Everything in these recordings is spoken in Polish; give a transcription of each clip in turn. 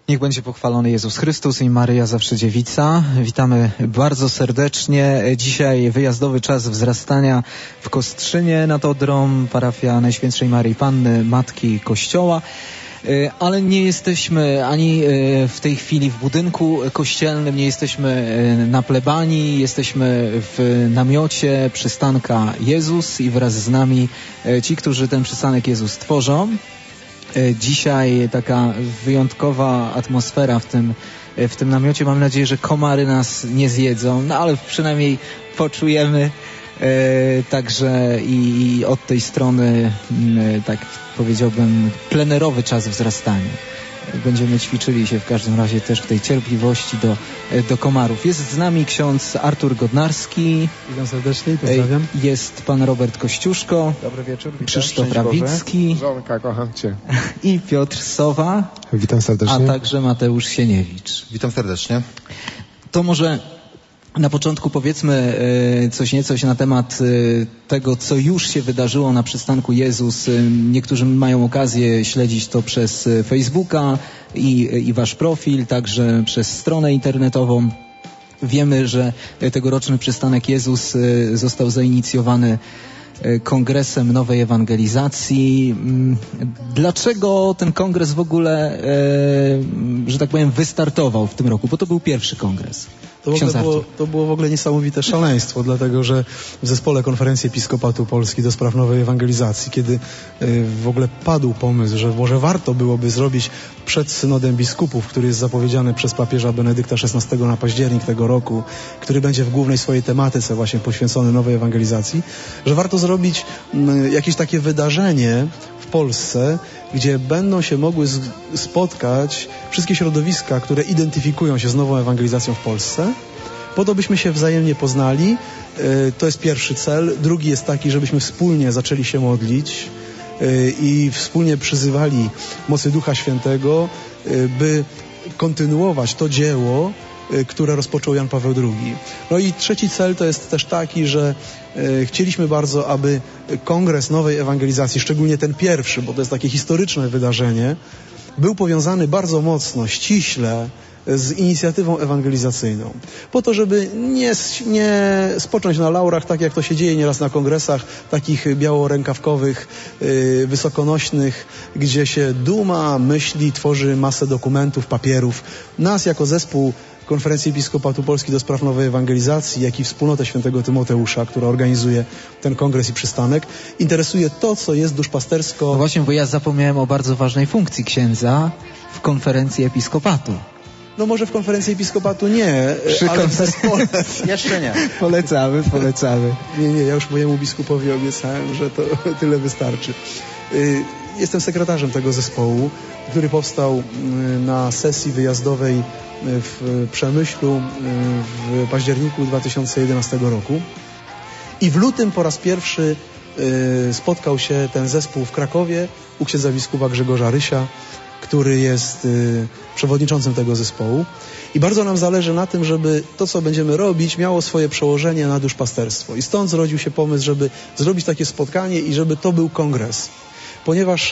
Niech będzie pochwalony Jezus Chrystus i Maryja zawsze dziewica. Witamy bardzo serdecznie. Dzisiaj wyjazdowy czas wzrastania w Kostrzynie nad Odrą, parafia Najświętszej Maryi Panny, Matki Kościoła. Ale nie jesteśmy ani w tej chwili w budynku kościelnym, nie jesteśmy na plebanii, jesteśmy w namiocie przystanka Jezus i wraz z nami ci, którzy ten przystanek Jezus tworzą. Dzisiaj taka wyjątkowa atmosfera w tym namiocie. Mam nadzieję, że komary nas nie zjedzą, no ale przynajmniej poczujemy także i od tej strony, tak powiedziałbym, plenerowy czas wzrastania. Będziemy ćwiczyli się w każdym razie też w tej cierpliwości do komarów. Jest z nami ksiądz Artur Godnarski. Witam serdecznie i pozdrawiam. Jest pan Robert Kościuszko. Dobry wieczór. Witam. Krzysztof Rawicki. Żonka, kocham cię. I Piotr Sowa. Witam serdecznie. A także Mateusz Sieniewicz. Witam serdecznie. To może na początku powiedzmy coś na temat tego, co już się wydarzyło na przystanku Jezus. Niektórzy mają okazję śledzić to przez Facebooka i wasz profil, także przez stronę internetową. Wiemy, że tegoroczny przystanek Jezus został zainicjowany Kongresem Nowej Ewangelizacji. Dlaczego ten kongres w ogóle, że tak powiem, wystartował w tym roku? Bo to był pierwszy kongres. To było w ogóle niesamowite szaleństwo, dlatego że w zespole Konferencji Episkopatu Polski do spraw nowej ewangelizacji, kiedy w ogóle padł pomysł, że może warto byłoby zrobić przed synodem biskupów, który jest zapowiedziany przez papieża Benedykta XVI na październik tego roku, który będzie w głównej swojej tematyce właśnie poświęcony nowej ewangelizacji, że warto zrobić jakieś takie wydarzenie w Polsce, gdzie będą się mogły spotkać wszystkie środowiska, które identyfikują się z nową ewangelizacją w Polsce, po to byśmy się wzajemnie poznali. To jest pierwszy cel. Drugi jest taki, żebyśmy wspólnie zaczęli się modlić i wspólnie przyzywali mocy Ducha Świętego, by kontynuować to dzieło, które rozpoczął Jan Paweł II. No i trzeci cel to jest też taki, że chcieliśmy bardzo, aby Kongres Nowej Ewangelizacji, szczególnie ten pierwszy, bo to jest takie historyczne wydarzenie, był powiązany bardzo mocno, ściśle z inicjatywą ewangelizacyjną. Po to, żeby nie spocząć na laurach, tak jak to się dzieje nieraz na kongresach takich białorękawkowych, wysokonośnych, gdzie się duma, myśli, tworzy masę dokumentów, papierów. Nas jako zespół Konferencji Episkopatu Polski do spraw nowej ewangelizacji, jak i Wspólnotę Świętego Tymoteusza, która organizuje ten kongres i przystanek, interesuje to, co jest duszpastersko. No właśnie, bo ja zapomniałem o bardzo ważnej funkcji księdza w Konferencji Episkopatu. No może w Konferencji Episkopatu nie, ale w zespole. Jeszcze nie. Polecamy. Nie, ja już mojemu biskupowi obiecałem, że to tyle wystarczy. Jestem sekretarzem tego zespołu, który powstał na sesji wyjazdowej w Przemyślu w październiku 2011 roku. I w lutym po raz pierwszy spotkał się ten zespół w Krakowie u księdza biskupa Grzegorza Rysia, który jest przewodniczącym tego zespołu. I bardzo nam zależy na tym, żeby to, co będziemy robić, miało swoje przełożenie na duszpasterstwo. I stąd zrodził się pomysł, żeby zrobić takie spotkanie i żeby to był kongres. Ponieważ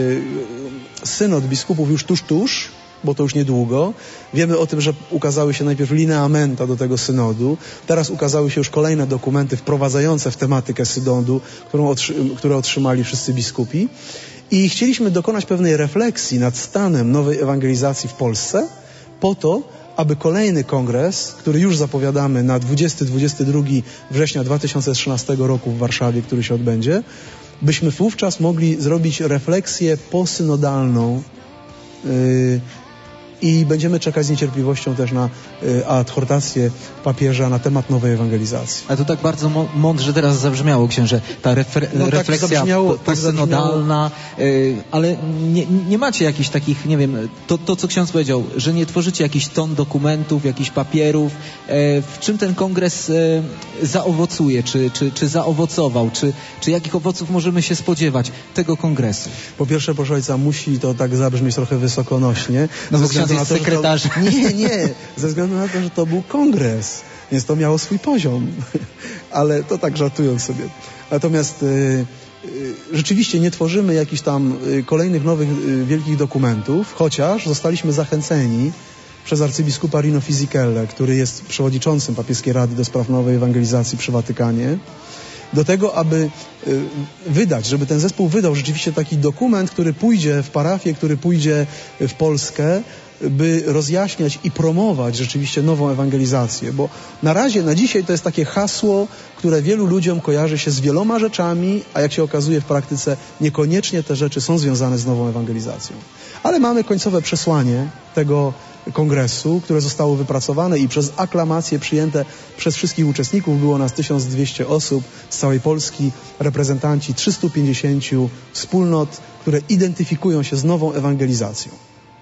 synod biskupów już tuż, bo to już niedługo. Wiemy o tym, że ukazały się najpierw lineamenta do tego synodu. Teraz ukazały się już kolejne dokumenty wprowadzające w tematykę synodu, które otrzymali wszyscy biskupi. I chcieliśmy dokonać pewnej refleksji nad stanem nowej ewangelizacji w Polsce po to, aby kolejny kongres, który już zapowiadamy na 20-22 września 2013 roku w Warszawie, który się odbędzie, byśmy wówczas mogli zrobić refleksję posynodalną i będziemy czekać z niecierpliwością też na adhortację papieża na temat nowej ewangelizacji. A to tak bardzo mądrze teraz zabrzmiało, księże, ta refleksja posynodalna, ale nie macie jakichś takich, nie wiem, to co ksiądz powiedział, że nie tworzycie jakichś ton dokumentów, jakichś papierów. W czym ten kongres zaowocuje, czy zaowocował, czy jakich owoców możemy się spodziewać tego kongresu? Po pierwsze, proszę ojca, musi to tak zabrzmieć trochę wysokonośnie. No bo ksiądz jest sekretarzem. Nie, ze względu na to, że to był kongres, więc to miało swój poziom, ale to tak żartując sobie. Natomiast rzeczywiście nie tworzymy jakichś tam kolejnych nowych wielkich dokumentów, chociaż zostaliśmy zachęceni przez arcybiskupa Rino Fisichella, który jest przewodniczącym Papieskiej Rady do Spraw Nowej Ewangelizacji przy Watykanie, do tego, aby żeby ten zespół wydał rzeczywiście taki dokument, który pójdzie w parafię, który pójdzie w Polskę, by rozjaśniać i promować rzeczywiście nową ewangelizację, bo na dzisiaj to jest takie hasło, które wielu ludziom kojarzy się z wieloma rzeczami, a jak się okazuje w praktyce niekoniecznie te rzeczy są związane z nową ewangelizacją. Ale mamy końcowe przesłanie tego kongresu, które zostało wypracowane i przez aklamację przyjęte przez wszystkich uczestników. Było nas 1200 osób z całej Polski, reprezentanci 350 wspólnot, które identyfikują się z nową ewangelizacją.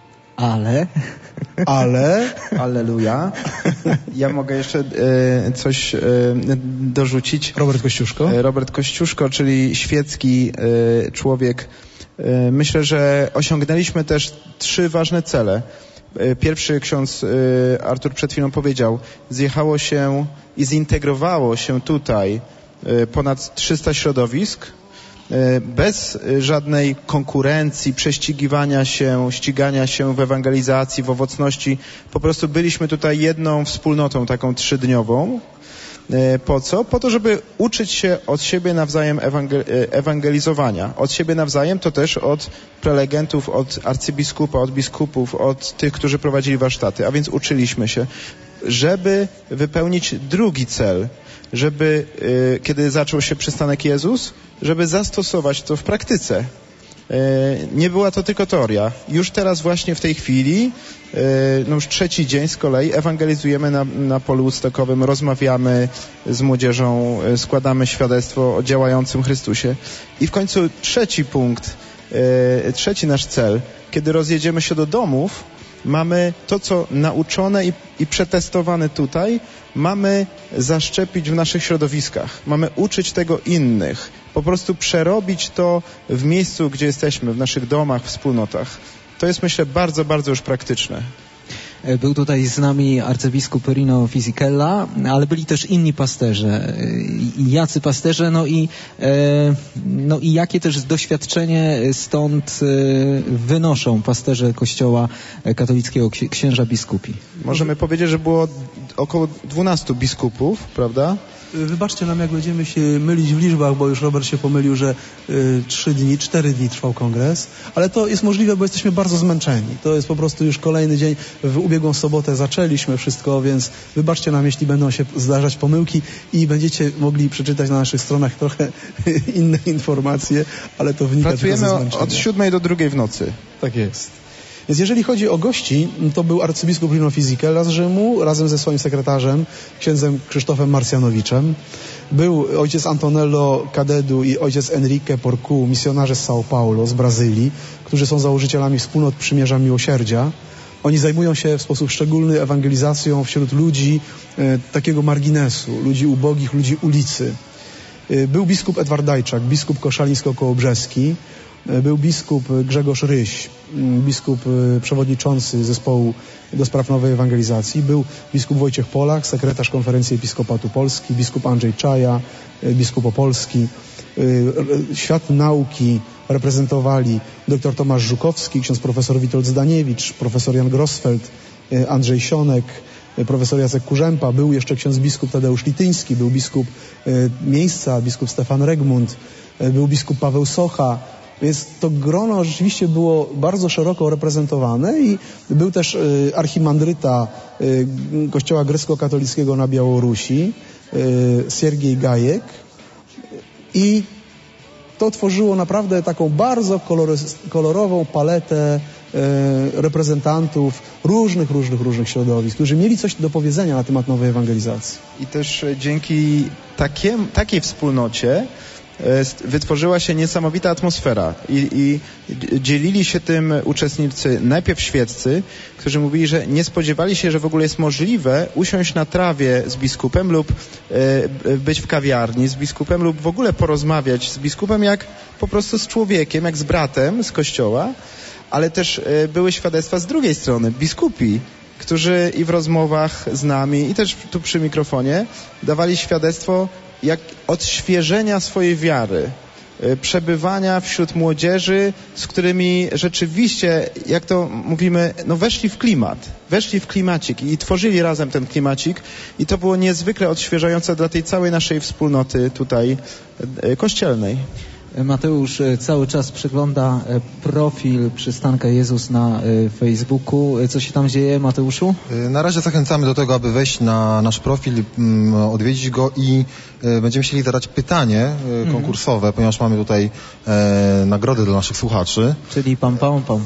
Ale... Alleluja. Ja mogę jeszcze coś dorzucić. Robert Kościuszko, czyli świecki człowiek. Myślę, że osiągnęliśmy też 3 ważne cele. Pierwszy, ksiądz Artur przed chwilą powiedział, zjechało się i zintegrowało się tutaj ponad 300 środowisk, bez żadnej konkurencji, prześcigiwania się, ścigania się w ewangelizacji, w owocności. Po prostu byliśmy tutaj jedną wspólnotą, taką 3-dniową. Po co? Po to, żeby uczyć się od siebie nawzajem ewangelizowania. Od siebie nawzajem to też od prelegentów, od arcybiskupa, od biskupów, od tych, którzy prowadzili warsztaty. A więc uczyliśmy się, żeby wypełnić drugi cel, żeby, kiedy zaczął się przystanek Jezus, żeby zastosować to w praktyce. Nie była to tylko teoria. Już teraz właśnie w tej chwili, już 3. dzień z kolei ewangelizujemy na polu woodstockowym, rozmawiamy z młodzieżą, składamy świadectwo o działającym Chrystusie. I w końcu 3. punkt, 3. nasz cel, kiedy rozjedziemy się do domów, mamy to, co nauczone i przetestowane tutaj, mamy zaszczepić w naszych środowiskach. Mamy uczyć tego innych. Po prostu przerobić to w miejscu, gdzie jesteśmy, w naszych domach, wspólnotach. To jest, myślę, bardzo, bardzo już praktyczne. Był tutaj z nami arcybiskup Rino Fisichella, ale byli też inni pasterze. I jacy pasterze, i jakie też doświadczenie stąd wynoszą pasterze Kościoła katolickiego, księża biskupi? Możemy powiedzieć, że było około 12 biskupów, prawda? Wybaczcie nam, jak będziemy się mylić w liczbach, bo już Robert się pomylił, że 4 dni trwał kongres, ale to jest możliwe, bo jesteśmy bardzo zmęczeni. To jest po prostu już kolejny dzień. W ubiegłą sobotę zaczęliśmy wszystko, więc wybaczcie nam, jeśli będą się zdarzać pomyłki i będziecie mogli przeczytać na naszych stronach trochę inne informacje, ale to wynika tylko ze zmęczenia. Pracujemy od 7 do 2 w nocy. Tak jest. Więc jeżeli chodzi o gości, to był arcybiskup Rino Fisichella z Rzymu razem ze swoim sekretarzem, księdzem Krzysztofem Marsjanowiczem. Był ojciec Antonello Cadedu i ojciec Enrique Porcu, misjonarze z São Paulo, z Brazylii, którzy są założycielami wspólnot Przymierza Miłosierdzia. Oni zajmują się w sposób szczególny ewangelizacją wśród ludzi takiego marginesu, ludzi ubogich, ludzi ulicy. Był biskup Edward Dajczak, biskup koszalińsko-kołobrzeski. Był biskup Grzegorz Ryś, biskup przewodniczący zespołu do spraw nowej ewangelizacji. Był biskup Wojciech Polak, sekretarz Konferencji Episkopatu Polski, biskup Andrzej Czaja, biskup opolski. Świat nauki reprezentowali dr Tomasz Żukowski, ksiądz profesor Witold Zdaniewicz, profesor Jan Grossfeld, Andrzej Sionek, profesor Jacek Kurzępa, był jeszcze ksiądz biskup Tadeusz Lityński, był biskup Miejsca, biskup Stefan Regmund, był biskup Paweł Socha. Więc to grono rzeczywiście było bardzo szeroko reprezentowane i był też archimandryta Kościoła grecko-katolickiego na Białorusi, Siergiej Gajek, i to tworzyło naprawdę taką bardzo kolorową paletę reprezentantów różnych środowisk, którzy mieli coś do powiedzenia na temat nowej ewangelizacji. I też dzięki takiej wspólnocie wytworzyła się niesamowita atmosfera i dzielili się tym uczestnicy najpierw świeccy, którzy mówili, że nie spodziewali się, że w ogóle jest możliwe usiąść na trawie z biskupem lub być w kawiarni z biskupem lub w ogóle porozmawiać z biskupem jak po prostu z człowiekiem, jak z bratem z kościoła, ale też były świadectwa z drugiej strony, biskupi, którzy i w rozmowach z nami i też tu przy mikrofonie dawali świadectwo jak odświeżenia swojej wiary, przebywania wśród młodzieży, z którymi rzeczywiście, jak to mówimy, no weszli w klimacik i tworzyli razem ten klimacik i to było niezwykle odświeżające dla tej całej naszej wspólnoty tutaj kościelnej. Mateusz cały czas przegląda profil Przystanka Jezus na Facebooku. Co się tam dzieje, Mateuszu? Na razie zachęcamy do tego, aby wejść na nasz profil, odwiedzić go i będziemy chcieli zadać pytanie konkursowe, ponieważ mamy tutaj nagrody dla naszych słuchaczy. Czyli pam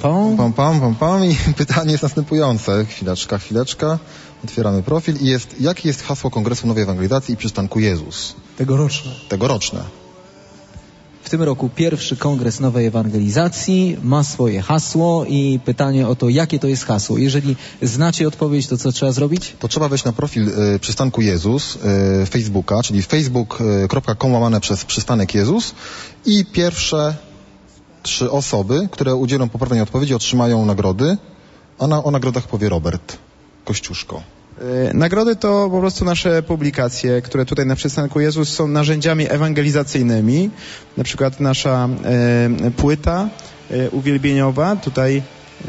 i pytanie jest następujące. Chwileczka. Otwieramy profil i jest: jakie jest hasło Kongresu Nowej Ewangelizacji i Przystanku Jezus? Tegoroczne. W tym roku pierwszy Kongres Nowej Ewangelizacji ma swoje hasło i pytanie o to, jakie to jest hasło. Jeżeli znacie odpowiedź, to co trzeba zrobić? To trzeba wejść na profil Przystanku Jezus Facebooka, czyli facebook.com/Przystanek Jezus i pierwsze 3 osoby, które udzielą poprawnej odpowiedzi, otrzymają nagrody, a o nagrodach powie Robert Kościuszko. Nagrody to po prostu nasze publikacje, które tutaj na Przystanku Jezus są narzędziami ewangelizacyjnymi. Na przykład nasza płyta uwielbieniowa, tutaj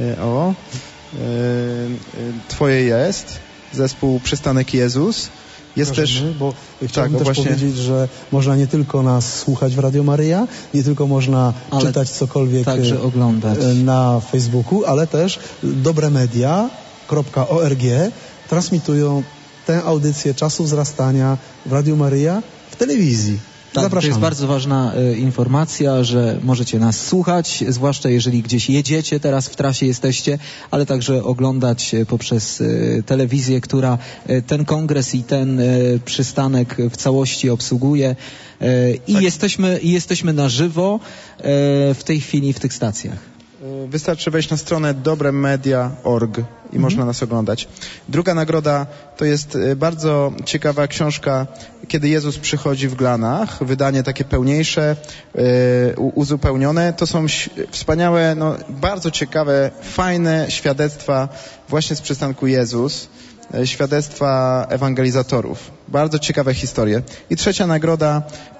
Twoje jest, zespół Przystanek Jezus. Jest też, bo chciałbym też powiedzieć, że można nie tylko nas słuchać w Radio Maryja, nie tylko można czytać cokolwiek także oglądać na Facebooku, ale też dobremedia.org transmitują tę audycję Czasu Wzrastania w Radiu Maryja w telewizji. Tak, to jest bardzo ważna informacja, że możecie nas słuchać, zwłaszcza jeżeli gdzieś jedziecie, teraz w trasie jesteście, ale także oglądać poprzez telewizję, która ten kongres i ten przystanek w całości obsługuje. I jesteśmy na żywo w tej chwili w tych stacjach. Wystarczy wejść na stronę dobremedia.org i można nas oglądać. Druga nagroda to jest bardzo ciekawa książka Kiedy Jezus przychodzi w glanach. Wydanie takie pełniejsze, uzupełnione. To są wspaniałe, bardzo ciekawe, fajne świadectwa właśnie z Przystanku Jezus. Świadectwa ewangelizatorów. Bardzo ciekawe historie. I trzecia nagroda,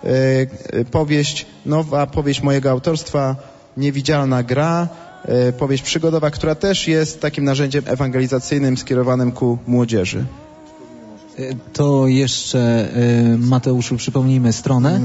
nowa powieść mojego autorstwa, Niewidzialna gra, powieść przygodowa, która też jest takim narzędziem ewangelizacyjnym skierowanym ku młodzieży. To jeszcze, Mateuszu, przypomnijmy stronę.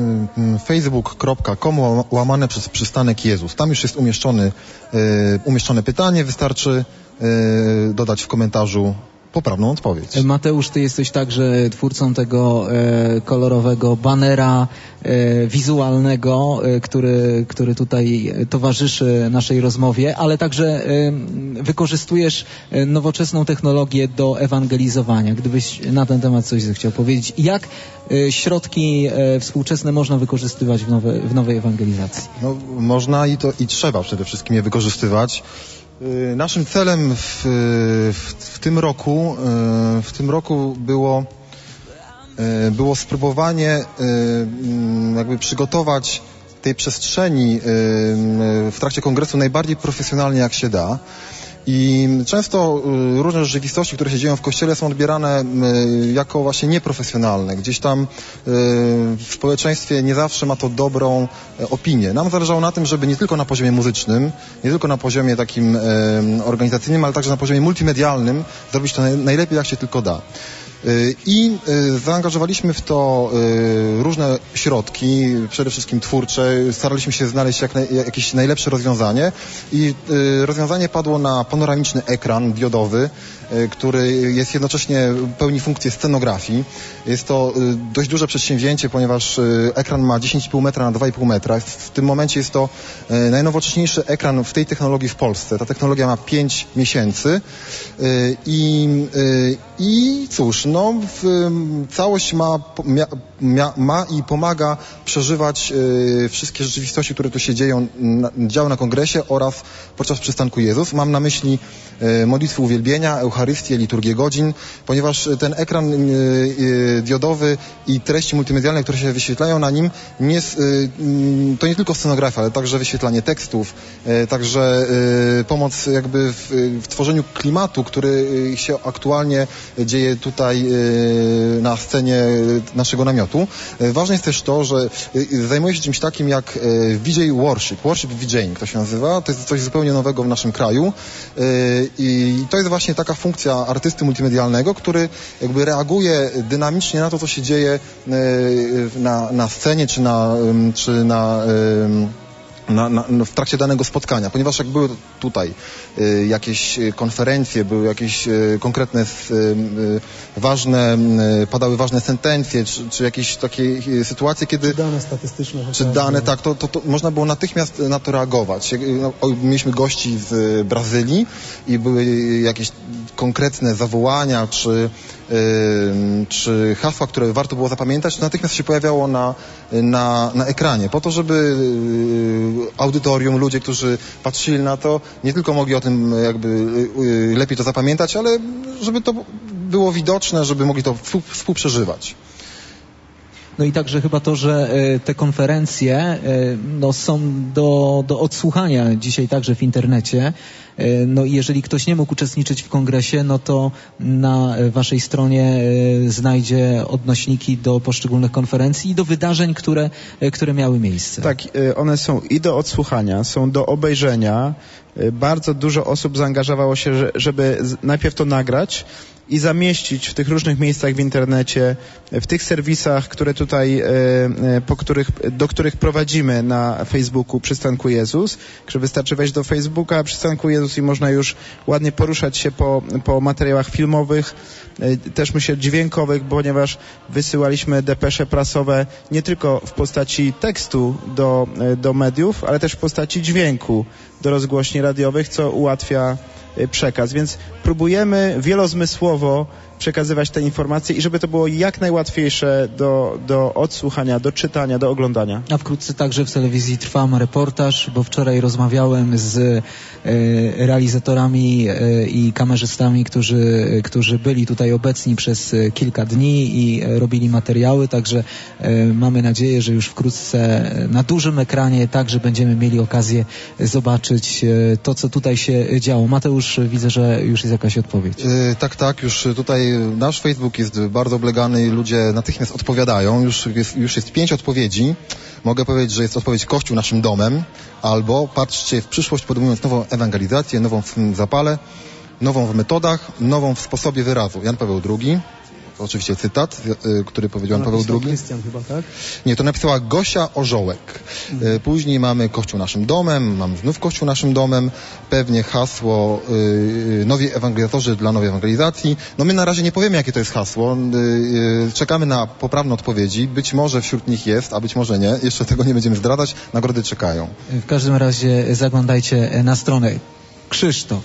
facebook.com/Przystanek Jezus. Tam już jest umieszczone pytanie. Wystarczy dodać w komentarzu poprawną odpowiedź. Mateusz, ty jesteś także twórcą tego kolorowego banera wizualnego, który tutaj towarzyszy naszej rozmowie, ale także wykorzystujesz nowoczesną technologię do ewangelizowania. Gdybyś na ten temat coś zechciał powiedzieć. Jak środki współczesne można wykorzystywać w nowej ewangelizacji? Można i trzeba przede wszystkim je wykorzystywać. Naszym celem w tym roku było spróbowanie jakby przygotować tej przestrzeni w trakcie kongresu najbardziej profesjonalnie jak się da. I często różne rzeczywistości, które się dzieją w Kościele, są odbierane jako właśnie nieprofesjonalne. Gdzieś tam w społeczeństwie nie zawsze ma to dobrą opinię. Nam zależało na tym, żeby nie tylko na poziomie muzycznym, nie tylko na poziomie takim organizacyjnym, ale także na poziomie multimedialnym zrobić to najlepiej jak się tylko da. I zaangażowaliśmy w to różne środki, przede wszystkim twórcze. Staraliśmy się znaleźć jakieś najlepsze rozwiązanie i rozwiązanie padło na panoramiczny ekran diodowy, który jest jednocześnie pełni funkcję scenografii. Jest to dość duże przedsięwzięcie, ponieważ ekran ma 10,5 metra na 2,5 metra. W tym momencie jest to najnowocześniejszy ekran w tej technologii w Polsce. Ta technologia ma 5 miesięcy i cóż, całość ma i pomaga przeżywać wszystkie rzeczywistości, które tu się działy na kongresie oraz podczas Przystanku Jezus. Mam na myśli modlitwy uwielbienia, Eucharystię, liturgię godzin, ponieważ ten ekran diodowy i treści multimedialne, które się wyświetlają na nim, to nie tylko scenografia, ale także wyświetlanie tekstów, także pomoc jakby w tworzeniu klimatu, który się aktualnie dzieje tutaj na scenie naszego namiotu. światu. Ważne jest też to, że zajmuję się czymś takim jak VJ Worship VJing to się nazywa. To jest coś zupełnie nowego w naszym kraju i to jest właśnie taka funkcja artysty multimedialnego, który jakby reaguje dynamicznie na to, co się dzieje na scenie w trakcie danego spotkania, ponieważ jak były tutaj jakieś konferencje, były jakieś konkretne padały ważne sentencje, czy jakieś takie sytuacje, kiedy... Czy dane statystyczne. Czy dane, tak, to można było natychmiast na to reagować. Mieliśmy gości z Brazylii i były jakieś konkretne zawołania, czy hasła, które warto było zapamiętać, to natychmiast się pojawiało na ekranie, po to, żeby audytorium, ludzie, którzy patrzyli na to, nie tylko mogli o tym jakby lepiej to zapamiętać, ale żeby to było widoczne, żeby mogli to współprzeżywać. No i także chyba to, że te konferencje są do odsłuchania dzisiaj także w internecie. No i jeżeli ktoś nie mógł uczestniczyć w kongresie, no to na waszej stronie znajdzie odnośniki do poszczególnych konferencji i do wydarzeń, które miały miejsce. Tak, one są i do odsłuchania, są do obejrzenia. Bardzo dużo osób zaangażowało się, żeby najpierw to nagrać i zamieścić w tych różnych miejscach w internecie, w tych serwisach, które tutaj, do których prowadzimy na Facebooku Przystanku Jezus, że wystarczy wejść do Facebooka Przystanku Jezus i można już ładnie poruszać się po materiałach filmowych, też myślę dźwiękowych, ponieważ wysyłaliśmy depesze prasowe nie tylko w postaci tekstu do mediów, ale też w postaci dźwięku do rozgłośni radiowych, co ułatwia przekaz, więc próbujemy wielozmysłowo przekazywać te informacje i żeby to było jak najłatwiejsze do odsłuchania, do czytania, do oglądania. A wkrótce także w telewizji trwam reportaż, bo wczoraj rozmawiałem z realizatorami i kamerzystami, którzy byli tutaj obecni przez kilka dni i robili materiały, także mamy nadzieję, że już wkrótce na dużym ekranie także będziemy mieli okazję zobaczyć to, co tutaj się działo. Mateusz, widzę, że już jest jakaś odpowiedź. Tak, już tutaj nasz Facebook jest bardzo oblegany i ludzie natychmiast odpowiadają. Już jest 5 odpowiedzi. Mogę powiedzieć, że jest odpowiedź Kościół naszym domem, albo patrzcie w przyszłość, podejmując nową ewangelizację, nową w swym zapale, nową w metodach, nową w sposobie wyrazu. Jan Paweł II. To oczywiście cytat, który powiedział Jan Paweł II. Krystian chyba, tak? Nie, to napisała Gosia Orzołek. Później mamy Kościół naszym domem, mamy znów Kościół naszym domem, pewnie hasło nowi ewangeliatorzy dla nowej ewangelizacji. No my na razie nie powiemy, jakie to jest hasło. Czekamy na poprawne odpowiedzi. Być może wśród nich jest, a być może nie. Jeszcze tego nie będziemy zdradzać. Nagrody czekają. W każdym razie zaglądajcie na stronę. Krzysztof.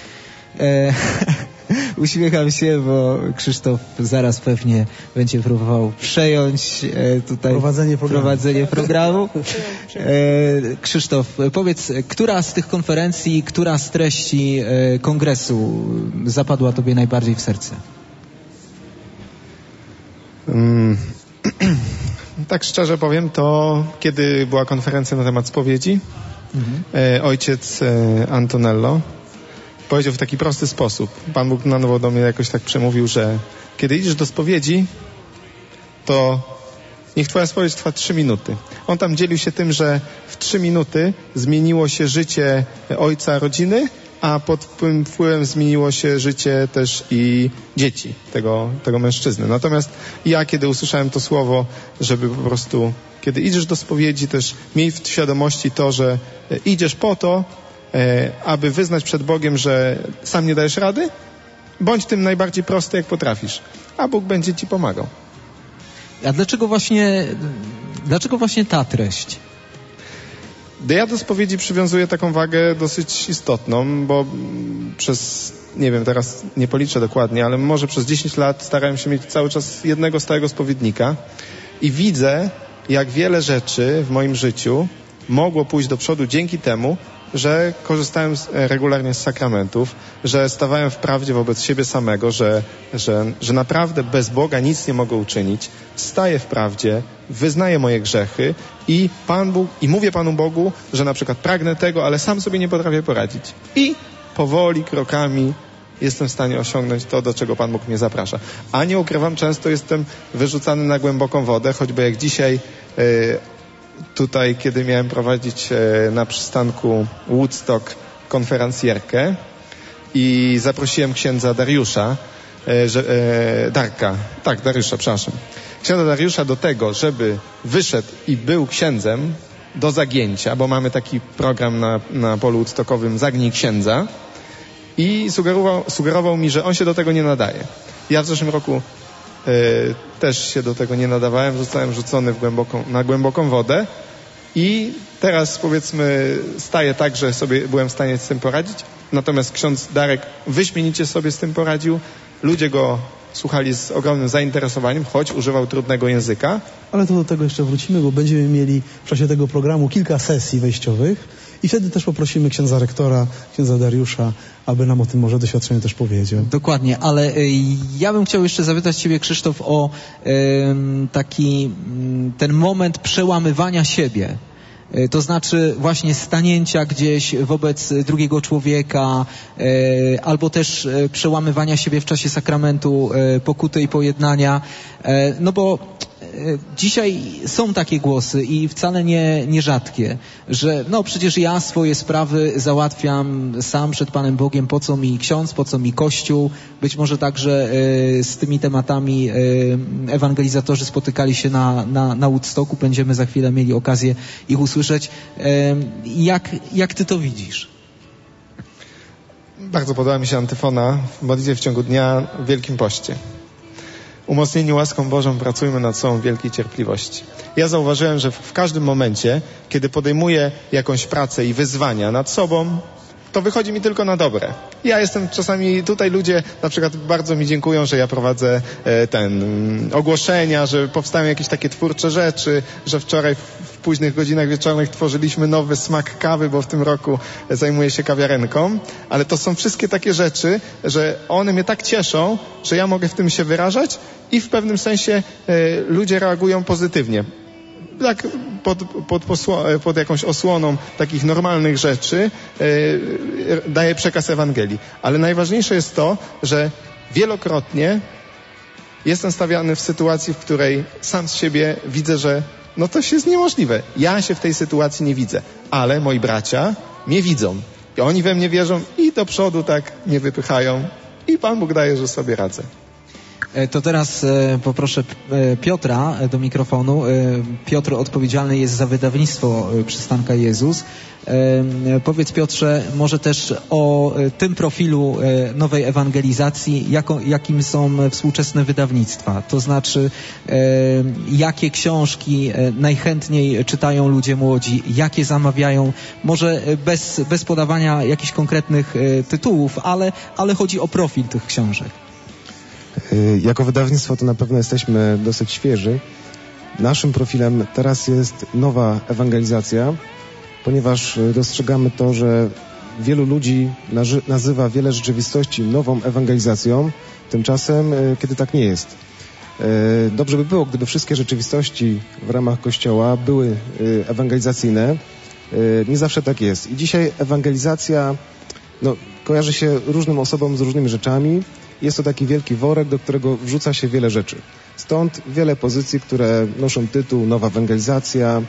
Uśmiecham się, bo Krzysztof zaraz pewnie będzie próbował przejąć tutaj prowadzenie programu. Krzysztof, powiedz, która z tych konferencji, która z treści kongresu zapadła tobie najbardziej w serce? Tak szczerze powiem, to kiedy była konferencja na temat spowiedzi, ojciec Antonello powiedział w taki prosty sposób. Pan Bóg na nowo do mnie jakoś tak przemówił, że kiedy idziesz do spowiedzi, to niech twoja spowiedź trwa 3 minuty. On tam dzielił się tym, że w 3 minuty zmieniło się życie ojca rodziny, a pod tym wpływem zmieniło się życie też i dzieci tego mężczyzny. Natomiast ja, kiedy usłyszałem to słowo, żeby po prostu, kiedy idziesz do spowiedzi, też miej w świadomości to, że idziesz po to, aby wyznać przed Bogiem, że sam nie dajesz rady, bądź tym najbardziej prosty, jak potrafisz, a Bóg będzie ci pomagał. A dlaczego właśnie ta treść? Ja do spowiedzi przywiązuję taką wagę dosyć istotną, bo przez, nie wiem, teraz nie policzę dokładnie, ale może przez 10 lat starałem się mieć cały czas jednego stałego spowiednika i widzę, jak wiele rzeczy w moim życiu mogło pójść do przodu dzięki temu, że korzystałem regularnie z sakramentów, że stawałem w prawdzie wobec siebie samego, że naprawdę bez Boga nic nie mogę uczynić, staję w prawdzie, wyznaję moje grzechy i Pan Bóg, i mówię Panu Bogu, że na przykład pragnę tego, ale sam sobie nie potrafię poradzić. I powoli, krokami jestem w stanie osiągnąć to, do czego Pan Bóg mnie zaprasza. A nie ukrywam, często jestem wyrzucany na głęboką wodę, choćby jak dzisiaj tutaj, kiedy miałem prowadzić na przystanku Woodstock konferencjerkę i zaprosiłem księdza Dariusza, Dariusza, przepraszam. Księdza Dariusza do tego, żeby wyszedł i był księdzem do zagięcia, bo mamy taki program na polu woodstockowym Zagnij księdza i sugerował mi, że on się do tego nie nadaje. Ja w zeszłym roku też się do tego nie nadawałem, zostałem rzucony na głęboką wodę i teraz powiedzmy staję tak, że sobie byłem w stanie z tym poradzić, natomiast ksiądz Darek wyśmienicie sobie z tym poradził, ludzie go słuchali z ogromnym zainteresowaniem, choć używał trudnego języka. Ale to do tego jeszcze wrócimy, bo będziemy mieli w czasie tego programu kilka sesji wejściowych i wtedy też poprosimy księdza rektora, księdza Dariusza, aby nam o tym może doświadczenie też powiedział. Dokładnie, ale ja bym chciał jeszcze zapytać Ciebie, Krzysztof, o ten moment przełamywania siebie. To znaczy właśnie stanięcia gdzieś wobec drugiego człowieka, albo też przełamywania siebie w czasie sakramentu pokuty i pojednania. No bo dzisiaj są takie głosy i wcale nie rzadkie, że no przecież ja swoje sprawy załatwiam sam przed Panem Bogiem, po co mi ksiądz, po co mi Kościół. Być może także z tymi tematami ewangelizatorzy spotykali się na Woodstocku. Będziemy za chwilę mieli okazję ich usłyszeć. Jak ty to widzisz? Bardzo podoba mi się antyfona w modlitwie w ciągu dnia w Wielkim Poście. Umocnieni łaską Bożą pracujmy nad sobą w wielkiej cierpliwości. Ja zauważyłem, że w każdym momencie, kiedy podejmuję jakąś pracę i wyzwania nad sobą, to wychodzi mi tylko na dobre. Ja jestem czasami, tutaj ludzie na przykład bardzo mi dziękują, że ja prowadzę ogłoszenia, że powstają jakieś takie twórcze rzeczy, że wczoraj w późnych godzinach wieczornych tworzyliśmy nowy smak kawy, bo w tym roku zajmuję się kawiarenką, ale to są wszystkie takie rzeczy, że one mnie tak cieszą, że ja mogę w tym się wyrażać i w pewnym sensie ludzie reagują pozytywnie. Tak pod jakąś osłoną takich normalnych rzeczy daje przekaz Ewangelii. Ale najważniejsze jest to, że wielokrotnie jestem stawiany w sytuacji, w której sam z siebie widzę, że no to jest niemożliwe. Ja się w tej sytuacji nie widzę, ale moi bracia mnie widzą. I oni we mnie wierzą i do przodu tak mnie wypychają i Pan Bóg daje, że sobie radzę. To teraz poproszę Piotra do mikrofonu. Piotr odpowiedzialny jest za wydawnictwo Przystanka Jezus. Powiedz, Piotrze, może też o tym profilu nowej ewangelizacji, jakim są współczesne wydawnictwa. To znaczy, jakie książki najchętniej czytają ludzie młodzi, jakie zamawiają. Może bez podawania jakichś konkretnych tytułów, ale chodzi o profil tych książek. Jako wydawnictwo to na pewno jesteśmy dosyć świeży. Naszym profilem teraz jest nowa ewangelizacja, ponieważ dostrzegamy to, że wielu ludzi nazywa wiele rzeczywistości nową ewangelizacją, tymczasem kiedy tak nie jest. Dobrze by było, gdyby wszystkie rzeczywistości w ramach Kościoła były ewangelizacyjne. Nie zawsze tak jest. I dzisiaj ewangelizacja kojarzy się różnym osobom z różnymi rzeczami. Jest to taki wielki worek, do którego wrzuca się wiele rzeczy. Stąd wiele pozycji, które noszą tytuł Nowa Ewangelizacja.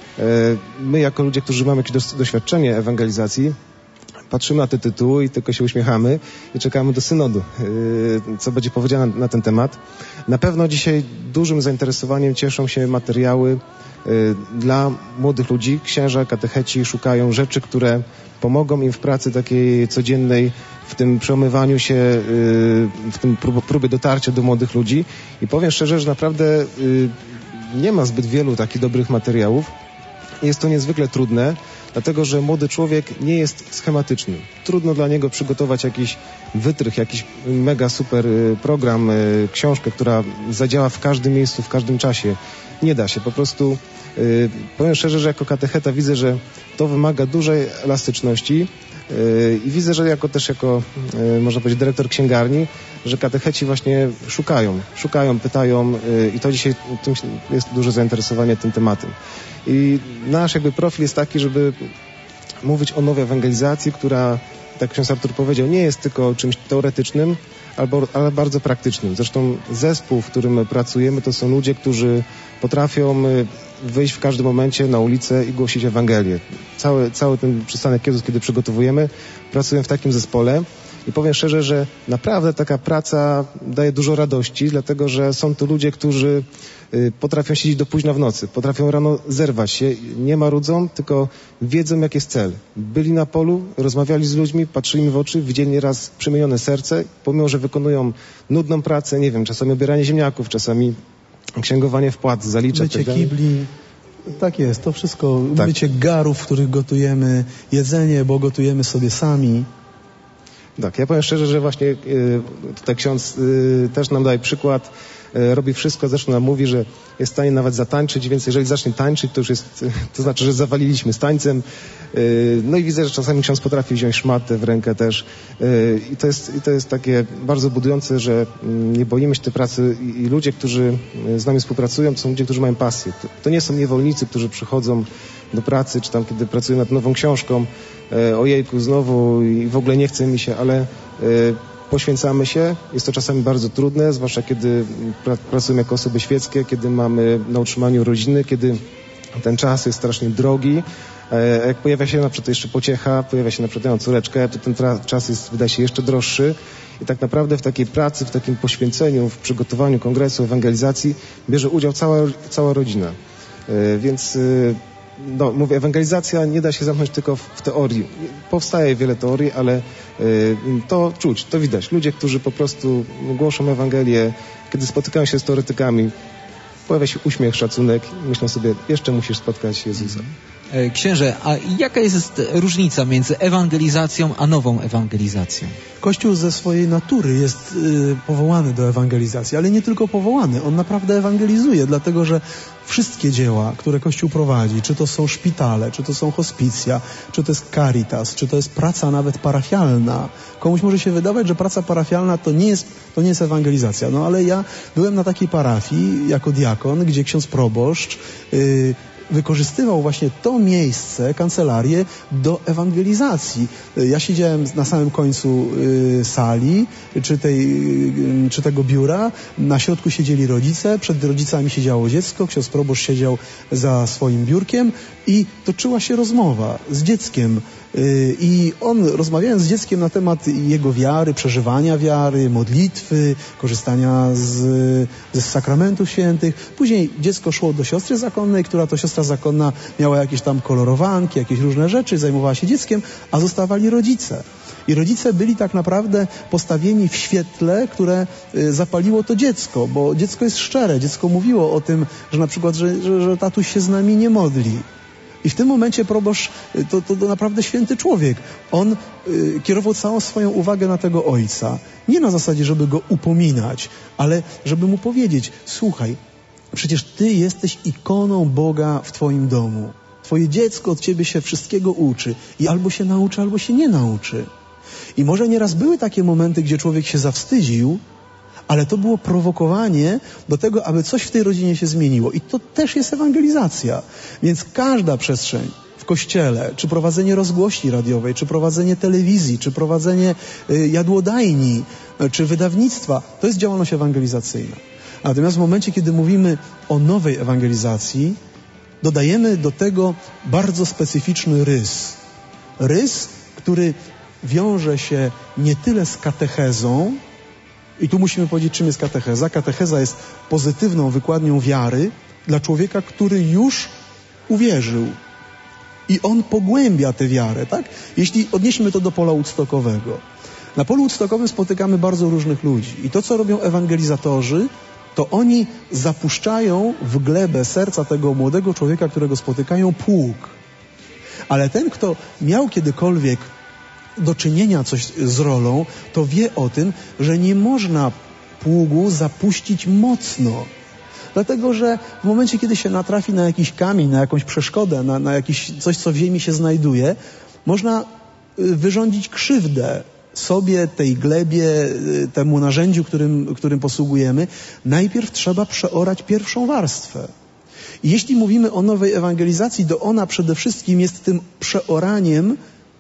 My jako ludzie, którzy mamy jakieś doświadczenie ewangelizacji, patrzymy na te tytuły i tylko się uśmiechamy i czekamy do synodu, co będzie powiedziane na ten temat. Na pewno dzisiaj dużym zainteresowaniem cieszą się materiały dla młodych ludzi. Księża, katecheci szukają rzeczy, które pomogą im w pracy takiej codziennej, w tym przełamywaniu się, w tym próbie dotarcia do młodych ludzi. I powiem szczerze, że naprawdę nie ma zbyt wielu takich dobrych materiałów. Jest to niezwykle trudne, dlatego że młody człowiek nie jest schematyczny. Trudno dla niego przygotować jakiś wytrych, jakiś mega super program, książkę, która zadziała w każdym miejscu, w każdym czasie. Nie da się. Po prostu powiem szczerze, że jako katecheta widzę, że to wymaga dużej elastyczności i widzę, że jako można powiedzieć, dyrektor księgarni, że katecheci właśnie szukają, pytają i to dzisiaj jest duże zainteresowanie tym tematem. I nasz profil jest taki, żeby mówić o nowej ewangelizacji, która tak ksiądz Artur powiedział, nie jest tylko czymś teoretycznym, ale bardzo praktycznym. Zresztą zespół, w którym pracujemy, to są ludzie, którzy potrafią wyjść w każdym momencie na ulicę i głosić Ewangelię. Cały ten przystanek Jezus, kiedy przygotowujemy, pracujemy w takim zespole i powiem szczerze, że naprawdę taka praca daje dużo radości, dlatego że są to ludzie, którzy potrafią siedzieć do późna w nocy, potrafią rano zerwać się, nie marudzą, tylko wiedzą, jaki jest cel. Byli na polu, rozmawiali z ludźmi, patrzyli im w oczy, widzieli nieraz przemienione serce, pomimo, że wykonują nudną pracę, nie wiem, czasami obieranie ziemniaków, czasami księgowanie wpłat, zaliczać. Mycie kibli. Tak jest, to wszystko, tak. Mycie garów, w których gotujemy jedzenie, bo gotujemy sobie sami. Tak, ja powiem szczerze, że właśnie tutaj ksiądz też nam daje przykład, robi wszystko, zresztą nam mówi, że jest w stanie nawet zatańczyć, więc jeżeli zacznie tańczyć, to już jest, to znaczy, że zawaliliśmy z tańcem. No i widzę, że czasami ksiądz potrafi wziąć szmatę w rękę też. I to jest takie bardzo budujące, że nie boimy się tej pracy i ludzie, którzy z nami współpracują, to są ludzie, którzy mają pasję. To nie są niewolnicy, którzy przychodzą do pracy, czy tam kiedy pracują nad nową książką, ojejku, znowu i w ogóle nie chce mi się, ale poświęcamy się. Jest to czasami bardzo trudne, zwłaszcza kiedy pracujemy jako osoby świeckie, kiedy mamy na utrzymaniu rodziny, kiedy ten czas jest strasznie drogi. Jak pojawia się na przykład jeszcze pociecha, pojawia się na przykład córeczkę, to ten czas jest, wydaje się, jeszcze droższy. I tak naprawdę w takiej pracy, w takim poświęceniu, w przygotowaniu kongresu, ewangelizacji bierze udział cała rodzina. Więc no, mówię, ewangelizacja nie da się zamknąć tylko w teorii. Powstaje wiele teorii, ale to czuć, to widać. Ludzie, którzy po prostu głoszą Ewangelię, kiedy spotykają się z teoretykami, pojawia się uśmiech, szacunek i myślą sobie, jeszcze musisz spotkać Jezusa. Księże, a jaka jest różnica między ewangelizacją a nową ewangelizacją? Kościół ze swojej natury jest powołany do ewangelizacji, ale nie tylko powołany, on naprawdę ewangelizuje, dlatego że wszystkie dzieła, które Kościół prowadzi, czy to są szpitale, czy to są hospicja, czy to jest caritas, czy to jest praca nawet parafialna. Komuś może się wydawać, że praca parafialna to nie jest ewangelizacja. No ale ja byłem na takiej parafii jako diakon, gdzie ksiądz proboszcz wykorzystywał właśnie to miejsce, kancelarię do ewangelizacji. Ja siedziałem na samym końcu sali, czy tego biura. Na środku siedzieli rodzice, przed rodzicami siedziało dziecko, ksiądz proboszcz siedział za swoim biurkiem i toczyła się rozmowa z dzieckiem. I on, rozmawiając z dzieckiem na temat jego wiary, przeżywania wiary, modlitwy, korzystania ze sakramentów świętych. Później dziecko szło do siostry zakonnej, która to siostra zakonna miała jakieś tam kolorowanki, jakieś różne rzeczy, zajmowała się dzieckiem, a zostawali rodzice. I rodzice byli tak naprawdę postawieni w świetle, które zapaliło to dziecko, bo dziecko jest szczere. Dziecko mówiło o tym, że na przykład, że tatuś się z nami nie modli. I w tym momencie proboszcz to naprawdę święty człowiek. On kierował całą swoją uwagę na tego ojca. Nie na zasadzie, żeby go upominać, ale żeby mu powiedzieć, słuchaj, przecież ty jesteś ikoną Boga w twoim domu. Twoje dziecko od ciebie się wszystkiego uczy i albo się nauczy, albo się nie nauczy. I może nieraz były takie momenty, gdzie człowiek się zawstydził, ale to było prowokowanie do tego, aby coś w tej rodzinie się zmieniło. I to też jest ewangelizacja. Więc każda przestrzeń w kościele, czy prowadzenie rozgłośni radiowej, czy prowadzenie telewizji, czy prowadzenie jadłodajni, czy wydawnictwa, to jest działalność ewangelizacyjna. Natomiast w momencie, kiedy mówimy o nowej ewangelizacji, dodajemy do tego bardzo specyficzny rys. Rys, który wiąże się nie tyle z katechezą, i tu musimy powiedzieć, czym jest katecheza. Katecheza jest pozytywną wykładnią wiary dla człowieka, który już uwierzył. I on pogłębia tę wiarę, tak? Jeśli odnieśmy to do pola woodstockowego. Na polu woodstockowym spotykamy bardzo różnych ludzi. I to, co robią ewangelizatorzy, to oni zapuszczają w glebę serca tego młodego człowieka, którego spotykają, pług. Ale ten, kto miał kiedykolwiek do czynienia coś z rolą, to wie o tym, że nie można pługu zapuścić mocno. Dlatego, że w momencie, kiedy się natrafi na jakiś kamień, na jakąś przeszkodę, na jakieś coś, co w ziemi się znajduje, można wyrządzić krzywdę sobie, tej glebie, temu narzędziu, którym posługujemy. Najpierw trzeba przeorać pierwszą warstwę. I jeśli mówimy o nowej ewangelizacji, to ona przede wszystkim jest tym przeoraniem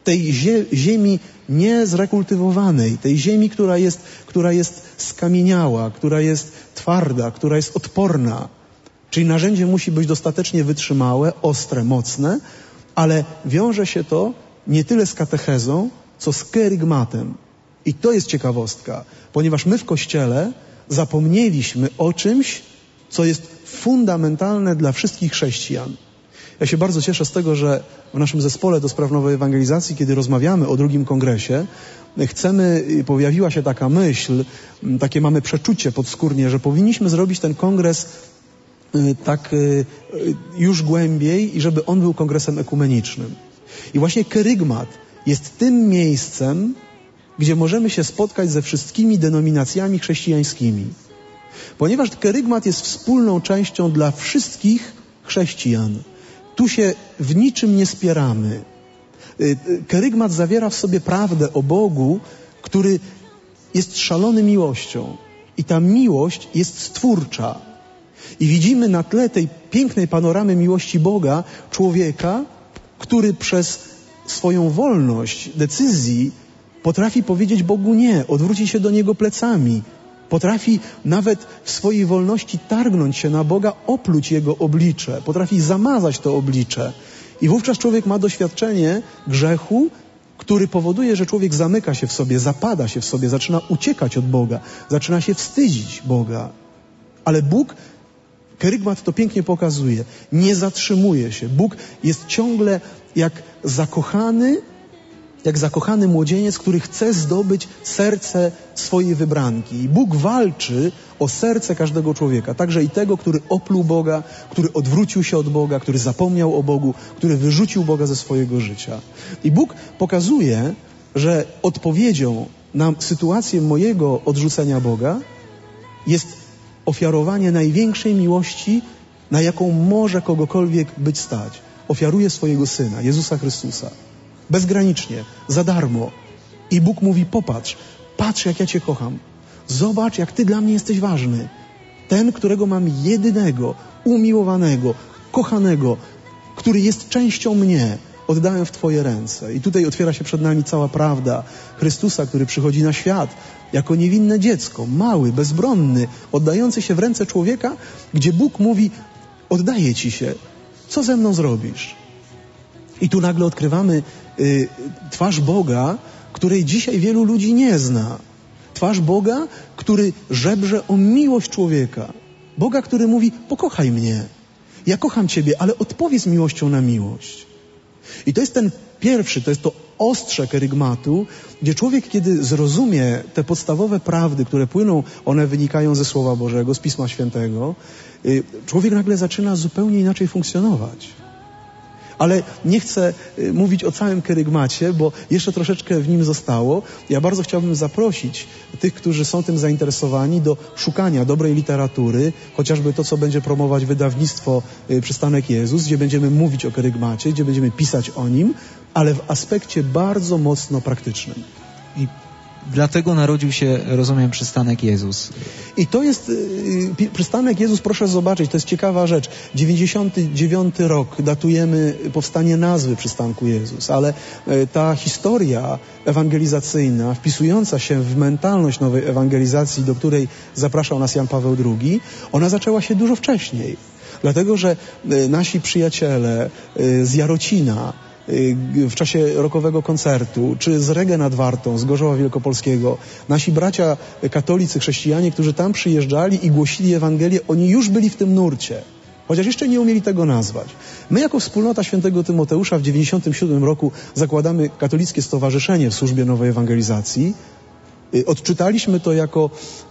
tej ziemi niezrekultywowanej, tej ziemi, która jest skamieniała, która jest twarda, która jest odporna. Czyli narzędzie musi być dostatecznie wytrzymałe, ostre, mocne, ale wiąże się to nie tyle z katechezą, co z kerygmatem. I to jest ciekawostka, ponieważ my w Kościele zapomnieliśmy o czymś, co jest fundamentalne dla wszystkich chrześcijan. Ja się bardzo cieszę z tego, że w naszym zespole do spraw nowej ewangelizacji, kiedy rozmawiamy o drugim kongresie, pojawiła się taka myśl, takie mamy przeczucie podskórnie, że powinniśmy zrobić ten kongres tak już głębiej i żeby on był kongresem ekumenicznym. I właśnie kerygmat jest tym miejscem, gdzie możemy się spotkać ze wszystkimi denominacjami chrześcijańskimi. Ponieważ kerygmat jest wspólną częścią dla wszystkich chrześcijan. Tu się w niczym nie spieramy. Kerygmat zawiera w sobie prawdę o Bogu, który jest szalony miłością. I ta miłość jest stwórcza. I widzimy na tle tej pięknej panoramy miłości Boga człowieka, który przez swoją wolność decyzji potrafi powiedzieć Bogu nie, odwrócić się do Niego plecami. Potrafi nawet w swojej wolności targnąć się na Boga, opluć Jego oblicze. Potrafi zamazać to oblicze. I wówczas człowiek ma doświadczenie grzechu, który powoduje, że człowiek zamyka się w sobie, zapada się w sobie, zaczyna uciekać od Boga, zaczyna się wstydzić Boga. Ale Bóg, kerygmat to pięknie pokazuje, nie zatrzymuje się. Bóg jest ciągle jak zakochany młodzieniec, który chce zdobyć serce swojej wybranki. I Bóg walczy o serce każdego człowieka, także i tego, który opluł Boga, który odwrócił się od Boga, który zapomniał o Bogu, który wyrzucił Boga ze swojego życia. I Bóg pokazuje, że odpowiedzią na sytuację mojego odrzucenia Boga jest ofiarowanie największej miłości, na jaką może kogokolwiek być stać. Ofiaruje swojego Syna, Jezusa Chrystusa. Bezgranicznie, za darmo. I Bóg mówi, patrz jak ja Cię kocham. Zobacz, jak Ty dla mnie jesteś ważny. Ten, którego mam jedynego, umiłowanego, kochanego, który jest częścią mnie, oddałem w Twoje ręce. I tutaj otwiera się przed nami cała prawda Chrystusa, który przychodzi na świat jako niewinne dziecko, mały, bezbronny, oddający się w ręce człowieka, gdzie Bóg mówi, oddaję Ci się. Co ze mną zrobisz? I tu nagle odkrywamy twarz Boga, której dzisiaj wielu ludzi nie zna. Twarz Boga, który żebrze o miłość człowieka. Boga, który mówi, pokochaj mnie. Ja kocham Ciebie, ale odpowiedz miłością na miłość. I to jest ten pierwszy, to jest to ostrze kerygmatu, gdzie człowiek, kiedy zrozumie te podstawowe prawdy, które płyną, one wynikają ze Słowa Bożego, z Pisma Świętego, człowiek nagle zaczyna zupełnie inaczej funkcjonować. Ale nie chcę mówić o całym kerygmacie, bo jeszcze troszeczkę w nim zostało. Ja bardzo chciałbym zaprosić tych, którzy są tym zainteresowani, do szukania dobrej literatury, chociażby to, co będzie promować wydawnictwo Przystanek Jezus, gdzie będziemy mówić o kerygmacie, gdzie będziemy pisać o nim, ale w aspekcie bardzo mocno praktycznym. I dlatego narodził się, rozumiem, Przystanek Jezus. I to jest, Przystanek Jezus, proszę zobaczyć, to jest ciekawa rzecz. 99 rok datujemy powstanie nazwy Przystanku Jezus, ale ta historia ewangelizacyjna, wpisująca się w mentalność nowej ewangelizacji, do której zapraszał nas Jan Paweł II, ona zaczęła się dużo wcześniej. Dlatego, że nasi przyjaciele z Jarocina, w czasie rokowego koncertu, czy z Rege nad Wartą, z Gorzowa Wielkopolskiego, nasi bracia katolicy, chrześcijanie, którzy tam przyjeżdżali i głosili Ewangelię, oni już byli w tym nurcie, chociaż jeszcze nie umieli tego nazwać. My jako wspólnota Świętego Tymoteusza w 97 roku zakładamy Katolickie Stowarzyszenie w służbie nowej ewangelizacji. Odczytaliśmy to jako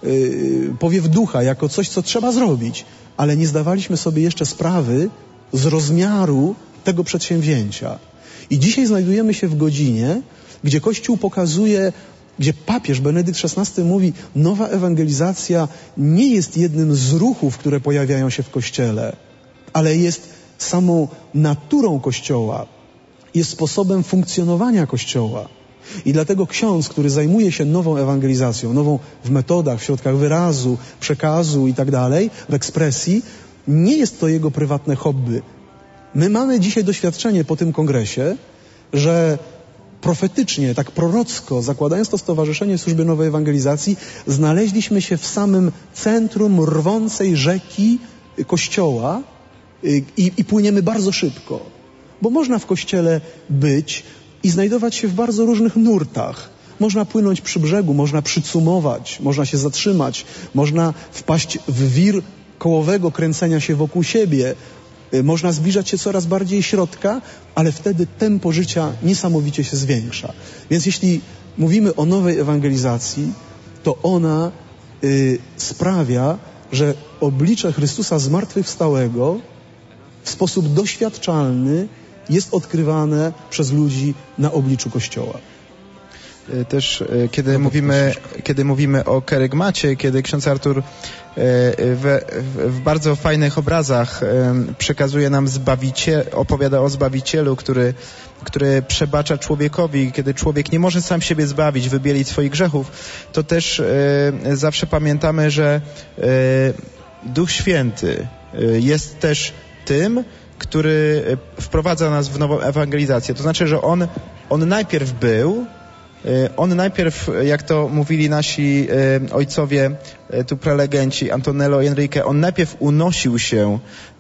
powiew ducha, jako coś, co trzeba zrobić, ale nie zdawaliśmy sobie jeszcze sprawy z rozmiaru tego przedsięwzięcia. I dzisiaj znajdujemy się w godzinie, gdzie Kościół pokazuje, gdzie papież Benedykt XVI mówi, nowa ewangelizacja nie jest jednym z ruchów, które pojawiają się w Kościele, ale jest samą naturą Kościoła, jest sposobem funkcjonowania Kościoła. I dlatego ksiądz, który zajmuje się nową ewangelizacją, nową w metodach, w środkach wyrazu, przekazu i tak dalej, w ekspresji, nie jest to jego prywatne hobby. My mamy dzisiaj doświadczenie po tym kongresie, że profetycznie, tak prorocko, zakładając to stowarzyszenie w służbie nowej ewangelizacji, znaleźliśmy się w samym centrum rwącej rzeki Kościoła i płyniemy bardzo szybko. Bo można w Kościele być i znajdować się w bardzo różnych nurtach. Można płynąć przy brzegu, można przycumować, można się zatrzymać, można wpaść w wir kołowego kręcenia się wokół siebie, można zbliżać się coraz bardziej środka, ale wtedy tempo życia niesamowicie się zwiększa. Więc jeśli mówimy o nowej ewangelizacji, to ona sprawia, że oblicze Chrystusa zmartwychwstałego w sposób doświadczalny jest odkrywane przez ludzi na obliczu Kościoła. Też kiedy mówimy o kerygmacie, kiedy ksiądz Artur w bardzo fajnych obrazach przekazuje nam opowiada o Zbawicielu, który przebacza człowiekowi, kiedy człowiek nie może sam siebie zbawić, wybielić swoich grzechów, to też zawsze pamiętamy, że Duch Święty jest też tym, który wprowadza nas w nową ewangelizację. To znaczy, że on najpierw był, jak to mówili nasi ojcowie, tu prelegenci, Antonello i Enrique, on najpierw unosił się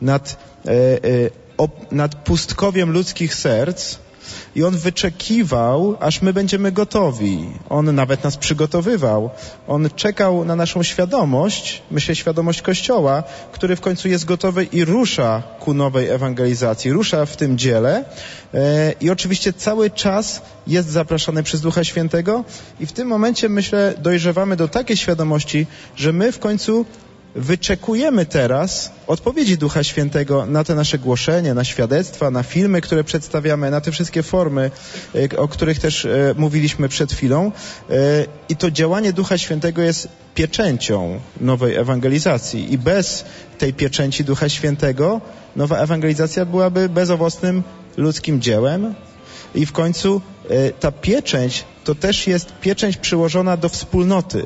nad pustkowiem ludzkich serc i on wyczekiwał, aż my będziemy gotowi. On nawet nas przygotowywał. On czekał na naszą świadomość, myślę świadomość Kościoła, który w końcu jest gotowy i rusza ku nowej ewangelizacji, rusza w tym dziele i oczywiście cały czas jest zapraszany przez Ducha Świętego i w tym momencie, myślę, dojrzewamy do takiej świadomości, że my w końcu wyczekujemy teraz odpowiedzi Ducha Świętego na te nasze głoszenie, na świadectwa, na filmy, które przedstawiamy, na te wszystkie formy, o których też mówiliśmy przed chwilą. I to działanie Ducha Świętego jest pieczęcią nowej ewangelizacji. I bez tej pieczęci Ducha Świętego nowa ewangelizacja byłaby bezowocnym ludzkim dziełem. I w końcu ta pieczęć to też jest pieczęć przyłożona do wspólnoty.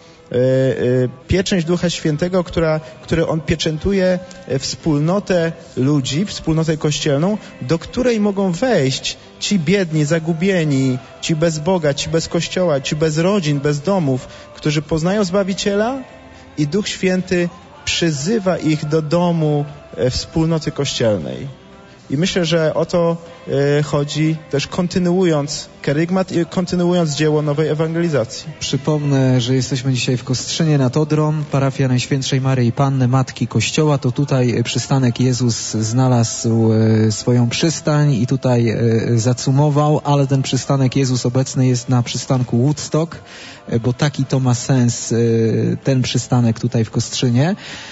Pieczęć Ducha Świętego, który on pieczętuje wspólnotę ludzi, wspólnotę kościelną, do której mogą wejść ci biedni, zagubieni, ci bez Boga, ci bez Kościoła, ci bez rodzin, bez domów, którzy poznają Zbawiciela i Duch Święty przyzywa ich do domu wspólnoty kościelnej. I myślę, że o to chodzi też kontynuując kerygmat i kontynuując dzieło nowej ewangelizacji. Przypomnę, że jesteśmy dzisiaj w Kostrzynie nad Odrą, parafia Najświętszej Maryi Panny, Matki Kościoła. To tutaj przystanek Jezus znalazł swoją przystań i tutaj zacumował, ale ten przystanek Jezus obecny jest na przystanku Woodstock, bo taki to ma sens ten przystanek tutaj w Kostrzynie.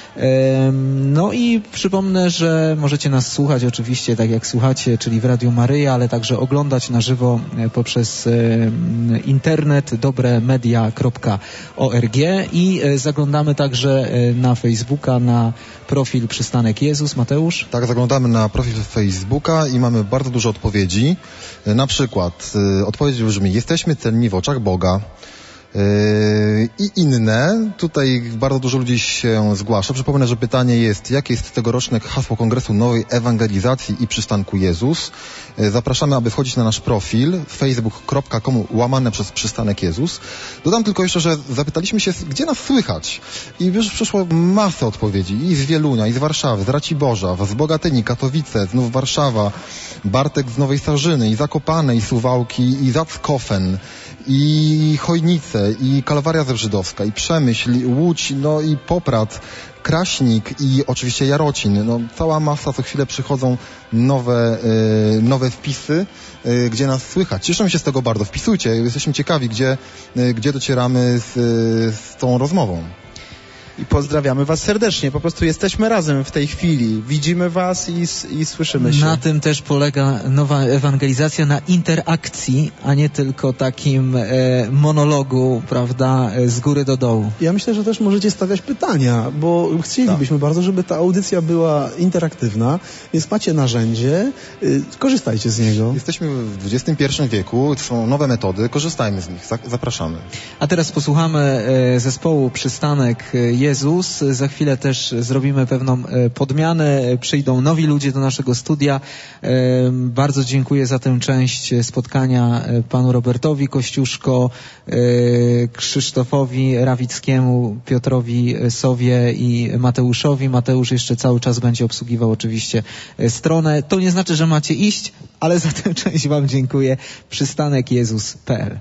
No i przypomnę, że możecie nas słuchać oczywiście tak jak słuchacie, czyli w Radiu Maryja, ale także oglądać na żywo poprzez internet dobremedia.org i zaglądamy także na Facebooka, na profil Przystanek Jezus. Mateusz? Tak, zaglądamy na profil Facebooka i mamy bardzo dużo odpowiedzi. Na przykład odpowiedź brzmi: jesteśmy cenni w oczach Boga. I inne. Tutaj bardzo dużo ludzi się zgłasza. Przypomnę, że pytanie jest, jakie jest tegoroczne hasło Kongresu Nowej Ewangelizacji i Przystanku Jezus. Zapraszamy, aby wchodzić na nasz profil facebook.com/Przystanek Jezus. Dodam tylko jeszcze, że zapytaliśmy się, gdzie nas słychać. I już przyszło masę odpowiedzi. I z Wielunia, i z Warszawy, z Raciborza, z Bogatyni, Katowice, znów Warszawa, Bartek z Nowej Sarzyny, i Zakopane, i Suwałki, i Zackofen, i Chojnice, i Kalwaria Zewrzydowska, i Przemyśl, i Łódź, no i Poprad, Kraśnik i oczywiście Jarocin. No, cała masa, co chwilę przychodzą nowe wpisy, gdzie nas słychać. Cieszymy się z tego bardzo. Wpisujcie, jesteśmy ciekawi, gdzie docieramy z tą rozmową. I pozdrawiamy was serdecznie. Po prostu jesteśmy razem w tej chwili. Widzimy was i słyszymy się. Na tym też polega nowa ewangelizacja, na interakcji, a nie tylko takim monologu, prawda, z góry do dołu. Ja myślę, że też możecie stawiać pytania, bo chcielibyśmy bardzo, żeby ta audycja była interaktywna, więc macie narzędzie, korzystajcie z niego. Jesteśmy w XXI wieku, są nowe metody, korzystajmy z nich, zapraszamy. A teraz posłuchamy zespołu Przystanek Jezus. Za chwilę też zrobimy pewną podmianę. Przyjdą nowi ludzie do naszego studia. Bardzo dziękuję za tę część spotkania panu Robertowi Kościuszko, Krzysztofowi Rawickiemu, Piotrowi Sowie i Mateuszowi. Mateusz jeszcze cały czas będzie obsługiwał oczywiście stronę. To nie znaczy, że macie iść, ale za tę część wam dziękuję. PrystanekJezus.pl.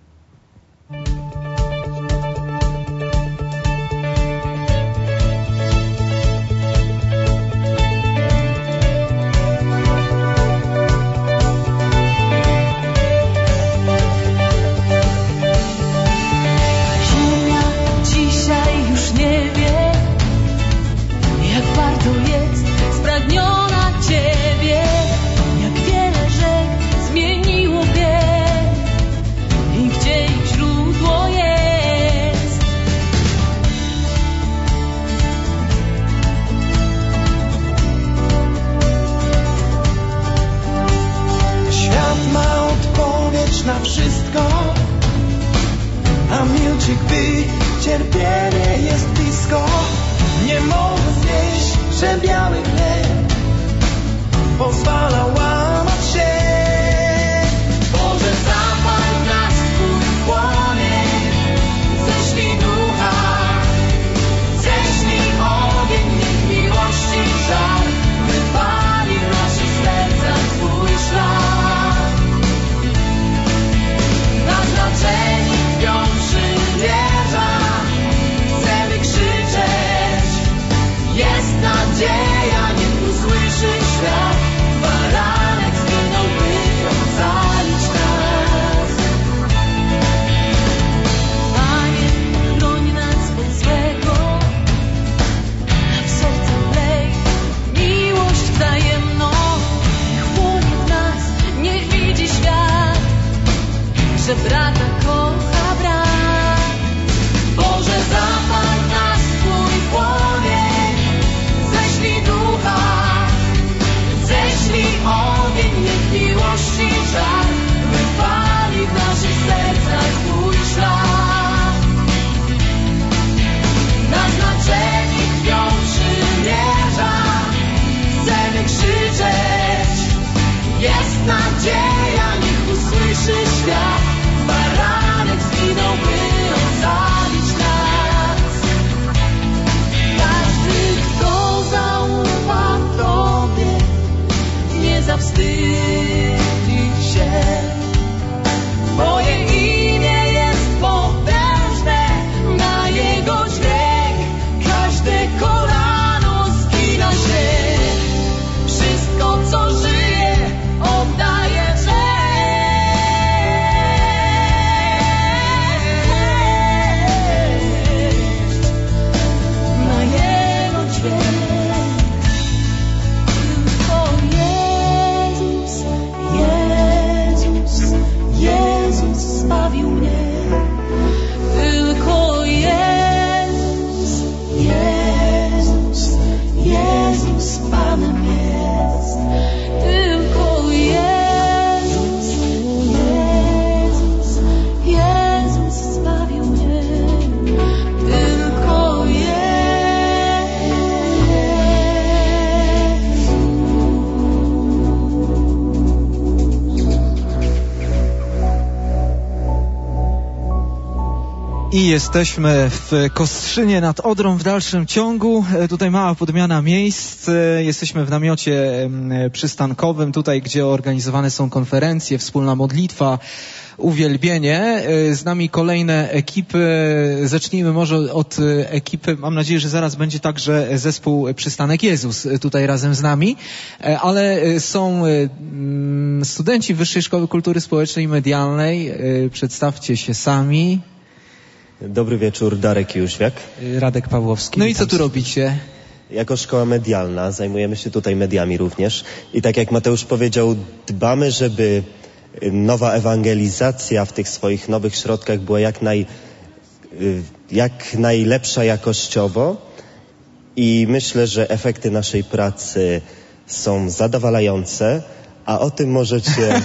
Na wszystko, a milczy, gdy cierpienie jest blisko. Nie mogę znieść, że biały chleb pozwala łamać się. Boże, zapal nas Twój płomień, ześlij ducha, ześlij ogień, niech miłości żar wypali w naszych sercach Twój szlak. Naznaczeni krwią przymierza, chcemy krzyczeć, jest nadzieja, niech usłyszy świat. Baranek zginął, by ocalić nas. Panie, chroń nas od złego, w serce wlej miłość wzajemną. Niech płonie w nas, niech widzi świat, że brata kocha brat. Boże, zapal nas Twój płomień, ześlij ducha, ześlij ogień, niech miłości żar wypali w naszych sercach Twój szlak. Naznaczeni krwią przymierza, chcemy krzyczeć, jest nadzieja, niech usłyszy świat. Baranek zginął, by ocalić nas. Każdy, kto zaufa Tobie, nie zawstydzi się. Twoje imię jest potężne, na Jego dźwięk każde kolano zgina się. Wszystko, co żyje, oddaje cześć. I jesteśmy w Kostrzynie nad Odrą w dalszym ciągu. Tutaj mała podmiana miejsc. Jesteśmy w namiocie przystankowym, tutaj gdzie organizowane są konferencje, wspólna modlitwa, uwielbienie. Z nami kolejne ekipy. Zacznijmy może od ekipy. Mam nadzieję, że zaraz będzie także zespół Przystanek Jezus tutaj razem z nami. Ale są studenci Wyższej Szkoły Kultury Społecznej i Medialnej. Przedstawcie się sami. Dobry wieczór, Darek Jóźwiak. Radek Pawłowski. No i co tu robicie? Jako szkoła medialna zajmujemy się tutaj mediami również. I tak jak Mateusz powiedział, dbamy, żeby nowa ewangelizacja w tych swoich nowych środkach była jak najlepsza jakościowo. I myślę, że efekty naszej pracy są zadowalające, a o tym możecie...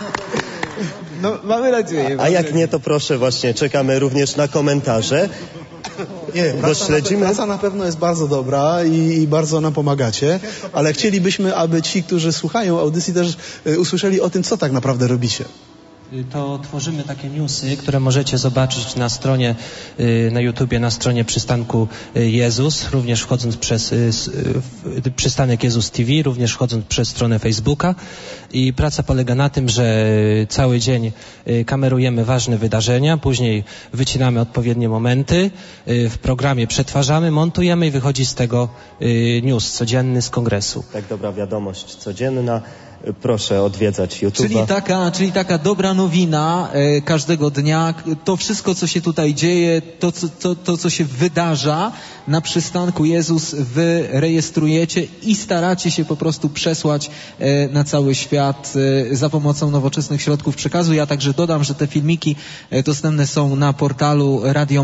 No, mamy nadzieję. A jak nie, to proszę, właśnie czekamy również na komentarze. Nie, praca na pewno jest bardzo dobra i bardzo nam pomagacie, ale chcielibyśmy, aby ci, którzy słuchają audycji, też usłyszeli o tym, co tak naprawdę robicie. To tworzymy takie newsy, które możecie zobaczyć na stronie, na YouTubie, na stronie Przystanku Jezus, również wchodząc przez Przystanek Jezus TV, również wchodząc przez stronę Facebooka. I praca polega na tym, że cały dzień kamerujemy ważne wydarzenia, później wycinamy odpowiednie momenty, w programie przetwarzamy, montujemy i wychodzi z tego news codzienny z kongresu. Tak, dobra wiadomość codzienna. Proszę odwiedzać YouTube'a. Czyli taka dobra nowina każdego dnia. To wszystko, co się tutaj dzieje, to, co się wydarza na Przystanku Jezus, wy rejestrujecie i staracie się po prostu przesłać na cały świat za pomocą nowoczesnych środków przekazu. Ja także dodam, że te filmiki dostępne są na portalu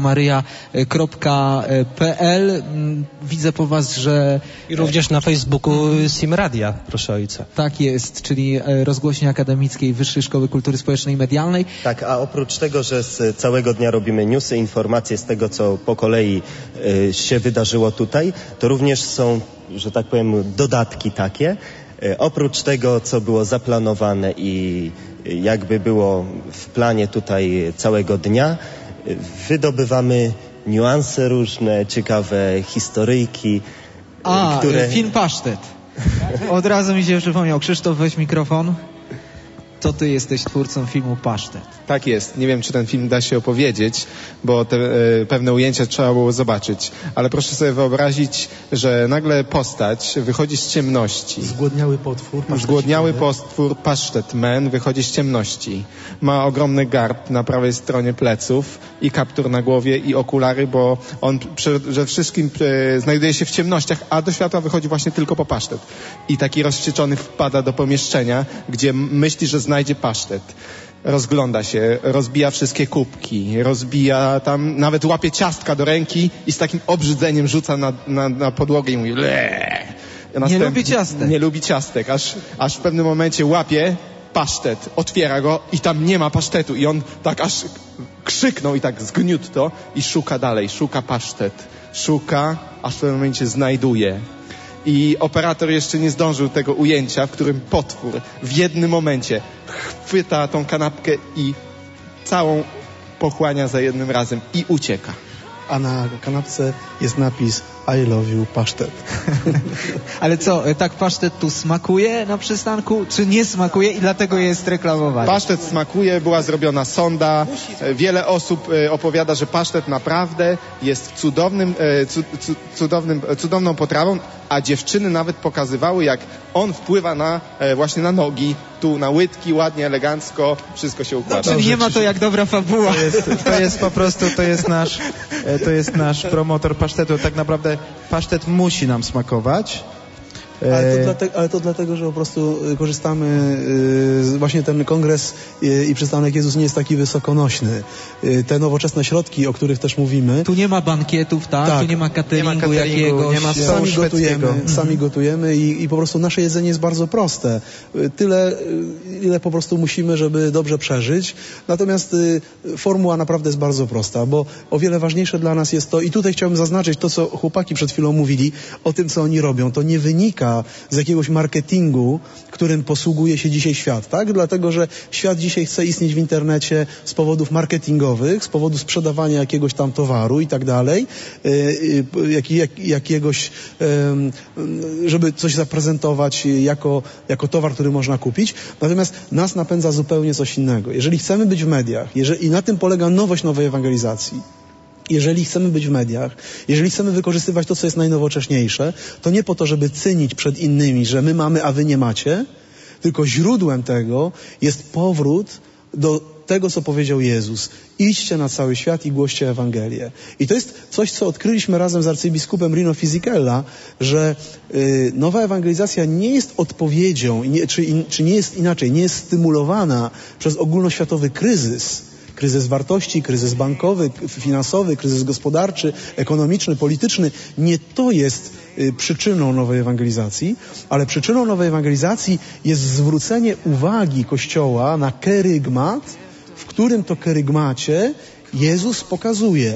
radiomaryja.pl. Widzę po was, że... I również na Facebooku Simradia, proszę ojca. Tak jest. Czyli rozgłośni akademickiej Wyższej Szkoły Kultury Społecznej i Medialnej. Tak, a oprócz tego, że z całego dnia robimy newsy, informacje z tego, co po kolei się wydarzyło tutaj, to również są, że tak powiem, dodatki takie. Oprócz tego, co było zaplanowane i jakby było w planie tutaj całego dnia, wydobywamy niuanse różne, ciekawe historyjki, które... film Pasztet. Od razu mi się przypomniał. Krzysztof, weź mikrofon. To ty jesteś twórcą filmu Pasztet. Tak jest. Nie wiem, czy ten film da się opowiedzieć, bo te pewne ujęcia trzeba było zobaczyć. Ale proszę sobie wyobrazić, że nagle postać wychodzi z ciemności. Zgłodniały potwór, Pasztet Man, wychodzi z ciemności. Ma ogromny garb na prawej stronie pleców i kaptur na głowie i okulary, bo on przede wszystkim znajduje się w ciemnościach, a do światła wychodzi właśnie tylko po pasztet. I taki rozwścieczony wpada do pomieszczenia, gdzie myśli, że znajdzie pasztet. Rozgląda się, rozbija wszystkie kubki, rozbija tam, nawet łapie ciastka do ręki i z takim obrzydzeniem rzuca na podłogę i mówi Nie lubi ciastek. Nie lubi ciastek, aż w pewnym momencie łapie pasztet, otwiera go i tam nie ma pasztetu i on tak aż krzyknął i tak zgniótł to i szuka dalej, szuka pasztet. Szuka, aż w pewnym momencie znajduje. I operator jeszcze nie zdążył tego ujęcia, w którym potwór w jednym momencie chwyta tą kanapkę i całą pochłania za jednym razem i ucieka. A na kanapce jest napis I love you, pasztet. Ale co, tak pasztet tu smakuje na przystanku, czy nie smakuje i dlatego jest reklamowany? Pasztet smakuje, była zrobiona sonda. Wiele osób opowiada, że pasztet naprawdę jest cudowną potrawą, a dziewczyny nawet pokazywały, jak on wpływa właśnie na nogi, tu na łydki, ładnie, elegancko, wszystko się układa. Czyli nie ma to jak dobra fabuła. To jest po prostu, to jest nasz promotor pasztetu. Tak naprawdę pasztet musi nam smakować. Ale to dlatego, że po prostu korzystamy, właśnie ten kongres i Przystanek Jezus nie jest taki wysokonośny. Te nowoczesne środki, o których też mówimy. Tu nie ma bankietów, tak? Tu nie ma cateringu jakiegoś. Nie ma stołu Sami gotujemy i po prostu nasze jedzenie jest bardzo proste. Tyle, ile po prostu musimy, żeby dobrze przeżyć. Natomiast formuła naprawdę jest bardzo prosta, bo o wiele ważniejsze dla nas jest to, i tutaj chciałbym zaznaczyć to, co chłopaki przed chwilą mówili, o tym, co oni robią. To nie wynika z jakiegoś marketingu, którym posługuje się dzisiaj świat, tak? Dlatego, że świat dzisiaj chce istnieć w internecie z powodów marketingowych, z powodu sprzedawania jakiegoś tam towaru i tak dalej, jakiegoś, żeby coś zaprezentować jako towar, który można kupić. Natomiast nas napędza zupełnie coś innego. Jeżeli chcemy być w mediach, i na tym polega nowość nowej ewangelizacji, jeżeli chcemy być w mediach, jeżeli chcemy wykorzystywać to, co jest najnowocześniejsze, to nie po to, żeby cynić przed innymi, że my mamy, a wy nie macie, tylko źródłem tego jest powrót do tego, co powiedział Jezus. Idźcie na cały świat i głoście Ewangelię. I to jest coś, co odkryliśmy razem z arcybiskupem Rino Fisichella, że nowa ewangelizacja nie jest odpowiedzią, czy nie jest inaczej, nie jest stymulowana przez ogólnoświatowy kryzys wartości, kryzys bankowy, finansowy, kryzys gospodarczy, ekonomiczny, polityczny. Nie to jest przyczyną nowej ewangelizacji, ale przyczyną nowej ewangelizacji jest zwrócenie uwagi Kościoła na kerygmat, w którym to kerygmacie Jezus pokazuje: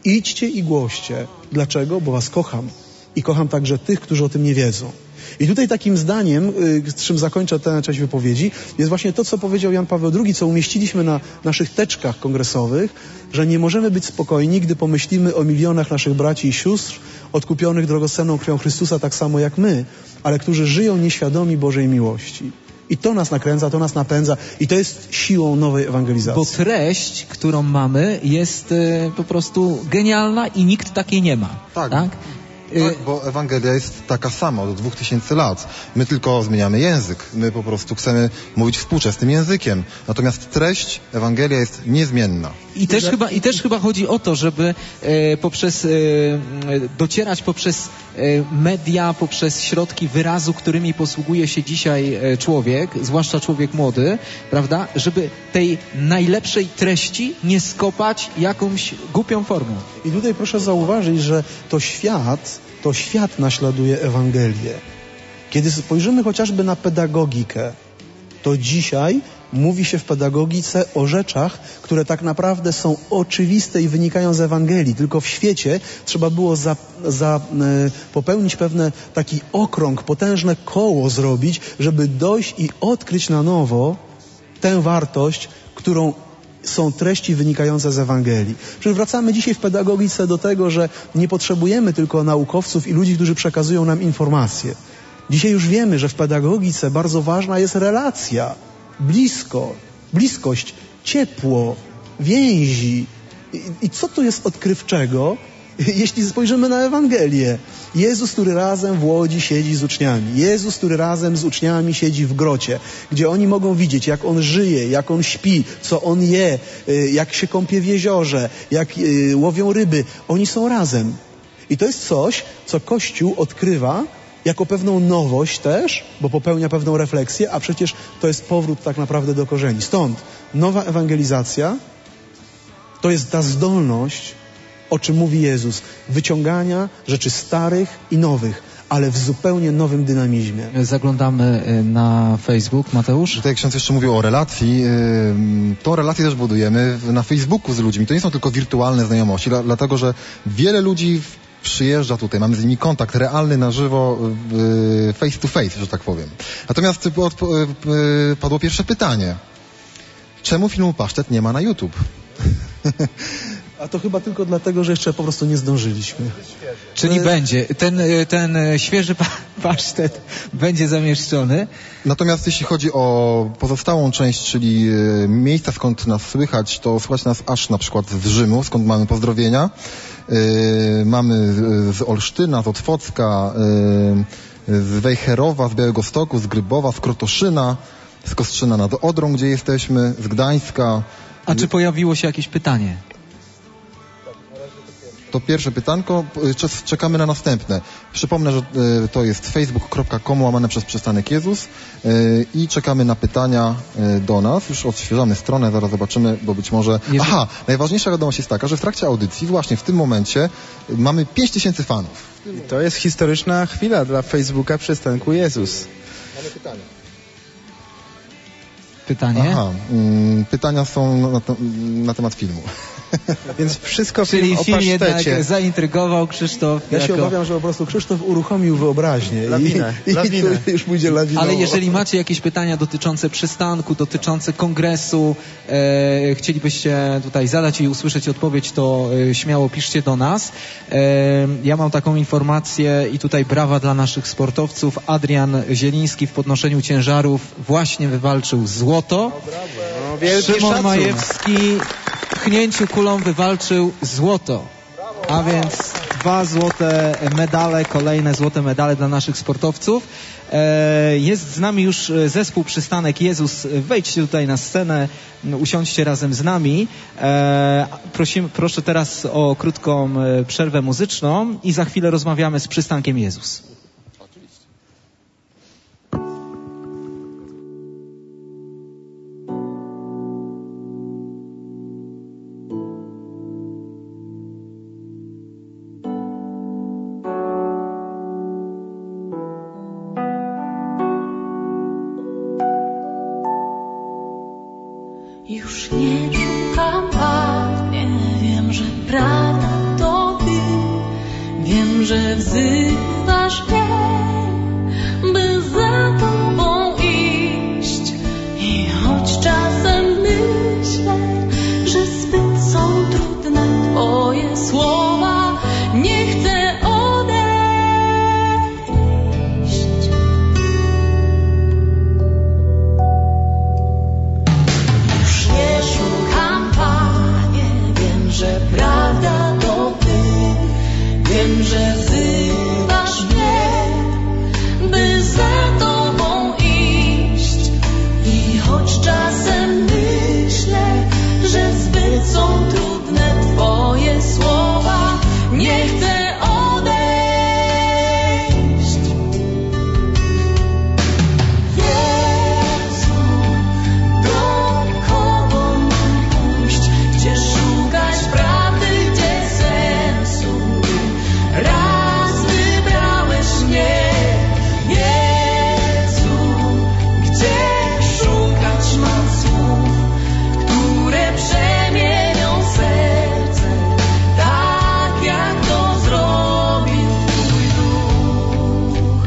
Idźcie i głoście. Dlaczego? Bo was kocham. I kocham także tych, którzy o tym nie wiedzą. I tutaj takim zdaniem, z czym zakończę tę część wypowiedzi, jest właśnie to, co powiedział Jan Paweł II, co umieściliśmy na naszych teczkach kongresowych, że nie możemy być spokojni, gdy pomyślimy o milionach naszych braci i sióstr odkupionych drogocenną krwią Chrystusa tak samo jak my, ale którzy żyją nieświadomi Bożej miłości. I to nas nakręca, to nas napędza i to jest siłą nowej ewangelizacji. Bo treść, którą mamy, jest po prostu genialna i nikt takiej nie ma. Tak? Tak, bo Ewangelia jest taka sama od 2000 lat. My tylko zmieniamy język. My po prostu chcemy mówić współczesnym językiem. Natomiast treść Ewangelia jest niezmienna. I też chyba chodzi o to, żeby docierać poprzez media, poprzez środki wyrazu, którymi posługuje się dzisiaj człowiek, zwłaszcza człowiek młody, prawda? Żeby tej najlepszej treści nie skopać jakąś głupią formą. I tutaj proszę zauważyć, że to świat naśladuje Ewangelię. Kiedy spojrzymy chociażby na pedagogikę, to dzisiaj mówi się w pedagogice o rzeczach, które tak naprawdę są oczywiste i wynikają z Ewangelii. Tylko w świecie trzeba było popełnić pewne taki okrąg, potężne koło zrobić, żeby dojść i odkryć na nowo tę wartość, którą są treści wynikające z Ewangelii. Przecież wracamy dzisiaj w pedagogice do tego, że nie potrzebujemy tylko naukowców i ludzi, którzy przekazują nam informacje. Dzisiaj już wiemy, że w pedagogice bardzo ważna jest relacja, bliskość, ciepło, więzi. I co tu jest odkrywczego, jeśli spojrzymy na Ewangelię? Jezus, który razem w łodzi siedzi z uczniami. Jezus, który razem z uczniami siedzi w grocie, gdzie oni mogą widzieć, jak On żyje, jak On śpi, co On je, jak się kąpie w jeziorze, jak łowią ryby. Oni są razem. I to jest coś, co Kościół odkrywa jako pewną nowość też, bo popełnia pewną refleksję, a przecież to jest powrót tak naprawdę do korzeni. Stąd nowa ewangelizacja to jest ta zdolność, o czym mówi Jezus, wyciągania rzeczy starych i nowych, ale w zupełnie nowym dynamizmie. Zaglądamy na Facebook. Mateusz? Tutaj jak ksiądz jeszcze mówił o relacji, tą relację też budujemy na Facebooku z ludźmi. To nie są tylko wirtualne znajomości, dlatego że wiele ludzi przyjeżdża tutaj, mamy z nimi kontakt realny, na żywo, face to face, że tak powiem. Natomiast padło pierwsze pytanie. Czemu filmu Pasztet nie ma na YouTube? A to chyba tylko dlatego, że jeszcze po prostu nie zdążyliśmy. Czyli będzie. Ten świeży pasztet będzie zamieszczony. Natomiast jeśli chodzi o pozostałą część, czyli miejsca, skąd nas słychać, to słychać nas aż na przykład z Rzymu, skąd mamy pozdrowienia. Mamy z Olsztyna, z Otwocka, z Wejherowa, z Białegostoku, z Grybowa, z Krotoszyna, z Kostrzyna nad Odrą, gdzie jesteśmy, z Gdańska. A czy pojawiło się jakieś pytanie? To pierwsze pytanko, czekamy na następne. Przypomnę, że to jest facebook.com/Jezus i czekamy na pytania do nas. Już odświeżamy stronę, zaraz zobaczymy, bo być może... Aha, najważniejsza wiadomość jest taka, że w trakcie audycji właśnie w tym momencie mamy 5000 fanów. I to jest historyczna chwila dla Facebooka Przystanku Jezus. Mamy pytanie. Pytanie? Aha, pytania są na temat filmu. Więc wszystko Czyli film jednak zaintrygował Krzysztof. Ja się obawiam, że po prostu Krzysztof uruchomił wyobraźnię. Lawinę. I już pójdzie lawiną. Ale jeżeli macie jakieś pytania dotyczące przystanku, dotyczące kongresu, chcielibyście tutaj zadać i usłyszeć odpowiedź, to śmiało piszcie do nas. Ja mam taką informację i tutaj brawa dla naszych sportowców. Adrian Zieliński w podnoszeniu ciężarów właśnie wywalczył złoto. Szymon Majewski w pchnięciu kulą wywalczył złoto. A więc 2 złote medale, kolejne złote medale dla naszych sportowców. Jest z nami już zespół Przystanek Jezus. Wejdźcie tutaj na scenę, usiądźcie razem z nami. Proszę teraz o krótką przerwę muzyczną i za chwilę rozmawiamy z Przystankiem Jezus. Już nie szukam, nie wiem, że prawda Wiem, że wzywasz mnie, by za tobą iść. I choć czasem myślę, że zbyt są trudne twoje słowa, nie chcę odejść. Już nie szukam, Panie, wiem, że prawda to Ty. Wiem, że wzywasz mnie, by za tobą iść. I choć czasem myślę, że zbyt są trudne twoje słowa, nie chcę odejść. Jezu, do kogo mam pójść? Gdzie szukać prawdy, gdzie sensu? Raz wybrałeś mnie, Jezu, gdzie szukać mam słów, które przemienią serce, tak jak to zrobił Twój Duch.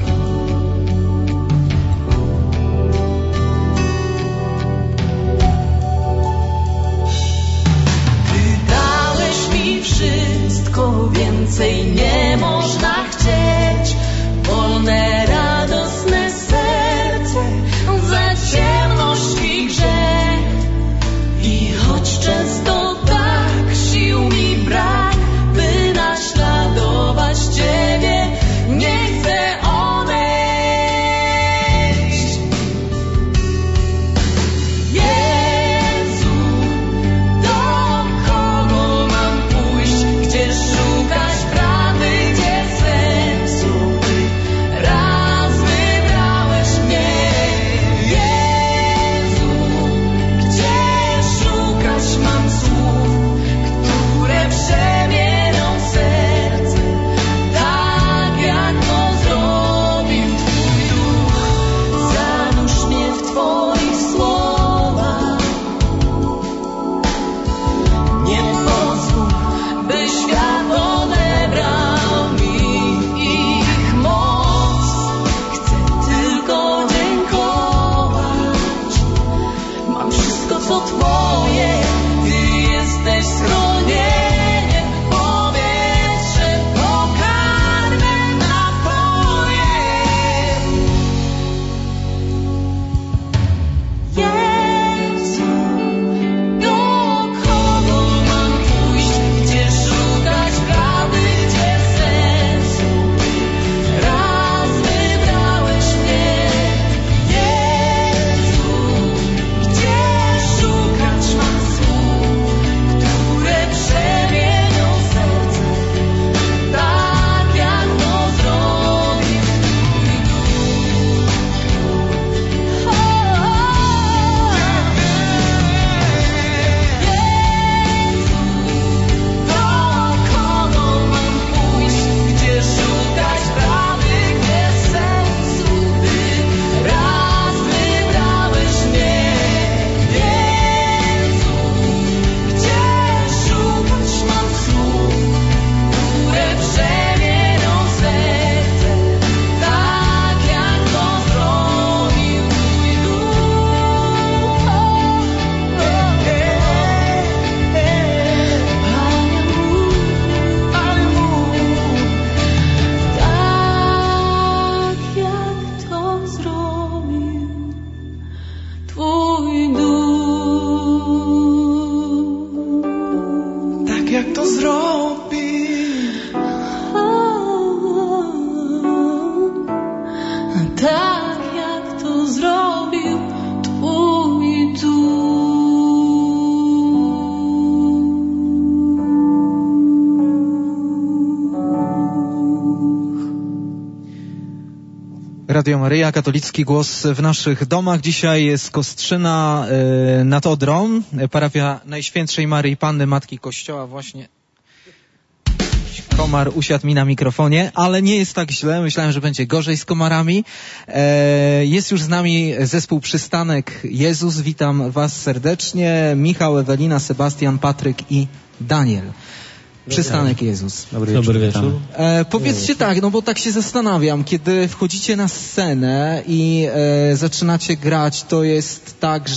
Ty dałeś mi wszystko, więcej nie można chcieć. Wolne, radosne serce za ciemność i grzech. I choć często tak sił mi brak, by naśladować Ciebie, nie chcę odejść. Jezu, do kogo mam pójść? Gdzie szukać prawdy, gdzie sensu? Raz wybrałeś mnie, Jezu, gdzie szukać mam słów, które przemienią serce, tak jak to zrobił Twój Duch. Zanurz mnie w Twoich słowach, nie pozwól, by świat odebrał mi ich moc. Chcę tylko dziękować. Mam wszystko, co Twoje, Ty jesteś schronieniem, powietrze, pokarmem, napojem. Jezu, do kogo mam pójść? Gdzie szukać prawdy, gdzie sensu? Raz wybrałeś mnie, Jezu, gdzie szukać mam słów, które przemienią serce, tak jak to zrobił Twój Duch. Do kogo mam pójść? Gdzie szukać prawdy, gdzie sensu? Ty raz wybrałeś mnie, Jezu, gdzie szukać mam słów, które przemienią serce, tak jak to zrobił Twój Duch. Panie mów, tak jak to zrobił Twój Duch. Tak jak to zrobił. Tak jak to zrobił Twój Duch. Radio Maryja, katolicki głos w naszych domach. Dzisiaj jest Kostrzyna nad Odrą, parafia Najświętszej Maryi Panny, Matki Kościoła. Właśnie komar usiadł mi na mikrofonie, ale nie jest tak źle. Myślałem, że będzie gorzej z komarami. Jest już z nami zespół Przystanek Jezus. Witam Was serdecznie. Michał, Ewelina, Sebastian, Patryk i Daniel. Przystanek Jezus. Dobry wieczór. Powiedzcie tak, no bo tak się zastanawiam, kiedy wchodzicie na scenę i zaczynacie grać, to jest tak,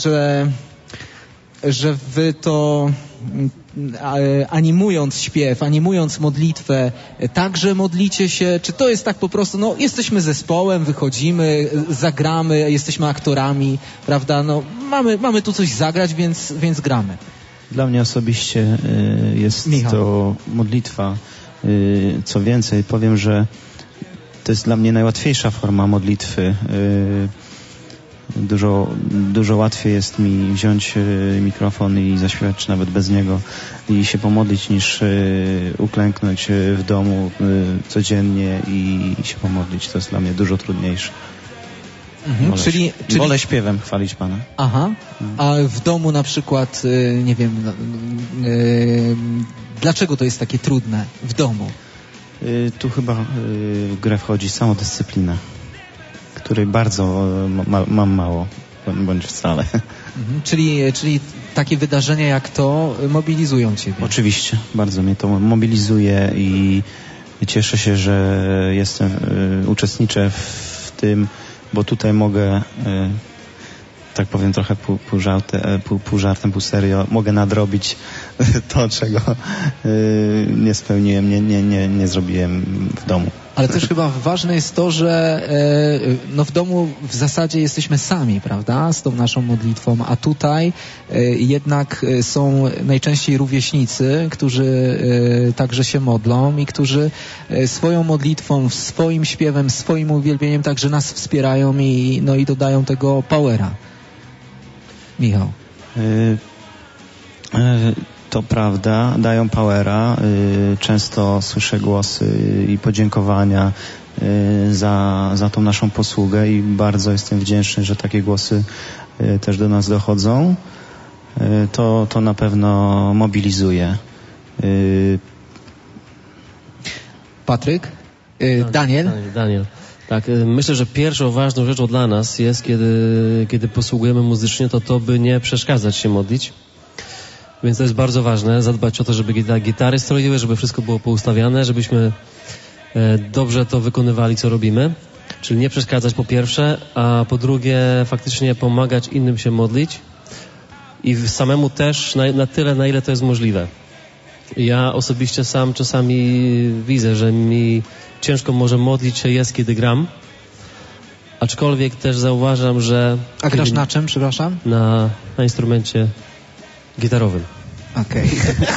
że wy to animując śpiew, animując modlitwę, także modlicie się, czy to jest tak po prostu, no jesteśmy zespołem, wychodzimy, zagramy, jesteśmy aktorami, prawda, no mamy tu coś zagrać, więc gramy. Dla mnie osobiście jest Michał. to modlitwa. Co więcej, powiem, że to jest dla mnie najłatwiejsza forma modlitwy. Dużo łatwiej jest mi wziąć mikrofon i zaśpiewać, czy nawet bez niego, i się pomodlić, niż uklęknąć w domu codziennie i się pomodlić. To jest dla mnie dużo trudniejsze. Czyli wolę śpiewem chwalić Pana. Aha, a w domu na przykład, nie wiem, dlaczego to jest takie trudne w domu? Tu chyba w grę wchodzi samodyscyplina, której bardzo mam mało, bądź wcale. Czyli takie wydarzenia jak to mobilizują Ciebie? Oczywiście, bardzo mnie to mobilizuje i cieszę się, że uczestniczę w tym, bo tutaj mogę, tak powiem trochę pół żartem, pół serio, mogę nadrobić to, czego nie spełniłem, nie zrobiłem w domu. Ale też chyba ważne jest to, że no w domu w zasadzie jesteśmy sami, prawda, z tą naszą modlitwą, a tutaj jednak są najczęściej rówieśnicy, którzy także się modlą i którzy swoją modlitwą, swoim śpiewem, swoim uwielbieniem także nas wspierają i dodają tego powera. Michał. To prawda, dają powera. Często słyszę głosy i podziękowania za tą naszą posługę i bardzo jestem wdzięczny, że takie głosy też do nas dochodzą. To na pewno mobilizuje. Patryk? Daniel? Daniel. Tak, myślę, że pierwszą ważną rzeczą dla nas jest, kiedy posługujemy muzycznie, to by nie przeszkadzać się modlić. Więc to jest bardzo ważne, zadbać o to, żeby gitary stroiły, żeby wszystko było poustawiane, żebyśmy dobrze to wykonywali, co robimy. Czyli nie przeszkadzać po pierwsze, a po drugie faktycznie pomagać innym się modlić i samemu też na tyle, na ile to jest możliwe. Ja osobiście sam czasami widzę, że mi ciężko może modlić się jest, kiedy gram, aczkolwiek też zauważam, że... A grasz na czym, przepraszam? Na instrumencie gitarowym. Okej.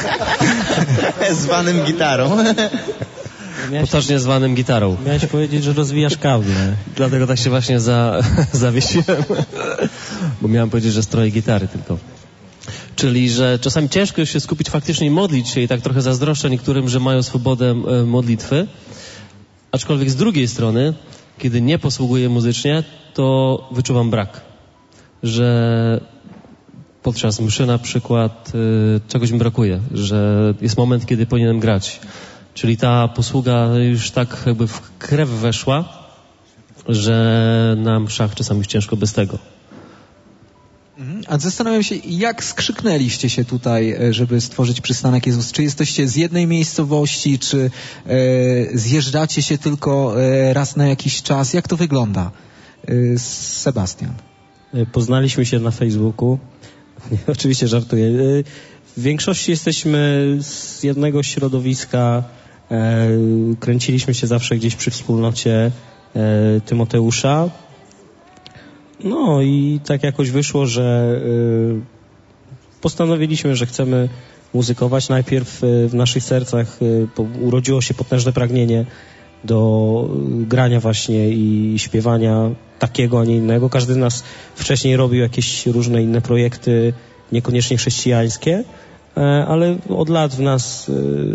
Zwanym gitarą. Potocznie zwanym gitarą. Miałeś powiedzieć, że rozwijasz kable. Dlatego tak się właśnie zawiesiłem. Bo miałem powiedzieć, że stroję gitary tylko. Czyli, że czasami ciężko jest się skupić faktycznie i modlić się i tak trochę zazdroszczę niektórym, że mają swobodę modlitwy. Aczkolwiek z drugiej strony, kiedy nie posługuję muzycznie, to wyczuwam brak. Że podczas mszy na przykład czegoś mi brakuje, że jest moment, kiedy powinienem grać. Czyli ta posługa już tak jakby w krew weszła, że na mszach czasami jest ciężko bez tego. A zastanawiam się, jak skrzyknęliście się tutaj, żeby stworzyć przystanek Jezus? Czy jesteście z jednej miejscowości, czy zjeżdżacie się tylko raz na jakiś czas? Jak to wygląda? Sebastian. Poznaliśmy się na Facebooku. Oczywiście żartuję. W większości jesteśmy z jednego środowiska. Kręciliśmy się zawsze gdzieś przy wspólnocie Tymoteusza. No i tak jakoś wyszło, że postanowiliśmy, że chcemy muzykować. Najpierw w naszych sercach urodziło się potężne pragnienie do grania właśnie i śpiewania takiego, a nie innego. Każdy z nas wcześniej robił jakieś różne inne projekty, niekoniecznie chrześcijańskie, ale od lat w nas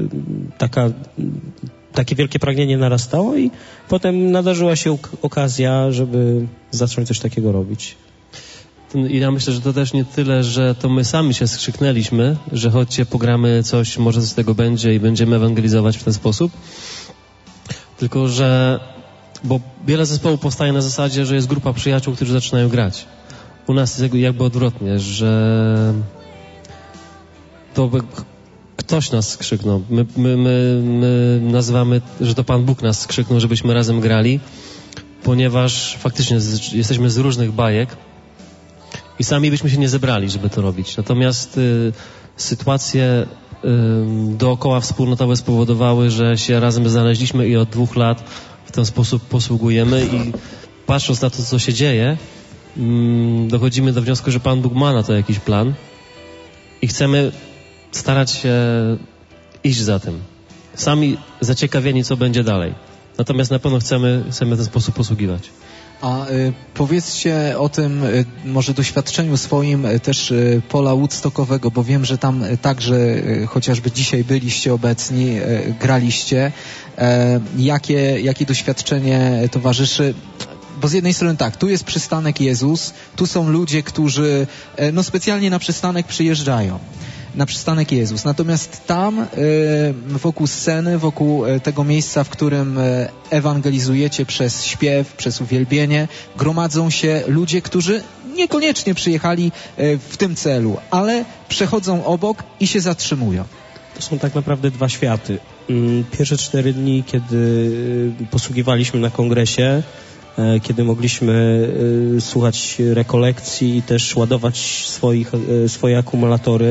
takie wielkie pragnienie narastało i potem nadarzyła się okazja, żeby zacząć coś takiego robić. I ja myślę, że to też nie tyle, że to my sami się skrzyknęliśmy, że chodźcie, pogramy coś, może z tego będzie i będziemy ewangelizować w ten sposób, tylko że, bo wiele zespołów powstaje na zasadzie, że jest grupa przyjaciół, którzy zaczynają grać. U nas jest jakby odwrotnie, że to Ktoś nas skrzyknął. My nazywamy, że to Pan Bóg nas skrzyknął, żebyśmy razem grali, ponieważ faktycznie jesteśmy z różnych bajek i sami byśmy się nie zebrali, żeby to robić. Natomiast sytuacje dookoła wspólnotowe spowodowały, że się razem znaleźliśmy i od 2 lat w ten sposób posługujemy i patrząc na to, co się dzieje, dochodzimy do wniosku, że Pan Bóg ma na to jakiś plan i chcemy starać się iść za tym. Sami zaciekawieni, co będzie dalej. Natomiast na pewno chcemy w ten sposób posługiwać. A powiedzcie o tym może doświadczeniu swoim też pola woodstockowego, bo wiem, że tam także chociażby dzisiaj byliście obecni, graliście. Jakie doświadczenie towarzyszy? Bo z jednej strony tak, tu jest przystanek Jezus, tu są ludzie, którzy specjalnie na przystanek przyjeżdżają. Na przystanek Jezus. Natomiast tam wokół sceny, wokół tego miejsca, w którym ewangelizujecie przez śpiew, przez uwielbienie, gromadzą się ludzie, którzy niekoniecznie przyjechali w tym celu, ale przechodzą obok i się zatrzymują. To są tak naprawdę 2 światy. Pierwsze 4 dni, kiedy posługiwaliśmy na kongresie, kiedy mogliśmy słuchać rekolekcji i też ładować swoje akumulatory.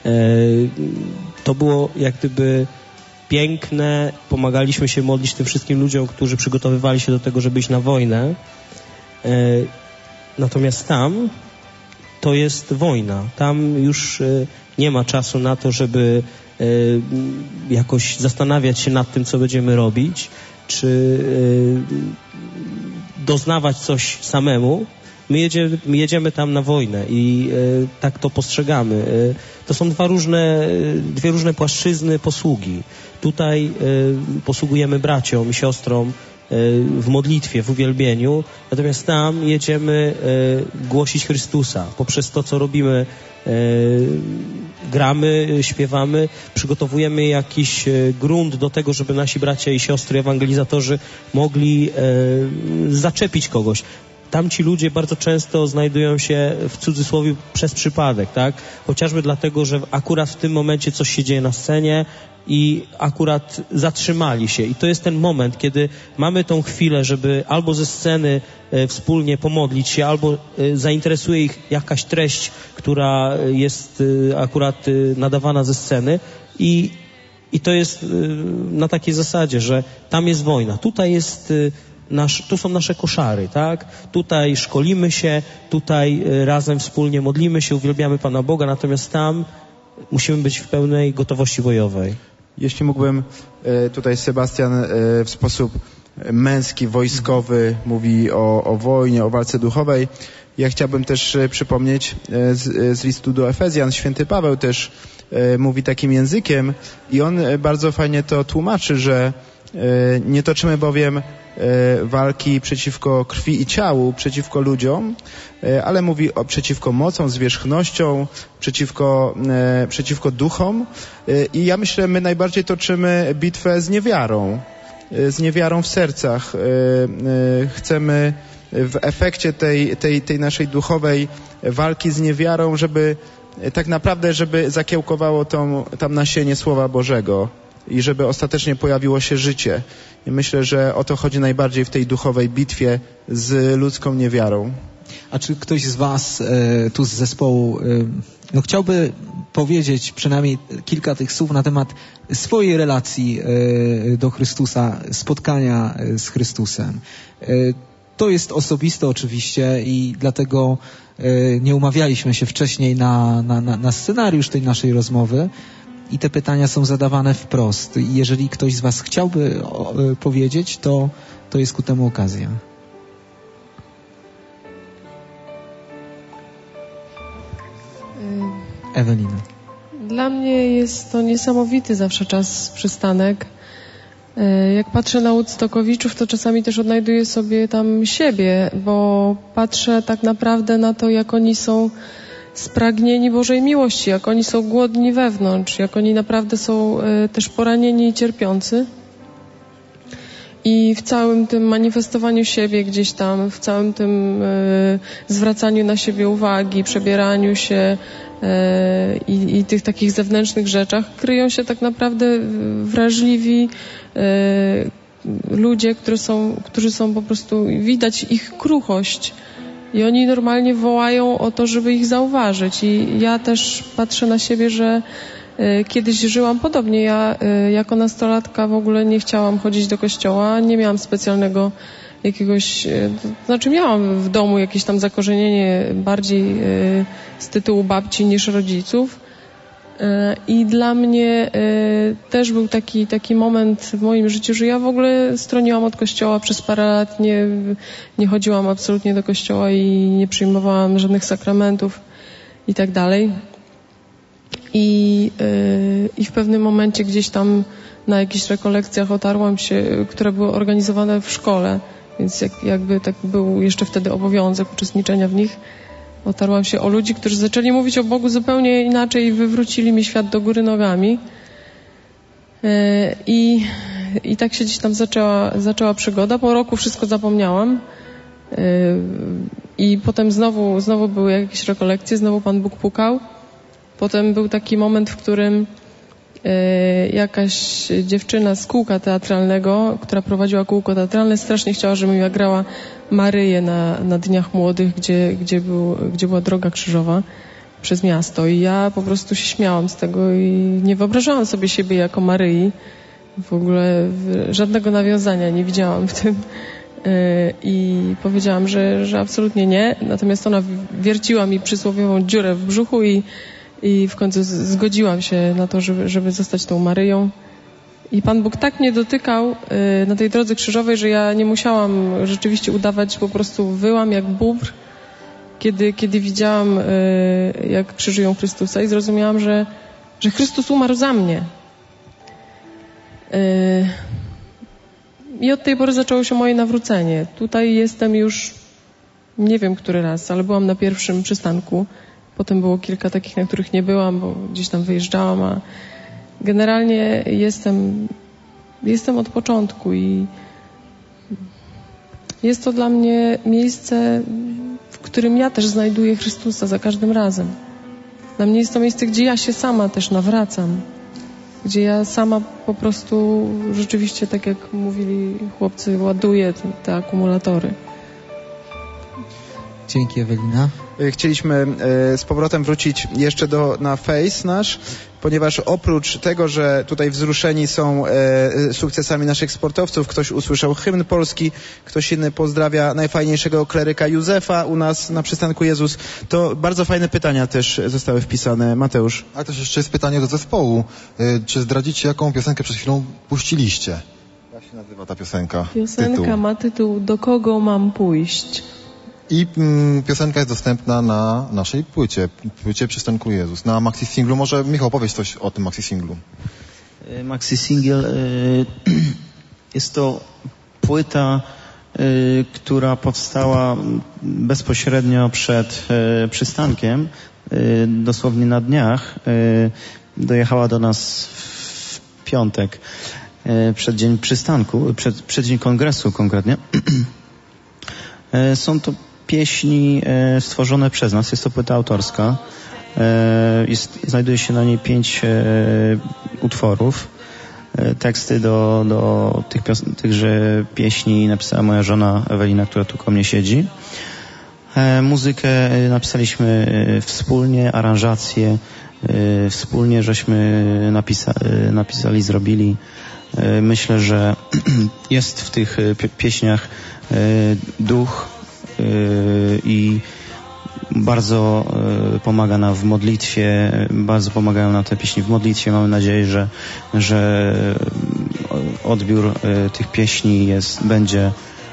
To było jak gdyby piękne, pomagaliśmy się modlić tym wszystkim ludziom, którzy przygotowywali się do tego, żeby iść na wojnę. Natomiast tam to jest wojna. Tam już nie ma czasu na to, żeby jakoś zastanawiać się nad tym, co będziemy robić, czy doznawać coś samemu. My jedziemy tam na wojnę i tak to postrzegamy. To są dwie różne płaszczyzny posługi. Tutaj posługujemy braciom i siostrom w modlitwie, w uwielbieniu, natomiast tam jedziemy głosić Chrystusa. Poprzez to, co robimy, gramy, śpiewamy, przygotowujemy jakiś grunt do tego, żeby nasi bracia i siostry ewangelizatorzy mogli zaczepić kogoś. Tamci ludzie bardzo często znajdują się w cudzysłowie przez przypadek, tak? Chociażby dlatego, że akurat w tym momencie coś się dzieje na scenie i akurat zatrzymali się. I to jest ten moment, kiedy mamy tą chwilę, żeby albo ze sceny wspólnie pomodlić się, albo zainteresuje ich jakaś treść, która jest akurat nadawana ze sceny i to jest na takiej zasadzie, że tam jest wojna. Tutaj jest tu są nasze koszary, tak? Tutaj szkolimy się, tutaj razem wspólnie modlimy się, uwielbiamy Pana Boga, natomiast tam musimy być w pełnej gotowości bojowej. Jeśli mógłbym, tutaj Sebastian w sposób męski, wojskowy mówi o wojnie, o walce duchowej. Ja chciałbym też przypomnieć z listu do Efezjan, święty Paweł też mówi takim językiem i on bardzo fajnie to tłumaczy, że nie toczymy bowiem walki przeciwko krwi i ciału, przeciwko ludziom, ale mówi przeciwko mocom, zwierzchnościom, przeciwko duchom. I ja myślę, my najbardziej toczymy bitwę z niewiarą w sercach. Chcemy w efekcie tej naszej duchowej walki z niewiarą, żeby tak naprawdę, żeby zakiełkowało tam nasienie Słowa Bożego i żeby ostatecznie pojawiło się życie. I myślę, że o to chodzi najbardziej w tej duchowej bitwie z ludzką niewiarą. A czy ktoś z was tu z zespołu chciałby powiedzieć przynajmniej kilka tych słów na temat swojej relacji do Chrystusa, spotkania z Chrystusem? To jest osobiste oczywiście i dlatego nie umawialiśmy się wcześniej na scenariusz tej naszej rozmowy. I te pytania są zadawane wprost. I jeżeli ktoś z was chciałby powiedzieć, to jest ku temu okazja. Ewelina. Dla mnie jest to niesamowity zawsze czas przystanek. Jak patrzę na Woodstockowiczów, to czasami też odnajduję sobie tam siebie, bo patrzę tak naprawdę na to, jak oni są spragnieni Bożej miłości, jak oni są głodni wewnątrz, jak oni naprawdę są też poranieni i cierpiący. I w całym tym manifestowaniu siebie gdzieś tam, w całym tym zwracaniu na siebie uwagi, przebieraniu się i tych takich zewnętrznych rzeczach kryją się tak naprawdę wrażliwi ludzie, którzy są po prostu, widać ich kruchość i oni normalnie wołają o to, żeby ich zauważyć. I ja też patrzę na siebie, że kiedyś żyłam podobnie. Ja jako nastolatka w ogóle nie chciałam chodzić do kościoła, nie miałam specjalnego jakiegoś, znaczy miałam w domu jakieś tam zakorzenienie bardziej z tytułu babci niż rodziców. I dla mnie też był taki moment w moim życiu, że ja w ogóle stroniłam od kościoła przez parę lat, nie chodziłam absolutnie do kościoła i nie przyjmowałam żadnych sakramentów i tak dalej. I w pewnym momencie gdzieś tam na jakichś rekolekcjach otarłam się, które były organizowane w szkole, więc jakby tak był jeszcze wtedy obowiązek uczestniczenia w nich. Otarłam się o ludzi, którzy zaczęli mówić o Bogu zupełnie inaczej i wywrócili mi świat do góry nogami. I tak się gdzieś tam zaczęła przygoda. Po roku wszystko zapomniałam. I potem znowu były jakieś rekolekcje, znowu Pan Bóg pukał. Potem był taki moment, w którym jakaś dziewczyna z kółka teatralnego, która prowadziła kółko teatralne, strasznie chciała, żebym ja grała Maryję na Dniach Młodych, gdzie była droga krzyżowa przez miasto. I ja po prostu się śmiałam z tego i nie wyobrażałam sobie siebie jako Maryi. W ogóle żadnego nawiązania nie widziałam w tym. I powiedziałam, że absolutnie nie. Natomiast ona wierciła mi przysłowiową dziurę w brzuchu i w końcu zgodziłam się na to, żeby zostać tą Maryją. I Pan Bóg tak mnie dotykał na tej drodze krzyżowej, że ja nie musiałam rzeczywiście udawać, po prostu wyłam jak bóbr, kiedy widziałam, jak krzyżują Chrystusa i zrozumiałam, że Chrystus umarł za mnie. I od tej pory zaczęło się moje nawrócenie. Tutaj jestem już, nie wiem który raz, ale byłam na pierwszym przystanku. Potem było kilka takich, na których nie byłam, bo gdzieś tam wyjeżdżałam, a generalnie jestem od początku i jest to dla mnie miejsce, w którym ja też znajduję Chrystusa za każdym razem. Dla mnie jest to miejsce, gdzie ja się sama też nawracam, gdzie ja sama po prostu rzeczywiście, tak jak mówili chłopcy, ładuję te akumulatory. Dzięki, Ewelina. Chcieliśmy z powrotem wrócić jeszcze na Face nasz, ponieważ oprócz tego, że tutaj wzruszeni są sukcesami naszych sportowców, ktoś usłyszał hymn polski, ktoś inny pozdrawia najfajniejszego kleryka Józefa u nas na przystanku Jezus, to bardzo fajne pytania też zostały wpisane. Mateusz. Ale też jeszcze jest pytanie do zespołu. Czy zdradzicie, jaką piosenkę przed chwilą puściliście? Jak się nazywa ta piosenka? Piosenka ma tytuł Do kogo mam pójść? I piosenka jest dostępna na naszej płycie Przystanku Jezus, na maxi singlu. Może Michał powiedz coś o tym maxi singlu. Maxi single jest to płyta, która powstała bezpośrednio przed przystankiem, dosłownie na dniach. Dojechała do nas w piątek, przed dzień przystanku, przed dzień kongresu konkretnie. Są to pieśni stworzone przez nas, jest to płyta autorska. Znajduje się na niej 5 utworów. Teksty do tychże pieśni napisała moja żona Ewelina, która tu koło mnie siedzi. Muzykę napisaliśmy wspólnie, aranżację wspólnie żeśmy napisali, zrobili. Myślę, że jest w tych pieśniach duch i bardzo pomaga nam w modlitwie, bardzo pomagają nam te pieśni w modlitwie. Mamy nadzieję, że odbiór tych pieśni będzie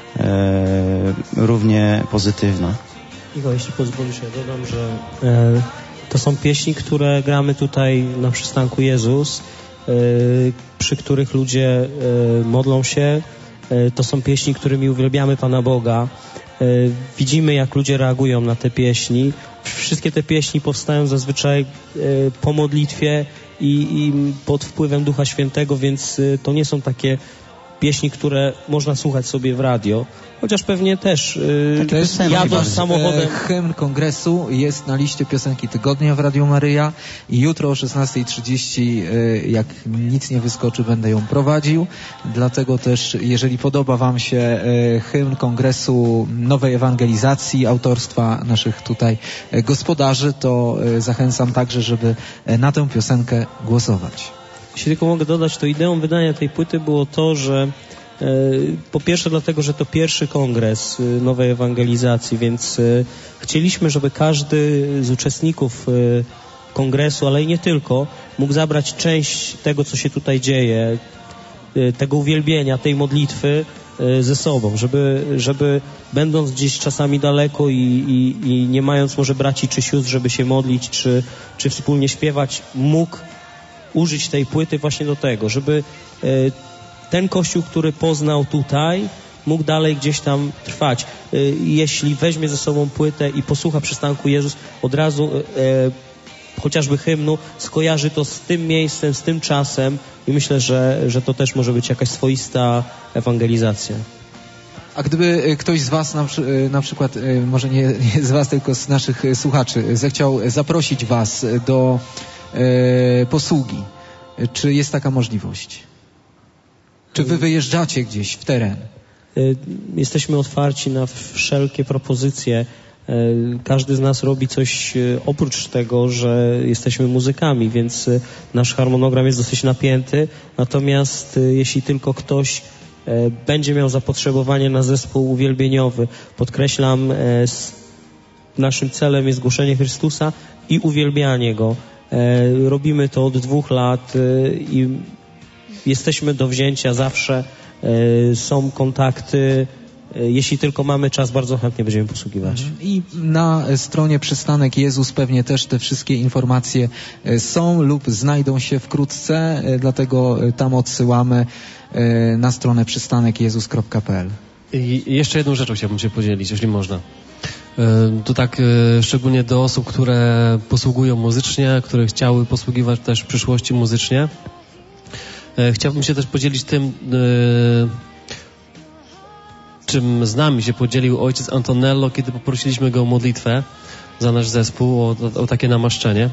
równie pozytywny. Iwo, jeśli pozwolisz, ja dodam, że to są pieśni, które gramy tutaj na przystanku Jezus, przy których ludzie modlą się. To są pieśni, którymi uwielbiamy Pana Boga. Widzimy, jak ludzie reagują na te pieśni. Wszystkie te pieśni powstają zazwyczaj po modlitwie i pod wpływem Ducha Świętego, więc to nie są takie pieśni, które można słuchać sobie w radio, chociaż pewnie też jadąc samochodem. Hymn kongresu jest na liście piosenki tygodnia w Radiu Maryja i jutro o 16:30, jak nic nie wyskoczy, będę ją prowadził. Dlatego też, jeżeli podoba wam się hymn kongresu Nowej Ewangelizacji autorstwa naszych tutaj gospodarzy, to zachęcam także, żeby na tę piosenkę głosować. Jeśli tylko mogę dodać, to ideą wydania tej płyty było to, że po pierwsze dlatego, że to pierwszy kongres Nowej Ewangelizacji, więc chcieliśmy, żeby każdy z uczestników kongresu, ale i nie tylko, mógł zabrać część tego, co się tutaj dzieje, tego uwielbienia, tej modlitwy ze sobą, żeby będąc gdzieś czasami daleko i nie mając może braci czy sióstr, żeby się modlić, czy wspólnie śpiewać, mógł użyć tej płyty właśnie do tego, żeby ten Kościół, który poznał tutaj, mógł dalej gdzieś tam trwać. Jeśli weźmie ze sobą płytę i posłucha przystanku Jezus, od razu chociażby hymnu, skojarzy to z tym miejscem, z tym czasem i myślę, że to też może być jakaś swoista ewangelizacja. A gdyby ktoś z was, na przykład, może nie z was, tylko z naszych słuchaczy, zechciał zaprosić was do posługi, czy jest taka możliwość? Czy wy wyjeżdżacie gdzieś w teren? Jesteśmy otwarci na wszelkie propozycje. Każdy z nas robi coś oprócz tego, że jesteśmy muzykami, więc nasz harmonogram jest dosyć napięty. Natomiast jeśli tylko ktoś będzie miał zapotrzebowanie na zespół uwielbieniowy, podkreślam, naszym celem jest głoszenie Chrystusa i uwielbianie Go. Robimy to od 2 lat i jesteśmy do wzięcia zawsze. Są kontakty. Jeśli tylko mamy czas, bardzo chętnie będziemy posługiwać. I na stronie Przystanek Jezus pewnie też te wszystkie informacje są lub znajdą się wkrótce, dlatego tam odsyłamy na stronę przystanekjezus.pl. I jeszcze jedną rzeczą chciałbym się podzielić, jeśli można. To tak szczególnie do osób, które posługują muzycznie, które chciały posługiwać też w przyszłości muzycznie. Chciałbym się też podzielić tym, czym z nami się podzielił ojciec Antonello, kiedy poprosiliśmy go o modlitwę za nasz zespół, o takie namaszczenie.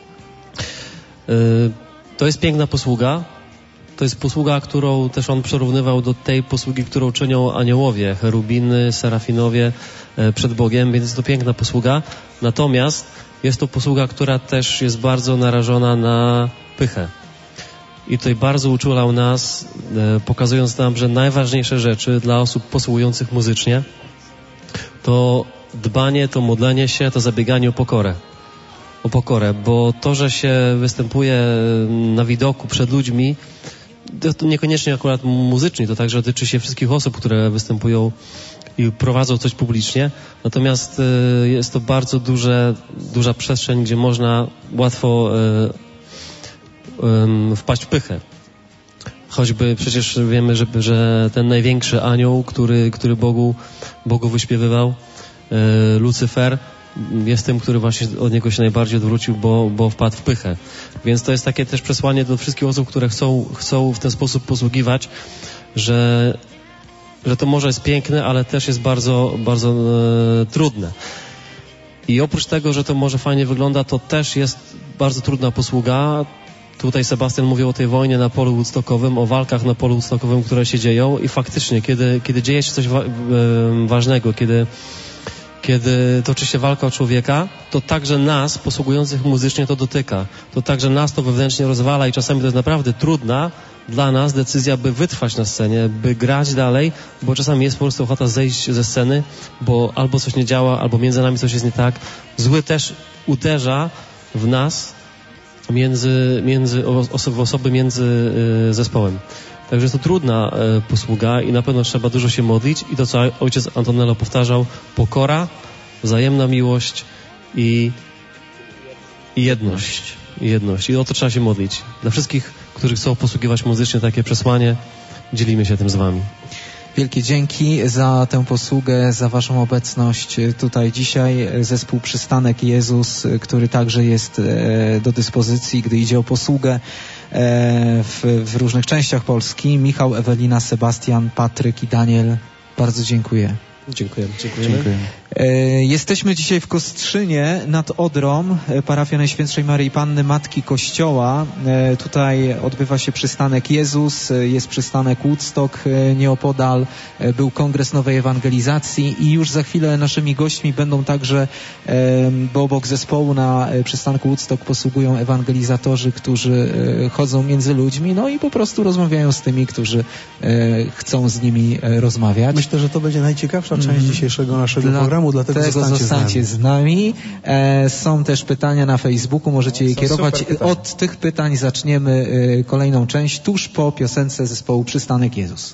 To jest piękna posługa. To jest posługa, którą też on przyrównywał do tej posługi, którą czynią aniołowie, cherubiny, serafinowie przed Bogiem, więc jest to piękna posługa. Natomiast jest to posługa, która też jest bardzo narażona na pychę. I tutaj bardzo uczulał nas, pokazując nam, że najważniejsze rzeczy dla osób posługujących muzycznie to dbanie, to modlenie się, to zabieganie o pokorę. O pokorę, bo to, że się występuje na widoku przed ludźmi, to niekoniecznie akurat muzycznie, to także dotyczy się wszystkich osób, które występują i prowadzą coś publicznie. Natomiast jest to bardzo duża przestrzeń, gdzie można łatwo wpaść w pychę. Choćby przecież wiemy, że ten największy anioł, który Bogu wyśpiewywał, Lucyfer, jest tym, który właśnie od niego się najbardziej odwrócił, bo wpadł w pychę. Więc to jest takie też przesłanie do wszystkich osób, które chcą w ten sposób posługiwać, że to może jest piękne, ale też jest bardzo, bardzo trudne. I oprócz tego, że to może fajnie wygląda, to też jest bardzo trudna posługa. Tutaj Sebastian mówił o tej wojnie na polu woodstockowym, o walkach na polu woodstockowym, które się dzieją i faktycznie, kiedy dzieje się coś ważnego, kiedy toczy się walka o człowieka, to także nas, posługujących muzycznie, to dotyka. To także nas to wewnętrznie rozwala i czasami to jest naprawdę trudna dla nas decyzja, by wytrwać na scenie, by grać dalej, bo czasami jest po prostu ochota zejść ze sceny, bo albo coś nie działa, albo między nami coś jest nie tak. Zły też uderza w nas, między zespołem. Także jest to trudna posługa i na pewno trzeba dużo się modlić i to, co ojciec Antonello powtarzał, pokora, wzajemna miłość i jedność. I o to trzeba się modlić. Dla wszystkich, którzy chcą posługiwać muzycznie, takie przesłanie, dzielimy się tym z wami. Wielkie dzięki za tę posługę, za waszą obecność tutaj dzisiaj. Zespół Przystanek Jezus, który także jest do dyspozycji, gdy idzie o posługę. w różnych częściach Polski. Michał, Ewelina, Sebastian, Patryk i Daniel. Bardzo dziękuję. Dziękujemy. Jesteśmy dzisiaj w Kostrzynie nad Odrą, parafia Najświętszej Maryi Panny, Matki Kościoła. Tutaj odbywa się przystanek Jezus, jest przystanek Woodstock nieopodal, był Kongres Nowej Ewangelizacji i już za chwilę naszymi gośćmi będą także, bo obok zespołu na przystanku Woodstock posługują ewangelizatorzy, którzy chodzą między ludźmi, no i po prostu rozmawiają z tymi, którzy chcą z nimi rozmawiać. Myślę, że to będzie najciekawsza część dzisiejszego naszego programu, dlatego zostańcie z nami. Są też pytania na Facebooku, możecie je kierować. Od tych pytań zaczniemy kolejną część tuż po piosence zespołu Przystanek Jezus.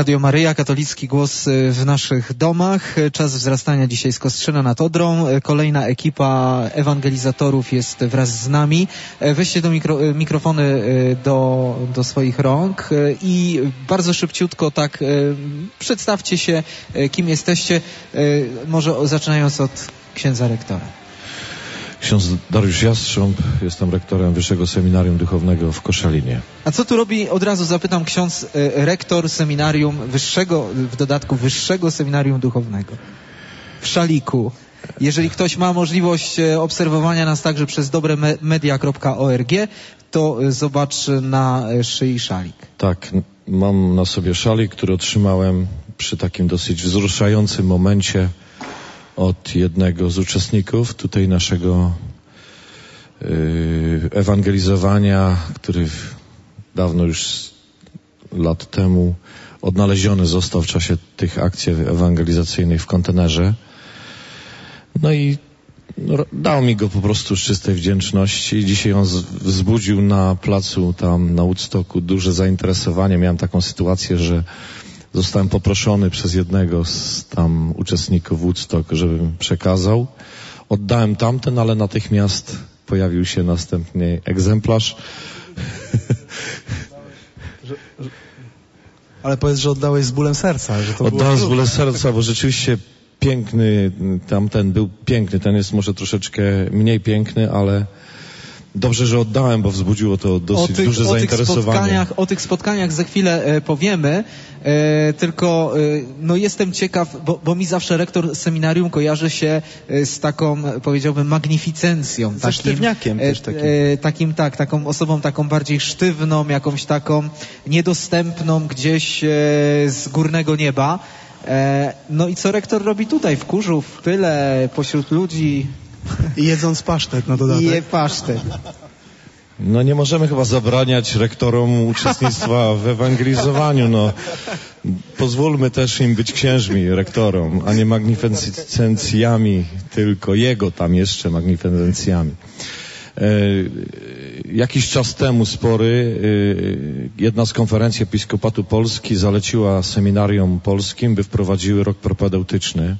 Radio Maryja, katolicki głos w naszych domach. Czas wzrastania dzisiaj z Kostrzyna nad Odrą. Kolejna ekipa ewangelizatorów jest wraz z nami. Weźcie mikrofony do swoich rąk i bardzo szybciutko tak przedstawcie się, kim jesteście. Może zaczynając od księdza rektora. Ksiądz Dariusz Jastrząb, jestem rektorem Wyższego Seminarium Duchownego w Koszalinie. A co tu robi, od razu zapytam, ksiądz rektor seminarium wyższego, w dodatku Wyższego Seminarium Duchownego w Szaliku? Jeżeli ktoś ma możliwość obserwowania nas także przez dobremedia.org, to zobacz na szyi szalik. Tak, mam na sobie szalik, który otrzymałem przy takim dosyć wzruszającym momencie od jednego z uczestników tutaj naszego ewangelizowania, który dawno już lat temu odnaleziony został w czasie tych akcji ewangelizacyjnych w kontenerze. No i dał mi go po prostu z czystej wdzięczności i dzisiaj on wzbudził na placu tam na Woodstocku duże zainteresowanie. Miałem taką sytuację, że zostałem poproszony przez jednego z tam uczestników Woodstock, żebym przekazał. Oddałem tamten, ale natychmiast pojawił się następny egzemplarz. Ale powiedz, że oddałeś z bólem serca. Że to oddałem z bólem serca, bo rzeczywiście piękny, tamten był piękny. Ten jest może troszeczkę mniej piękny, ale dobrze, że oddałem, bo wzbudziło to dosyć duże zainteresowanie. O tych spotkaniach za chwilę powiemy, tylko no jestem ciekaw, bo mi zawsze rektor seminarium kojarzy się z taką, powiedziałbym, magnificencją. Ze sztywniakiem też takim. Taką osobą taką bardziej sztywną, jakąś taką niedostępną gdzieś z górnego nieba. No i co rektor robi tutaj, w kurzu, w pyle, pośród ludzi? I jedząc pasztet na dodatek. I je pasztet. No nie możemy chyba zabraniać rektorom uczestnictwa w ewangelizowaniu. No, pozwólmy też im być księżmi, rektorom, a nie magnificencjami, tylko jego tam jeszcze magnificencjami. Jakiś czas temu spory jedna z konferencji Episkopatu Polski zaleciła seminariom polskim, by wprowadziły rok propedeutyczny.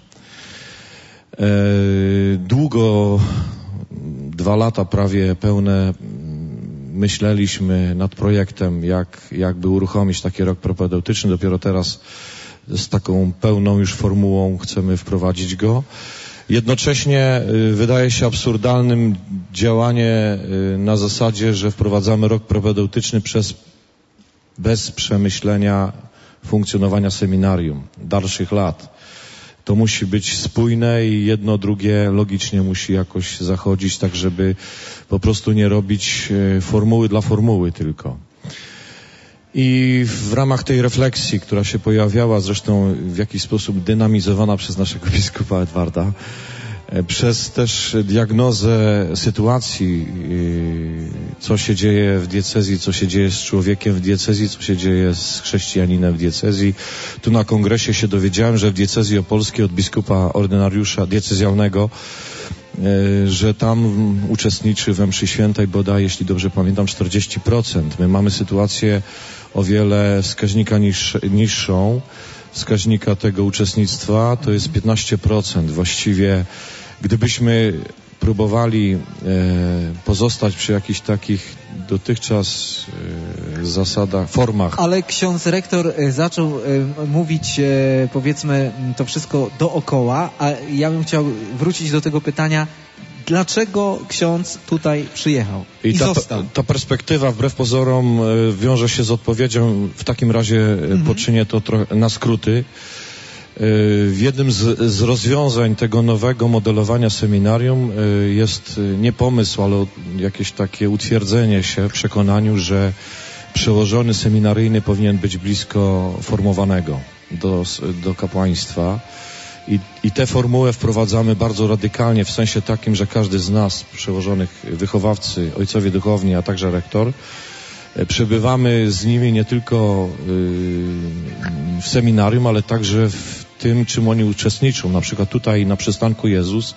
Długo, 2 lata prawie pełne, myśleliśmy nad projektem, jakby uruchomić taki rok propedeutyczny. Dopiero teraz z taką pełną już formułą chcemy wprowadzić go. Jednocześnie wydaje się absurdalnym działanie na zasadzie, że wprowadzamy rok propedeutyczny bez przemyślenia funkcjonowania seminarium dalszych lat. To musi być spójne i jedno drugie logicznie musi jakoś zachodzić, tak żeby po prostu nie robić formuły dla formuły tylko. I w ramach tej refleksji, która się pojawiała, zresztą w jakiś sposób dynamizowana przez naszego biskupa Edwarda, przez też diagnozę sytuacji, co się dzieje w diecezji, co się dzieje z człowiekiem w diecezji, co się dzieje z chrześcijaninem w diecezji. Tu na kongresie się dowiedziałem, że w diecezji opolskiej od biskupa ordynariusza diecezjalnego, że tam uczestniczy we mszy świętej bodaj, jeśli dobrze pamiętam, 40%. My mamy sytuację o wiele wskaźnika niższą. Wskaźnika tego uczestnictwa to jest 15%. Właściwie gdybyśmy próbowali pozostać przy jakichś takich dotychczas zasadach, formach. Ale ksiądz rektor zaczął mówić, powiedzmy, to wszystko dookoła, a ja bym chciał wrócić do tego pytania, dlaczego ksiądz tutaj przyjechał i został? Ta perspektywa wbrew pozorom wiąże się z odpowiedzią, w takim razie poczynię to na skróty. W jednym z rozwiązań tego nowego modelowania seminarium jest nie pomysł, ale jakieś takie utwierdzenie się w przekonaniu, że przełożony seminaryjny powinien być blisko formowanego do kapłaństwa. I tę formułę wprowadzamy bardzo radykalnie, w sensie takim, że każdy z nas, przełożonych wychowawcy, ojcowie duchowni, a także rektor, przebywamy z nimi nie tylko w seminarium, ale także w tym, czym oni uczestniczą. Na przykład tutaj na przystanku Jezus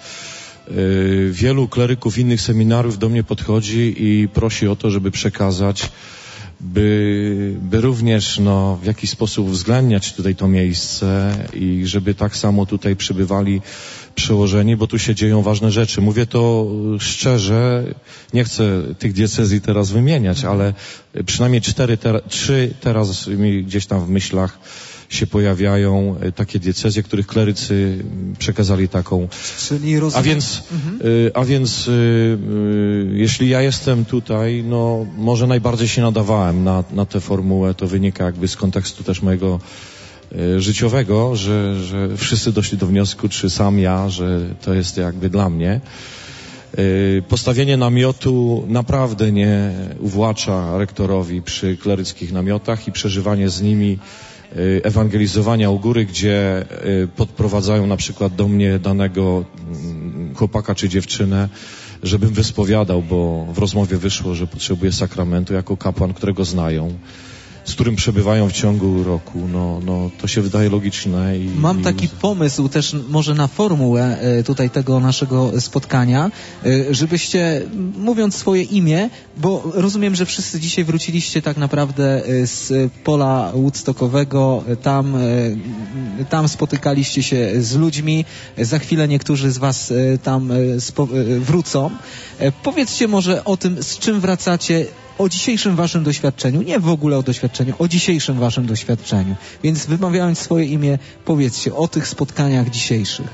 wielu kleryków innych seminariów do mnie podchodzi i prosi o to, żeby przekazać by również w jakiś sposób uwzględniać tutaj to miejsce i żeby tak samo tutaj przybywali przełożeni, bo tu się dzieją ważne rzeczy. Mówię to szczerze, nie chcę tych diecezji teraz wymieniać, ale przynajmniej 3 teraz mi gdzieś tam w myślach się pojawiają takie diecezje, których klerycy przekazali taką. Czyli rozumiem. A więc jeśli ja jestem tutaj, może najbardziej się nadawałem na tę formułę, to wynika jakby z kontekstu też mojego życiowego, że wszyscy doszli do wniosku, czy sam ja, że to jest jakby dla mnie. Postawienie namiotu naprawdę nie uwłacza rektorowi przy kleryckich namiotach i przeżywanie z nimi ewangelizowania u góry, gdzie podprowadzają na przykład do mnie danego chłopaka czy dziewczynę, żebym wyspowiadał, bo w rozmowie wyszło, że potrzebuje sakramentu jako kapłan, którego znają, z którym przebywają w ciągu roku. To się wydaje logiczne. Mam taki pomysł też może na formułę tutaj tego naszego spotkania, żebyście, mówiąc swoje imię, bo rozumiem, że wszyscy dzisiaj wróciliście tak naprawdę z pola woodstockowego, tam spotykaliście się z ludźmi, za chwilę niektórzy z was tam wrócą. Powiedzcie może o tym, z czym wracacie, o dzisiejszym waszym doświadczeniu, nie w ogóle o doświadczeniu, o dzisiejszym waszym doświadczeniu. Więc wymawiając swoje imię, powiedzcie o tych spotkaniach dzisiejszych.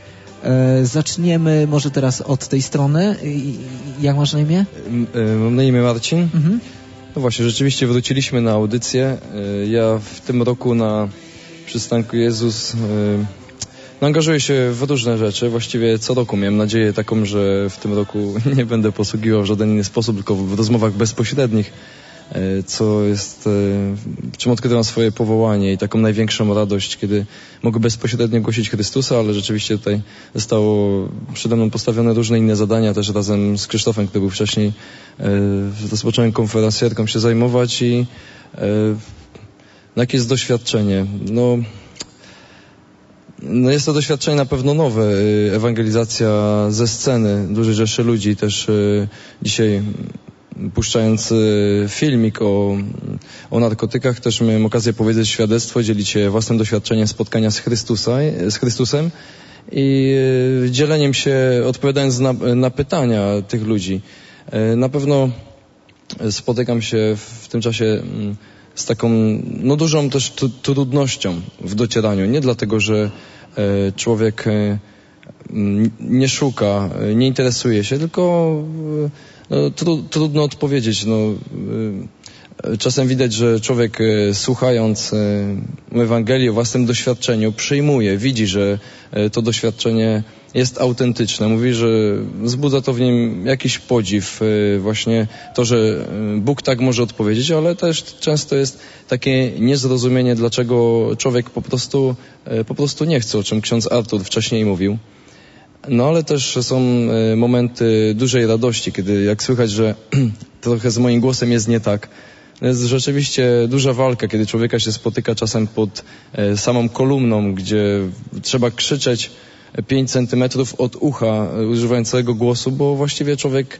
Zaczniemy może teraz od tej strony. Jak masz na imię? Mam na imię Marcin. No właśnie, rzeczywiście wróciliśmy na audycję. Ja w tym roku na przystanku Jezus angażuję się w różne rzeczy. Właściwie co roku miałem nadzieję taką, że w tym roku nie będę posługiwał w żaden inny sposób, tylko w rozmowach bezpośrednich, co jest, w czym odkrywam swoje powołanie i taką największą radość, kiedy mogę bezpośrednio głosić Chrystusa, ale rzeczywiście tutaj zostało przede mną postawione różne inne zadania, też razem z Krzysztofem, który był wcześniej, rozpocząłem konferencjerką się zajmować i jakie jest doświadczenie? Jest to doświadczenie na pewno nowe, ewangelizacja ze sceny, dużej rzeszy ludzi, też dzisiaj puszczając filmik o narkotykach, też miałem okazję powiedzieć świadectwo, dzielić się własnym doświadczeniem spotkania z Chrystusem i dzieleniem się, odpowiadając na pytania tych ludzi. Na pewno spotykam się w tym czasie z taką dużą też trudnością w docieraniu. Nie dlatego, że człowiek nie szuka, nie interesuje się, tylko trudno odpowiedzieć. Czasem widać, że człowiek słuchając Ewangelii o własnym doświadczeniu przyjmuje, widzi, że to doświadczenie jest autentyczne. Mówi, że wzbudza to w nim jakiś podziw, właśnie to, że Bóg tak może odpowiedzieć, ale też często jest takie niezrozumienie, dlaczego człowiek po prostu nie chce, o czym ksiądz Artur wcześniej mówił. Ale też są momenty dużej radości, kiedy jak słychać, że trochę z moim głosem jest nie tak. Jest rzeczywiście duża walka, kiedy człowieka się spotyka czasem pod samą kolumną, gdzie trzeba krzyczeć 5 centymetrów od ucha używającego głosu, bo właściwie człowiek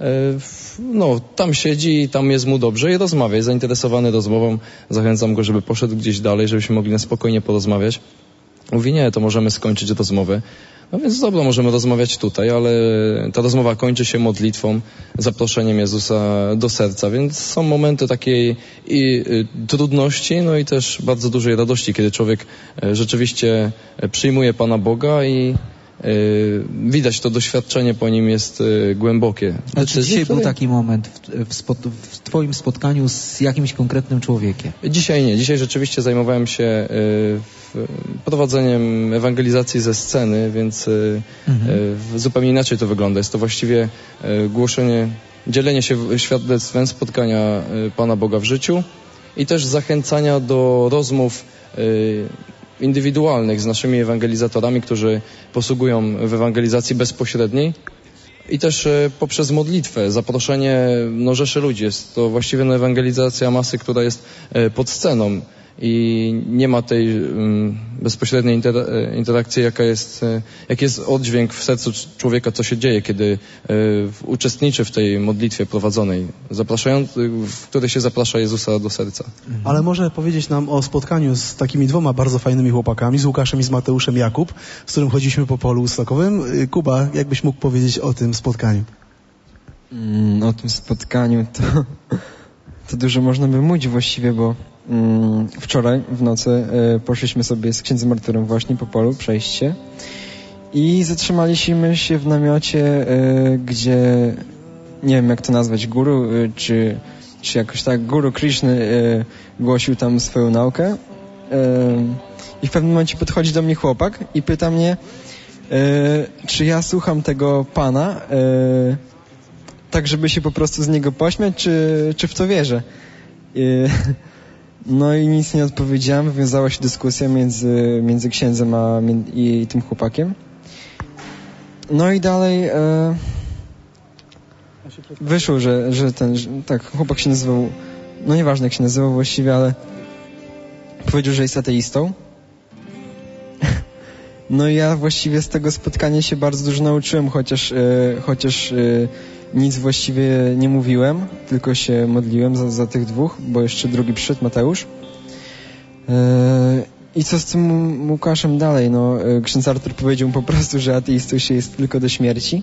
tam siedzi, tam jest mu dobrze i rozmawia, jest zainteresowany rozmową. Zachęcam go, żeby poszedł gdzieś dalej, żebyśmy mogli na spokojnie porozmawiać. Mówi, nie, to możemy skończyć rozmowę. Więc dobra, możemy rozmawiać tutaj, ale ta rozmowa kończy się modlitwą, zaproszeniem Jezusa do serca, więc są momenty takiej trudności, i też bardzo dużej radości, kiedy człowiek rzeczywiście przyjmuje Pana Boga i widać, to doświadczenie po nim jest głębokie. A czy dzisiaj był taki moment w Twoim spotkaniu z jakimś konkretnym człowiekiem? Dzisiaj nie. Dzisiaj rzeczywiście zajmowałem się prowadzeniem ewangelizacji ze sceny, więc zupełnie inaczej to wygląda. Jest to właściwie głoszenie, dzielenie się świadectwem spotkania Pana Boga w życiu i też zachęcania do rozmów indywidualnych z naszymi ewangelizatorami, którzy posługują w ewangelizacji bezpośredniej i też poprzez modlitwę, zaproszenie rzeszy ludzi. Jest to właściwie ewangelizacja masy, która jest pod sceną i nie ma tej bezpośredniej interakcji, jaki jest oddźwięk w sercu człowieka, co się dzieje, kiedy uczestniczy w tej modlitwie prowadzonej, w której się zaprasza Jezusa do serca. Ale może powiedzieć nam o spotkaniu z takimi dwoma bardzo fajnymi chłopakami, z Łukaszem i z Mateuszem Jakub, z którym chodziliśmy po polu Woodstockowym. Kuba, jakbyś mógł powiedzieć o tym spotkaniu? O tym spotkaniu to dużo można by mówić właściwie, bo wczoraj w nocy poszliśmy sobie z księdzem Arturem właśnie po polu, przejść się i zatrzymaliśmy się w namiocie, gdzie nie wiem jak to nazwać, guru, czy jakoś tak, guru Krishny głosił tam swoją naukę i w pewnym momencie podchodzi do mnie chłopak i pyta mnie, czy ja słucham tego pana tak, żeby się po prostu z niego pośmiać, czy w to wierzę. No i nic nie odpowiedziałem, wywiązała się dyskusja między księdzem i tym chłopakiem. No i dalej wyszło, że tak, chłopak się nazywał, no nieważne jak się nazywał właściwie, ale powiedział, że jest ateistą. No i ja właściwie z tego spotkania się bardzo dużo nauczyłem, chociaż nic właściwie nie mówiłem, tylko się modliłem za tych dwóch, bo jeszcze drugi przyszedł, Mateusz. I co z tym Łukaszem dalej? No, ksiądz Artur powiedział mu po prostu, że ateistą się jest tylko do śmierci.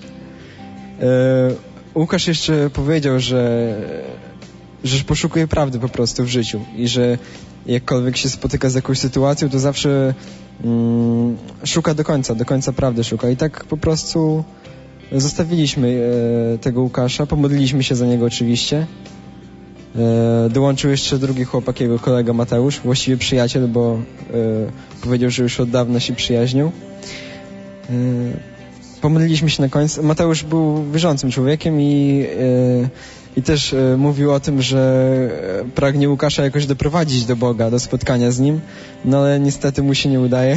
Łukasz jeszcze powiedział, że poszukuje prawdy po prostu w życiu i że jakkolwiek się spotyka z jakąś sytuacją, to zawsze szuka do końca prawdy szuka. I tak po prostu zostawiliśmy tego Łukasza, pomodliliśmy się za niego oczywiście. Dołączył jeszcze drugi chłopak, jego kolega Mateusz, właściwie przyjaciel, bo powiedział, że już od dawna się przyjaźnią. Pomodliliśmy się na końcu. Mateusz był wierzącym człowiekiem i też mówił o tym, że pragnie Łukasza jakoś doprowadzić do Boga, do spotkania z Nim, no ale niestety mu się nie udaje.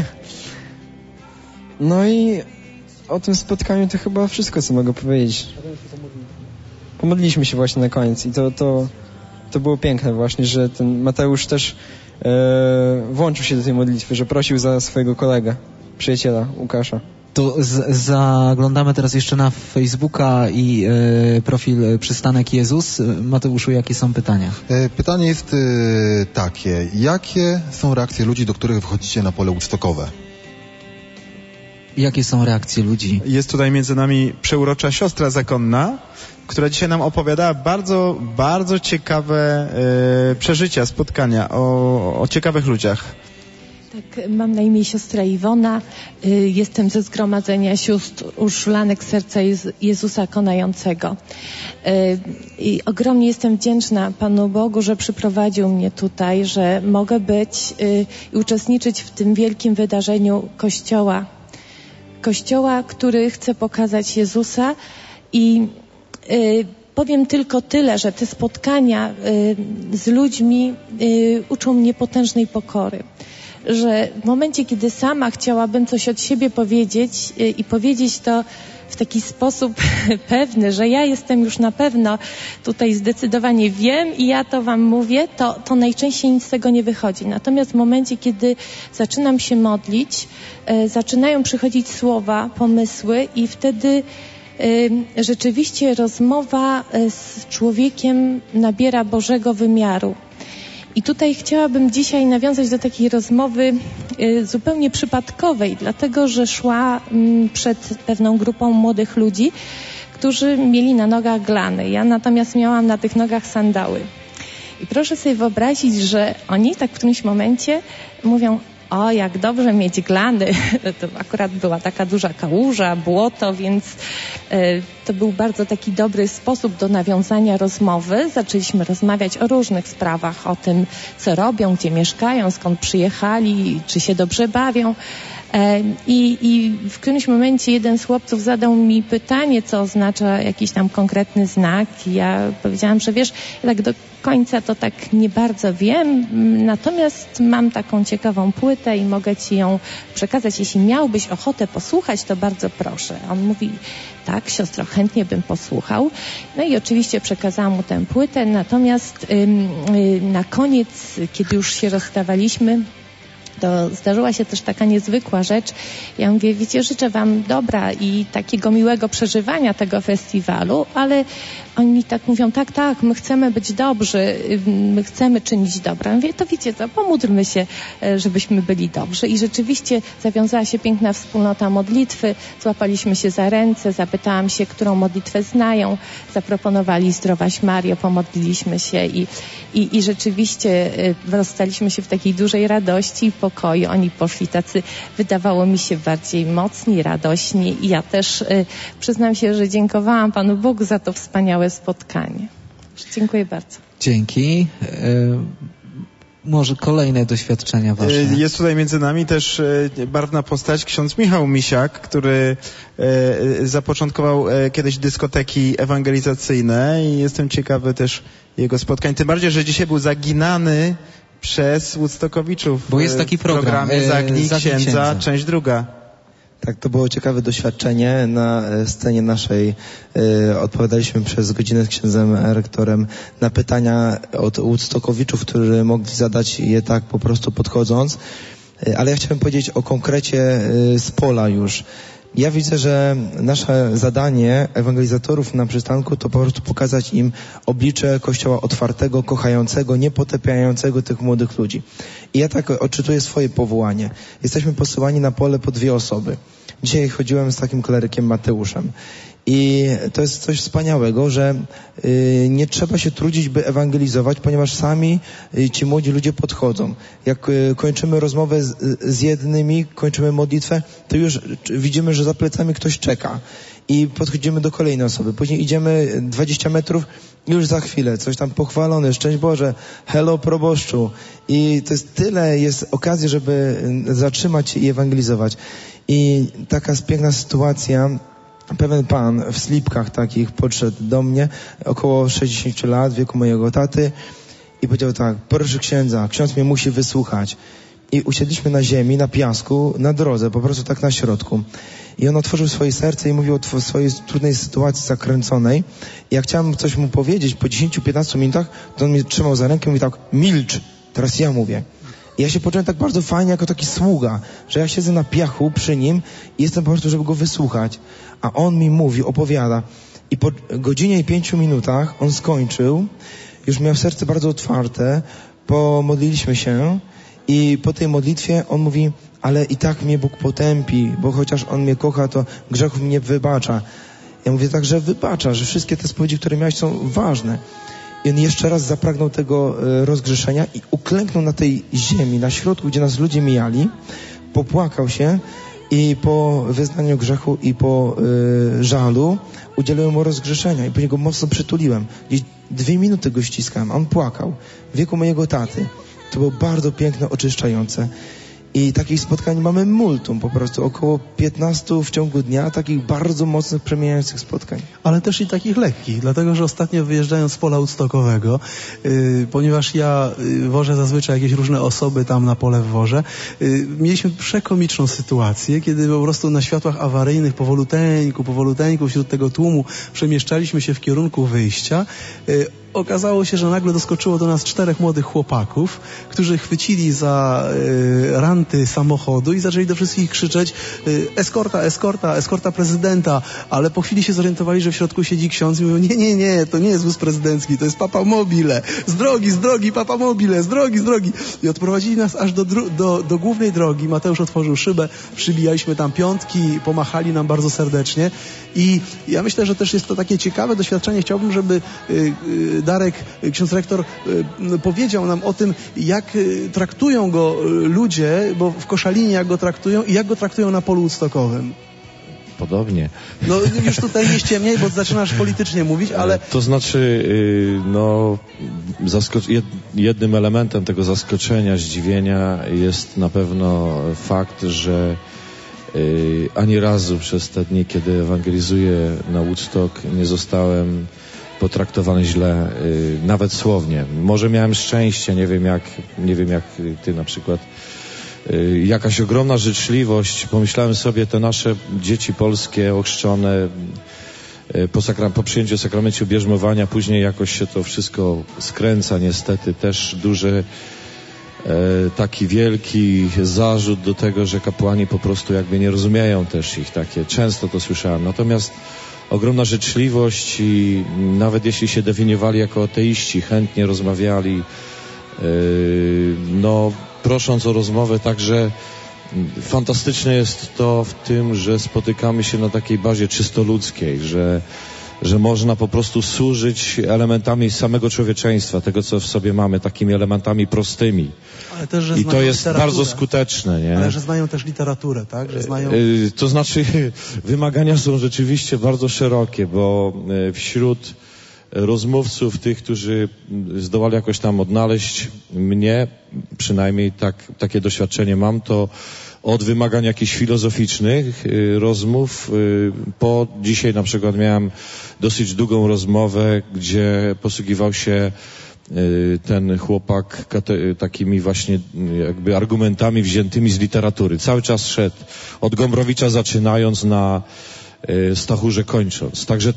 No i o tym spotkaniu to chyba wszystko, co mogę powiedzieć. Pomodliliśmy się właśnie na koniec i to było piękne właśnie, że ten Mateusz też włączył się do tej modlitwy, że prosił za swojego kolegę, przyjaciela Łukasza. To zaglądamy teraz jeszcze na Facebooka i profil Przystanek Jezus. Mateuszu, jakie są pytania? Pytanie jest takie. Jakie są reakcje ludzi, do których wychodzicie na pole Woodstockowe? Jakie są reakcje ludzi? Jest tutaj między nami przeurocza siostra zakonna, która dzisiaj nam opowiada bardzo, bardzo ciekawe przeżycia, spotkania o ciekawych ludziach. Tak, mam na imię siostra Iwona, jestem ze Zgromadzenia Sióstr Urszulanek Serca Jezusa Konającego. I ogromnie jestem wdzięczna Panu Bogu, że przyprowadził mnie tutaj, że mogę być i uczestniczyć w tym wielkim wydarzeniu Kościoła, który chce pokazać Jezusa i powiem tylko tyle, że te spotkania z ludźmi uczą mnie potężnej pokory. Że w momencie, kiedy sama chciałabym coś od siebie powiedzieć i powiedzieć to w taki sposób pewny, że ja jestem już na pewno tutaj zdecydowanie wiem i ja to wam mówię, to najczęściej nic z tego nie wychodzi. Natomiast w momencie, kiedy zaczynam się modlić, zaczynają przychodzić słowa, pomysły i wtedy rzeczywiście rozmowa z człowiekiem nabiera Bożego wymiaru. I tutaj chciałabym dzisiaj nawiązać do takiej rozmowy zupełnie przypadkowej, dlatego że szła przed pewną grupą młodych ludzi, którzy mieli na nogach glany. Ja natomiast miałam na tych nogach sandały. I proszę sobie wyobrazić, że oni tak w którymś momencie mówią: o, jak dobrze mieć glany. To akurat była taka duża kałuża, błoto, więc to był bardzo taki dobry sposób do nawiązania rozmowy. Zaczęliśmy rozmawiać o różnych sprawach, o tym, co robią, gdzie mieszkają, skąd przyjechali, czy się dobrze bawią. I w którymś momencie jeden z chłopców zadał mi pytanie, co oznacza jakiś tam konkretny znak. I ja powiedziałam, że wiesz, ja tak do końca to tak nie bardzo wiem, natomiast mam taką ciekawą płytę i mogę ci ją przekazać. Jeśli miałbyś ochotę posłuchać, to bardzo proszę. A on mówi, tak, siostro, chętnie bym posłuchał. No i oczywiście przekazałam mu tę płytę, natomiast na koniec, kiedy już się rozstawaliśmy, to zdarzyła się też taka niezwykła rzecz. Ja mówię, wiecie, życzę wam dobra i takiego miłego przeżywania tego festiwalu, ale oni mi tak mówią, tak, my chcemy być dobrzy, my chcemy czynić dobra. Ja mówię, to wiecie co, pomódlmy się, żebyśmy byli dobrzy. I rzeczywiście zawiązała się piękna wspólnota modlitwy, złapaliśmy się za ręce, zapytałam się, którą modlitwę znają, zaproponowali Zdrowaś Mario, pomodliliśmy się i rzeczywiście rozstaliśmy się w takiej dużej radości i pokoju. Oni poszli tacy, wydawało mi się, bardziej mocni, radośni i ja też przyznam się, że dziękowałam Panu Bogu za to wspaniałe spotkanie. Dziękuję bardzo. Dzięki. Może kolejne doświadczenia wasze. Jest tutaj między nami też barwna postać, ksiądz Michał Misiak, który zapoczątkował kiedyś dyskoteki ewangelizacyjne i jestem ciekawy też jego spotkań. Tym bardziej, że dzisiaj był zaginany przez Woodstockowiczów. Bo jest taki program. Zagnij księdza, część druga. Tak, to było ciekawe doświadczenie. Na scenie naszej odpowiadaliśmy przez godzinę z księdzem rektorem na pytania od Woodstockowiczów, którzy mogli zadać je tak po prostu podchodząc. Ale ja chciałem powiedzieć o konkrecie z pola już. Ja widzę, że nasze zadanie ewangelizatorów na przystanku to po prostu pokazać im oblicze Kościoła otwartego, kochającego, niepotapiającego tych młodych ludzi. I ja tak odczytuję swoje powołanie. Jesteśmy posyłani na pole po 2 osoby. Dzisiaj chodziłem z takim klerykiem Mateuszem. I to jest coś wspaniałego, że nie trzeba się trudzić, by ewangelizować, ponieważ sami ci młodzi ludzie podchodzą. Jak kończymy rozmowę z jednymi, kończymy modlitwę, to już widzimy, że za plecami ktoś czeka. I podchodzimy do kolejnej osoby. Później idziemy 20 metrów i już za chwilę coś tam pochwalone, szczęść Boże, hello proboszczu. I to jest tyle, jest okazji, żeby zatrzymać się i ewangelizować. I taka piękna sytuacja. Pewien pan w slipkach takich podszedł do mnie, około 60 lat, wieku mojego taty i powiedział tak, proszę księdza, ksiądz mnie musi wysłuchać. I usiedliśmy na ziemi, na piasku, na drodze, po prostu tak na środku. I on otworzył swoje serce i mówił o swojej trudnej sytuacji zakręconej. I jak chciałem coś mu powiedzieć po 10-15 minutach, to on mnie trzymał za rękę i mówił tak, milcz, teraz ja mówię. I ja się poczułem tak bardzo fajnie jako taki sługa, że ja siedzę na piachu przy nim i jestem po prostu, żeby go wysłuchać. A on mi mówi, opowiada. I po godzinie i 5 minutach on skończył, już miał serce bardzo otwarte, pomodliliśmy się i po tej modlitwie on mówi, ale i tak mnie Bóg potępi, bo chociaż On mnie kocha, to grzechów mnie wybacza. Ja mówię tak, że wybacza, że wszystkie te spowiedzi, które miałeś, są ważne. I on jeszcze raz zapragnął tego rozgrzeszenia i uklęknął na tej ziemi, na środku, gdzie nas ludzie mijali, popłakał się i po wyznaniu grzechu i po żalu udzieliłem mu rozgrzeszenia i później go mocno przytuliłem. Gdzieś 2 minuty go ściskałem, a on płakał. W wieku mojego taty. To było bardzo piękne, oczyszczające. I takich spotkań mamy multum, po prostu około 15 w ciągu dnia, takich bardzo mocnych, przemieniających spotkań. Ale też i takich lekkich, dlatego że ostatnio wyjeżdżając z pola Woodstockowego, ponieważ ja wożę zazwyczaj jakieś różne osoby tam na pole wwożę, mieliśmy przekomiczną sytuację, kiedy po prostu na światłach awaryjnych powoluteńku wśród tego tłumu przemieszczaliśmy się w kierunku wyjścia. Okazało się, że nagle doskoczyło do nas 4 młodych chłopaków, którzy chwycili za ranty samochodu i zaczęli do wszystkich krzyczeć eskorta prezydenta, ale po chwili się zorientowali, że w środku siedzi ksiądz i mówią, nie, to nie jest wóz prezydencki, to jest Papa Mobile, z drogi, Papa Mobile, z drogi. I odprowadzili nas aż do głównej drogi. Mateusz otworzył szybę, przybijaliśmy tam piątki, pomachali nam bardzo serdecznie i ja myślę, że też jest to takie ciekawe doświadczenie. Chciałbym, żeby Darek, ksiądz rektor, powiedział nam o tym, jak traktują go ludzie, bo w Koszalinie jak go traktują i jak go traktują na polu woodstockowym. Podobnie. No już tutaj nie ściemniaj, bo zaczynasz politycznie mówić, ale... To znaczy, jednym elementem tego zaskoczenia, zdziwienia jest na pewno fakt, że Ani razu przez te dni, kiedy ewangelizuję na Woodstock, nie zostałem potraktowany źle, nawet słownie. Może miałem szczęście, nie wiem jak ty na przykład. Jakaś ogromna życzliwość. Pomyślałem sobie, te nasze dzieci polskie ochrzczone po przyjęciu sakramentu bierzmowania, później jakoś się to wszystko skręca niestety. Też duży taki wielki zarzut do tego, że kapłani po prostu jakby nie rozumieją też ich takie. Często to słyszałem. Natomiast ogromna życzliwość i nawet jeśli się definiowali jako ateiści, chętnie rozmawiali, prosząc o rozmowę. Także fantastyczne jest to w tym, że spotykamy się na takiej bazie czysto ludzkiej, że można po prostu służyć elementami samego człowieczeństwa, tego co w sobie mamy, takimi elementami prostymi. Ale też, że i to jest bardzo skuteczne, nie? Ale że znają też literaturę, tak? Że znają... To znaczy wymagania są rzeczywiście bardzo szerokie, bo wśród rozmówców, tych, którzy zdołali jakoś tam odnaleźć mnie, przynajmniej takie doświadczenie mam, to od wymagań jakichś filozoficznych rozmów, po dzisiaj na przykład miałem dosyć długą rozmowę, gdzie posługiwał się ten chłopak takimi właśnie jakby argumentami wziętymi z literatury. Cały czas szedł od Gombrowicza zaczynając na Stachurze kończąc. Także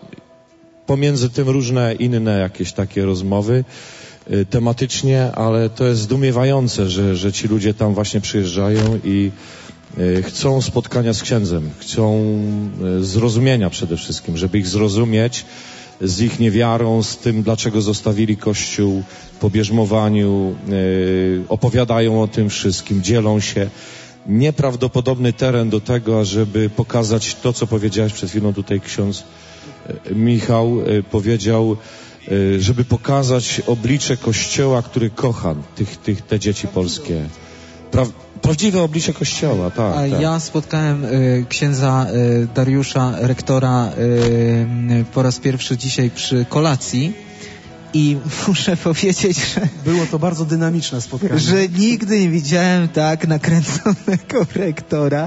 pomiędzy tym różne inne jakieś takie rozmowy tematycznie, ale to jest zdumiewające, że ci ludzie tam właśnie przyjeżdżają i chcą spotkania z księdzem, chcą zrozumienia przede wszystkim, żeby ich zrozumieć z ich niewiarą, z tym, dlaczego zostawili Kościół po bierzmowaniu, opowiadają o tym wszystkim, dzielą się. Nieprawdopodobny teren do tego, ażeby pokazać to, co powiedziałeś przed chwilą tutaj ksiądz Michał powiedział, żeby pokazać oblicze Kościoła, który kocha te dzieci polskie. Prawdziwe oblicze Kościoła, tak. Ja spotkałem księdza Dariusza, rektora, po raz pierwszy dzisiaj przy kolacji i muszę powiedzieć, że... Było to bardzo dynamiczne spotkanie. Że nigdy nie widziałem tak nakręconego rektora.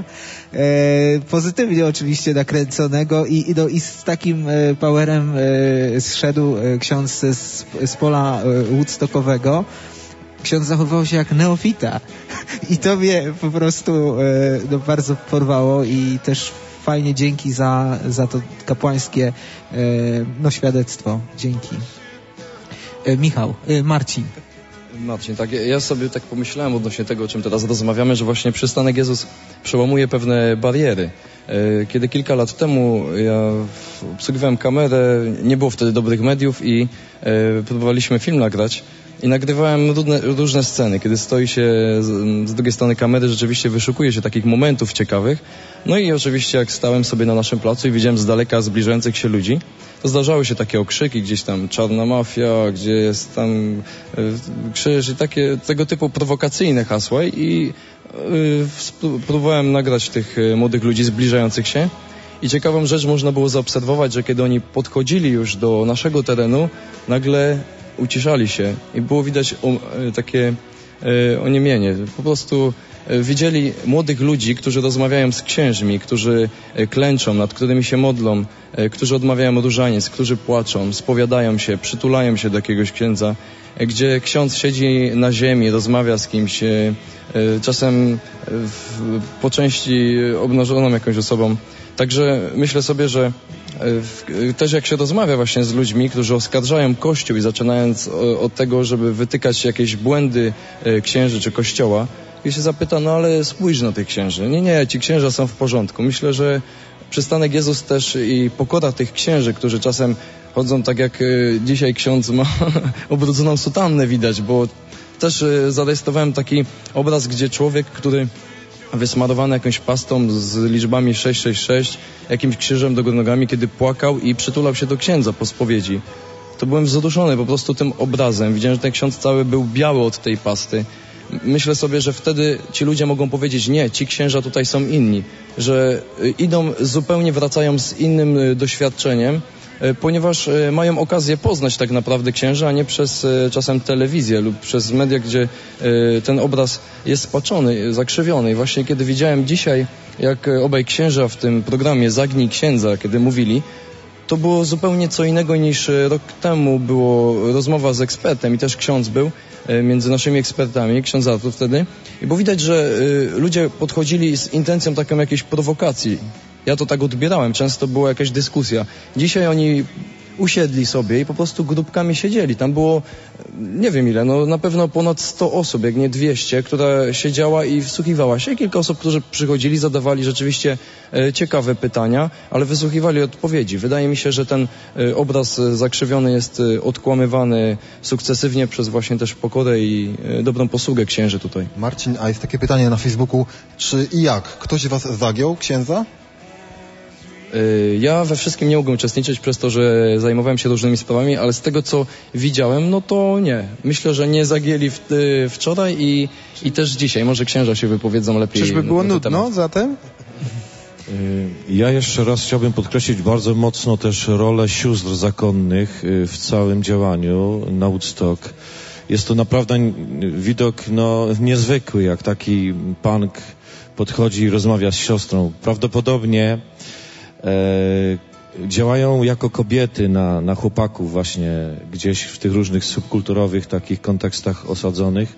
Pozytywnie oczywiście nakręconego i z takim powerem zszedł ksiądz z pola woodstockowego. Ksiądz zachowywał się jak neofita i to mnie po prostu bardzo porwało i też fajnie dzięki za to kapłańskie świadectwo. Dzięki. Marcin, tak, ja sobie tak pomyślałem odnośnie tego, o czym teraz rozmawiamy, że właśnie przystanek Jezus przełamuje pewne bariery. Kiedy kilka lat temu ja obsługiwałem kamerę, nie było wtedy dobrych mediów i próbowaliśmy film nagrać i nagrywałem różne sceny. Kiedy stoi się z drugiej strony kamery, rzeczywiście wyszukuje się takich momentów ciekawych. No i oczywiście jak stałem sobie na naszym placu i widziałem z daleka zbliżających się ludzi, to zdarzały się takie okrzyki, gdzieś tam czarna mafia, gdzie jest tam krzyż i takie tego typu prowokacyjne hasła i próbowałem nagrać tych młodych ludzi zbliżających się i ciekawą rzecz można było zaobserwować, że kiedy oni podchodzili już do naszego terenu, nagle uciszali się i było widać takie oniemienie. Po prostu widzieli młodych ludzi, którzy rozmawiają z księżmi, którzy klęczą, nad którymi się modlą, którzy odmawiają różaniec, którzy płaczą, spowiadają się, przytulają się do jakiegoś księdza, gdzie ksiądz siedzi na ziemi, rozmawia z kimś, czasem po części obnażoną jakąś osobą. Także myślę sobie, że też jak się rozmawia właśnie z ludźmi, którzy oskarżają Kościół i zaczynając od tego, żeby wytykać jakieś błędy księży czy Kościoła, i się zapyta, no ale spójrz na tych księży. Nie, ci księża są w porządku. Myślę, że przystanek Jezus też i pokora tych księży, którzy czasem chodzą tak jak dzisiaj ksiądz ma obrudzoną sutannę widać, bo też zarejestrowałem taki obraz, gdzie człowiek, który wysmarowany jakąś pastą z liczbami 666, jakimś krzyżem do nogami, kiedy płakał i przytulał się do księdza po spowiedzi. To byłem wzruszony po prostu tym obrazem. Widziałem, że ten ksiądz cały był biały od tej pasty. Myślę sobie, że wtedy ci ludzie mogą powiedzieć, nie, ci księża tutaj są inni, że idą, zupełnie wracają z innym doświadczeniem, ponieważ mają okazję poznać tak naprawdę księża, a nie przez czasem telewizję lub przez media, gdzie ten obraz jest spaczony, zakrzywiony. I właśnie kiedy widziałem dzisiaj jak obaj księża w tym programie Zagnij Księdza, kiedy mówili, to było zupełnie co innego niż rok temu było rozmowa z ekspertem i też ksiądz był między naszymi ekspertami, ksiądz Artur wtedy. I było widać, że ludzie podchodzili z intencją taką jakiejś prowokacji. Ja to tak odbierałem, często była jakaś dyskusja. Dzisiaj oni usiedli sobie i po prostu grupkami siedzieli. Tam było, nie wiem ile, no na pewno ponad 100 osób, jak nie 200, która siedziała i wsłuchiwała się. Kilka osób, którzy przychodzili, zadawali rzeczywiście ciekawe pytania, ale wysłuchiwali odpowiedzi. Wydaje mi się, że ten obraz zakrzywiony jest odkłamywany sukcesywnie przez właśnie też pokorę i dobrą posługę księży tutaj. Marcin, a jest takie pytanie na Facebooku, czy i jak? Ktoś was zagiął, księdza? Ja we wszystkim nie mogłem uczestniczyć przez to, że zajmowałem się różnymi sprawami, ale z tego, co widziałem, no to nie. Myślę, że nie zagięli wczoraj i też dzisiaj. Może księża się wypowiedzą lepiej. Czyżby było nudno zatem? Ja jeszcze raz chciałbym podkreślić bardzo mocno też rolę sióstr zakonnych w całym działaniu na Woodstock. Jest to naprawdę widok niezwykły, jak taki punk podchodzi i rozmawia z siostrą. Prawdopodobnie działają jako kobiety na chłopaków właśnie gdzieś w tych różnych subkulturowych takich kontekstach osadzonych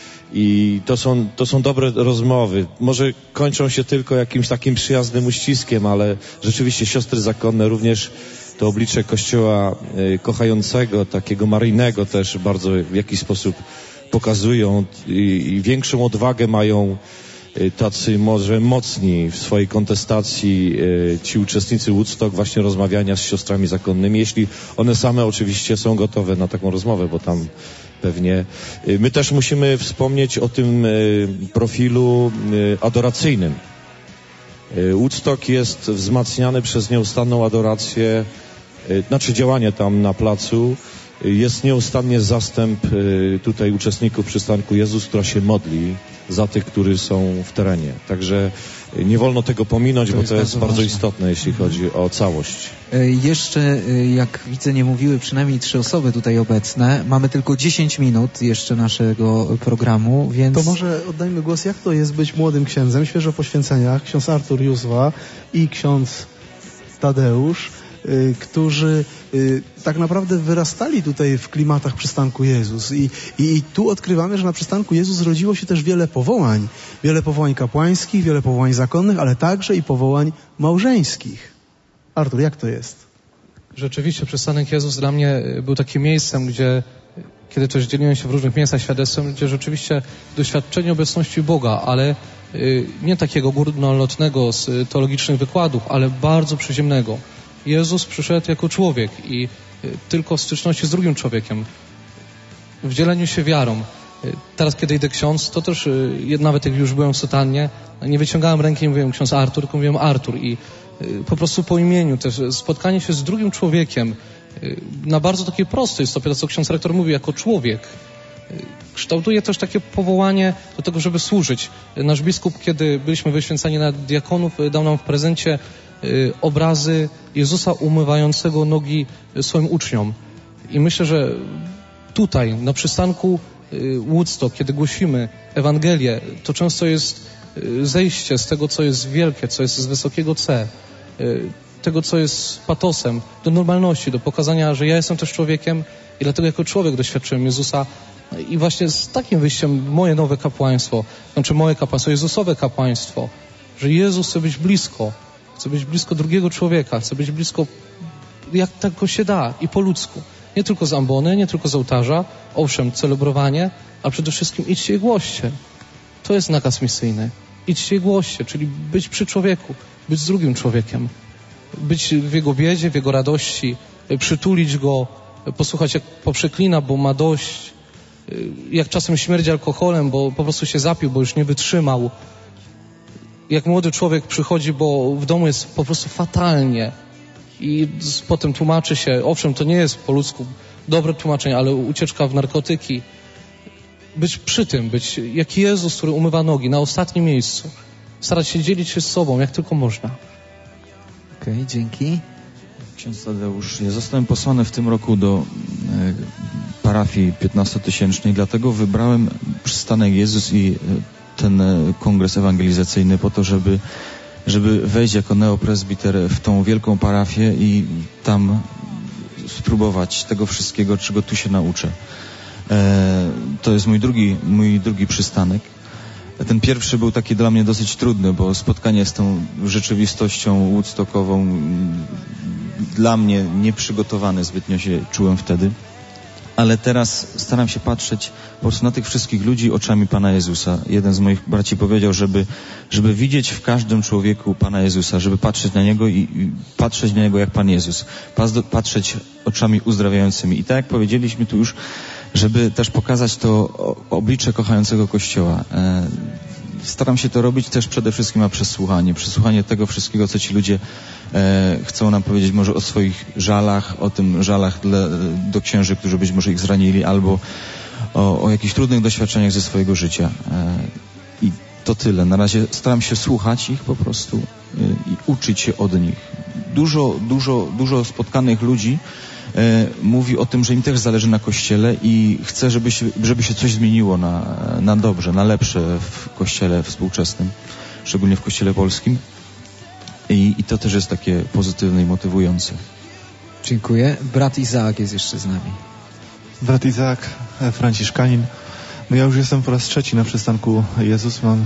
i to są dobre rozmowy. Może kończą się tylko jakimś takim przyjaznym uściskiem, ale rzeczywiście siostry zakonne również to oblicze Kościoła kochającego, takiego maryjnego też bardzo w jakiś sposób pokazują i większą odwagę mają tacy może mocni w swojej kontestacji ci uczestnicy Woodstock właśnie rozmawiania z siostrami zakonnymi, jeśli one same oczywiście są gotowe na taką rozmowę, bo tam pewnie... My też musimy wspomnieć o tym profilu adoracyjnym. Woodstock jest wzmacniany przez nieustanną adorację, znaczy działanie tam na placu. Jest nieustannie zastęp tutaj uczestników przystanku Jezus, która się modli za tych, którzy są w terenie. Także nie wolno tego pominąć, bo to jest bardzo istotne, jeśli chodzi o całość. Jeszcze, jak widzę, nie mówiły przynajmniej 3 osoby tutaj obecne. Mamy tylko 10 minut jeszcze naszego programu, więc... To może oddajmy głos, jak to jest być młodym księdzem, świeżo po święceniach, ksiądz Artur Józwa i ksiądz Tadeusz, którzy tak naprawdę wyrastali tutaj w klimatach przystanku Jezus. I tu odkrywamy, że na przystanku Jezus zrodziło się też wiele powołań. Wiele powołań kapłańskich, wiele powołań zakonnych, ale także i powołań małżeńskich. Artur, jak to jest? Rzeczywiście przystanek Jezus dla mnie był takim miejscem, gdzie, kiedy też dzieliłem się w różnych miejscach świadectwem, gdzie rzeczywiście doświadczenie obecności Boga, ale nie takiego górnolotnego z teologicznych wykładów, ale bardzo przyziemnego. Jezus przyszedł jako człowiek i tylko w styczności z drugim człowiekiem, w dzieleniu się wiarą. Teraz, kiedy idę ksiądz, to też nawet jak już byłem w sutannie, nie wyciągałem ręki i mówiłem ksiądz Artur, tylko mówiłem Artur i po prostu po imieniu też spotkanie się z drugim człowiekiem na bardzo takiej prostej stopie, to co ksiądz rektor mówi, jako człowiek, kształtuje też takie powołanie do tego, żeby służyć. Nasz biskup, kiedy byliśmy wyświęcani na diakonów, dał nam w prezencie obrazy Jezusa umywającego nogi swoim uczniom. I myślę, że tutaj, na przystanku Woodstock, kiedy głosimy Ewangelię, to często jest zejście z tego, co jest wielkie, co jest z wysokiego C, tego, co jest patosem, do normalności, do pokazania, że ja jestem też człowiekiem i dlatego jako człowiek doświadczyłem Jezusa. I właśnie z takim wyjściem moje nowe kapłaństwo, znaczy moje kapłaństwo, Jezusowe kapłaństwo, że Jezus chce być blisko drugiego człowieka, chce być blisko jak tylko się da i po ludzku. Nie tylko z ambony, nie tylko z ołtarza, owszem, celebrowanie, ale przede wszystkim idźcie i głoście. To jest nakaz misyjny. Idźcie i głoście, czyli być przy człowieku, być z drugim człowiekiem, być w jego biedzie, w jego radości, przytulić go, posłuchać jak poprzeklina, bo ma dość, jak czasem śmierdzi alkoholem, bo po prostu się zapił, bo już nie wytrzymał. Jak młody człowiek przychodzi, bo w domu jest po prostu fatalnie i potem tłumaczy się, owszem, to nie jest po ludzku dobre tłumaczenie, ale ucieczka w narkotyki. Być przy tym, być jak Jezus, który umywa nogi na ostatnim miejscu. Starać się dzielić się z sobą, jak tylko można. Okej, dzięki. Ksiądz Tadeusz, ja zostałem posłany w tym roku do parafii 15-tysięcznej, dlatego wybrałem przystanek Jezus i ten kongres ewangelizacyjny po to, żeby żeby wejść jako neopresbiter w tą wielką parafię i tam spróbować tego wszystkiego, czego tu się nauczę. To jest mój drugi przystanek. Ten pierwszy był taki dla mnie dosyć trudny, bo spotkanie z tą rzeczywistością woodstockową dla mnie nieprzygotowane zbytnio się czułem wtedy. Ale teraz staram się patrzeć po prostu na tych wszystkich ludzi oczami Pana Jezusa. Jeden z moich braci powiedział, żeby widzieć w każdym człowieku Pana Jezusa, żeby patrzeć na Niego i patrzeć na Niego jak Pan Jezus. Patrzeć oczami uzdrawiającymi. I tak jak powiedzieliśmy tu już, żeby też pokazać to oblicze kochającego Kościoła. Staram się to robić też przede wszystkim na przesłuchanie tego wszystkiego, co ci ludzie chcą nam powiedzieć może o swoich żalach, o tym żalach do księży, którzy być może ich zranili, albo o jakichś trudnych doświadczeniach ze swojego życia. I to tyle. Na razie staram się słuchać ich po prostu i uczyć się od nich. Dużo spotkanych ludzi mówi o tym, że im też zależy na Kościele i chce, żeby się coś zmieniło na dobrze, na lepsze w Kościele współczesnym, szczególnie w Kościele polskim. I to też jest takie pozytywne i motywujące. Dziękuję. Brat Izaak jest jeszcze z nami. Brat Izaak, franciszkanin. No ja już jestem po raz trzeci na przystanku Jezus. Mam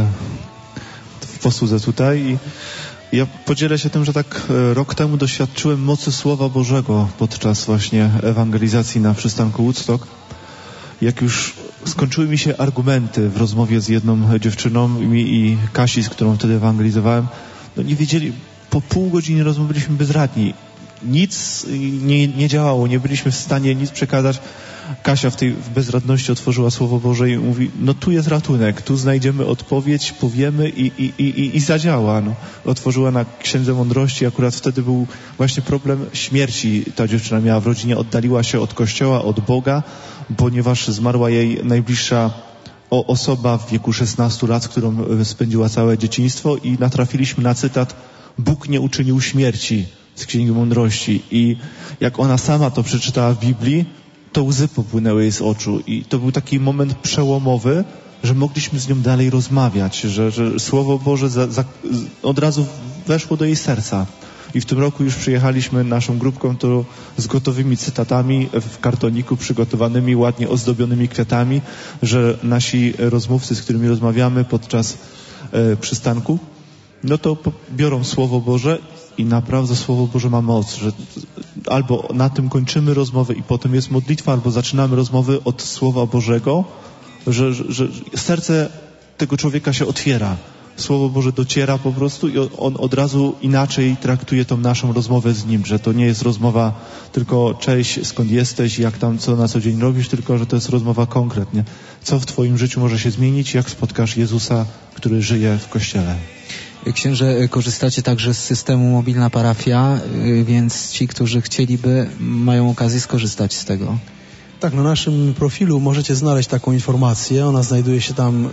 w posłudze tutaj i ja podzielę się tym, że tak rok temu doświadczyłem mocy Słowa Bożego podczas właśnie ewangelizacji na przystanku Woodstock. Jak już skończyły mi się argumenty w rozmowie z jedną dziewczyną i Kasi, z którą wtedy ewangelizowałem, no nie wiedzieli, po pół godziny rozmowy byliśmy bezradni. Nic nie działało, nie byliśmy w stanie nic przekazać. Kasia w bezradności otworzyła Słowo Boże i mówi, no tu jest ratunek, tu znajdziemy odpowiedź, powiemy i zadziała. No. Otworzyła na Księdze Mądrości, akurat wtedy był właśnie problem śmierci. Ta dziewczyna miała w rodzinie, oddaliła się od Kościoła, od Boga, ponieważ zmarła jej najbliższa osoba w wieku 16 lat, z którą spędziła całe dzieciństwo i natrafiliśmy na cytat Bóg nie uczynił śmierci z Księgi Mądrości. I jak ona sama to przeczytała w Biblii, to łzy popłynęły jej z oczu. I to był taki moment przełomowy, że mogliśmy z nią dalej rozmawiać, że Słowo Boże od razu weszło do jej serca. I w tym roku już przyjechaliśmy naszą grupką to z gotowymi cytatami w kartoniku, przygotowanymi, ładnie ozdobionymi kwiatami, że nasi rozmówcy, z którymi rozmawiamy podczas przystanku, no to biorą Słowo Boże i naprawdę Słowo Boże ma moc, że albo na tym kończymy rozmowę i potem jest modlitwa, albo zaczynamy rozmowy od Słowa Bożego, że serce tego człowieka się otwiera. Słowo Boże dociera po prostu i on od razu inaczej traktuje tą naszą rozmowę z Nim, że to nie jest rozmowa tylko cześć, skąd jesteś, jak tam, co na co dzień robisz, tylko że to jest rozmowa konkretnie. Co w Twoim życiu może się zmienić, jak spotkasz Jezusa, który żyje w Kościele. Księże, korzystacie także z systemu Mobilna Parafia, więc ci, którzy chcieliby, mają okazję skorzystać z tego. Tak, na naszym profilu możecie znaleźć taką informację. Ona znajduje się tam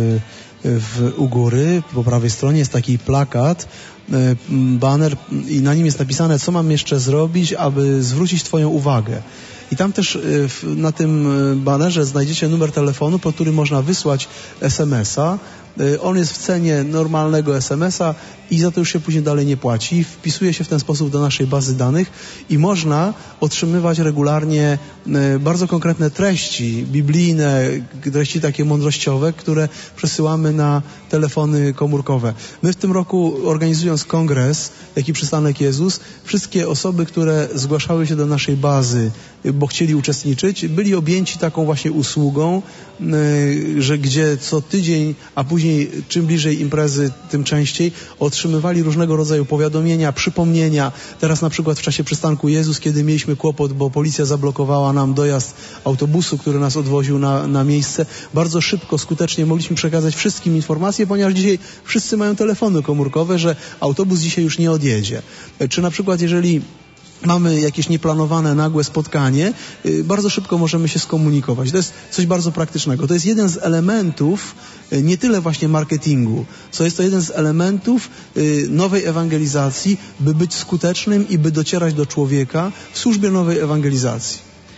u góry, po prawej stronie jest taki plakat, baner i na nim jest napisane, co mam jeszcze zrobić, aby zwrócić Twoją uwagę. I tam też na tym banerze znajdziecie numer telefonu, po który można wysłać SMS-a. On jest w cenie normalnego SMS-a i za to już się później dalej nie płaci. Wpisuje się w ten sposób do naszej bazy danych i można otrzymywać regularnie bardzo konkretne treści biblijne, treści takie mądrościowe, które przesyłamy na telefony komórkowe. My w tym roku, organizując kongres, jaki Przystanek Jezus, wszystkie osoby, które zgłaszały się do naszej bazy, bo chcieli uczestniczyć, byli objęci taką właśnie usługą, że gdzie co tydzień, a później czym bliżej imprezy, tym częściej otrzymywali różnego rodzaju powiadomienia, przypomnienia. Teraz na przykład w czasie Przystanku Jezus, kiedy mieliśmy kłopot, bo policja zablokowała nam dojazd autobusu, który nas odwoził na miejsce, bardzo szybko, skutecznie mogliśmy przekazać wszystkim informacje, ponieważ dzisiaj wszyscy mają telefony komórkowe, że autobus dzisiaj już nie odjedzie. Czy na przykład jeżeli mamy jakieś nieplanowane, nagłe spotkanie, bardzo szybko możemy się skomunikować. To jest coś bardzo praktycznego. To jest jeden z elementów nie tyle właśnie marketingu, co jest to jeden z elementów nowej ewangelizacji, by być skutecznym i by docierać do człowieka w służbie nowej ewangelizacji.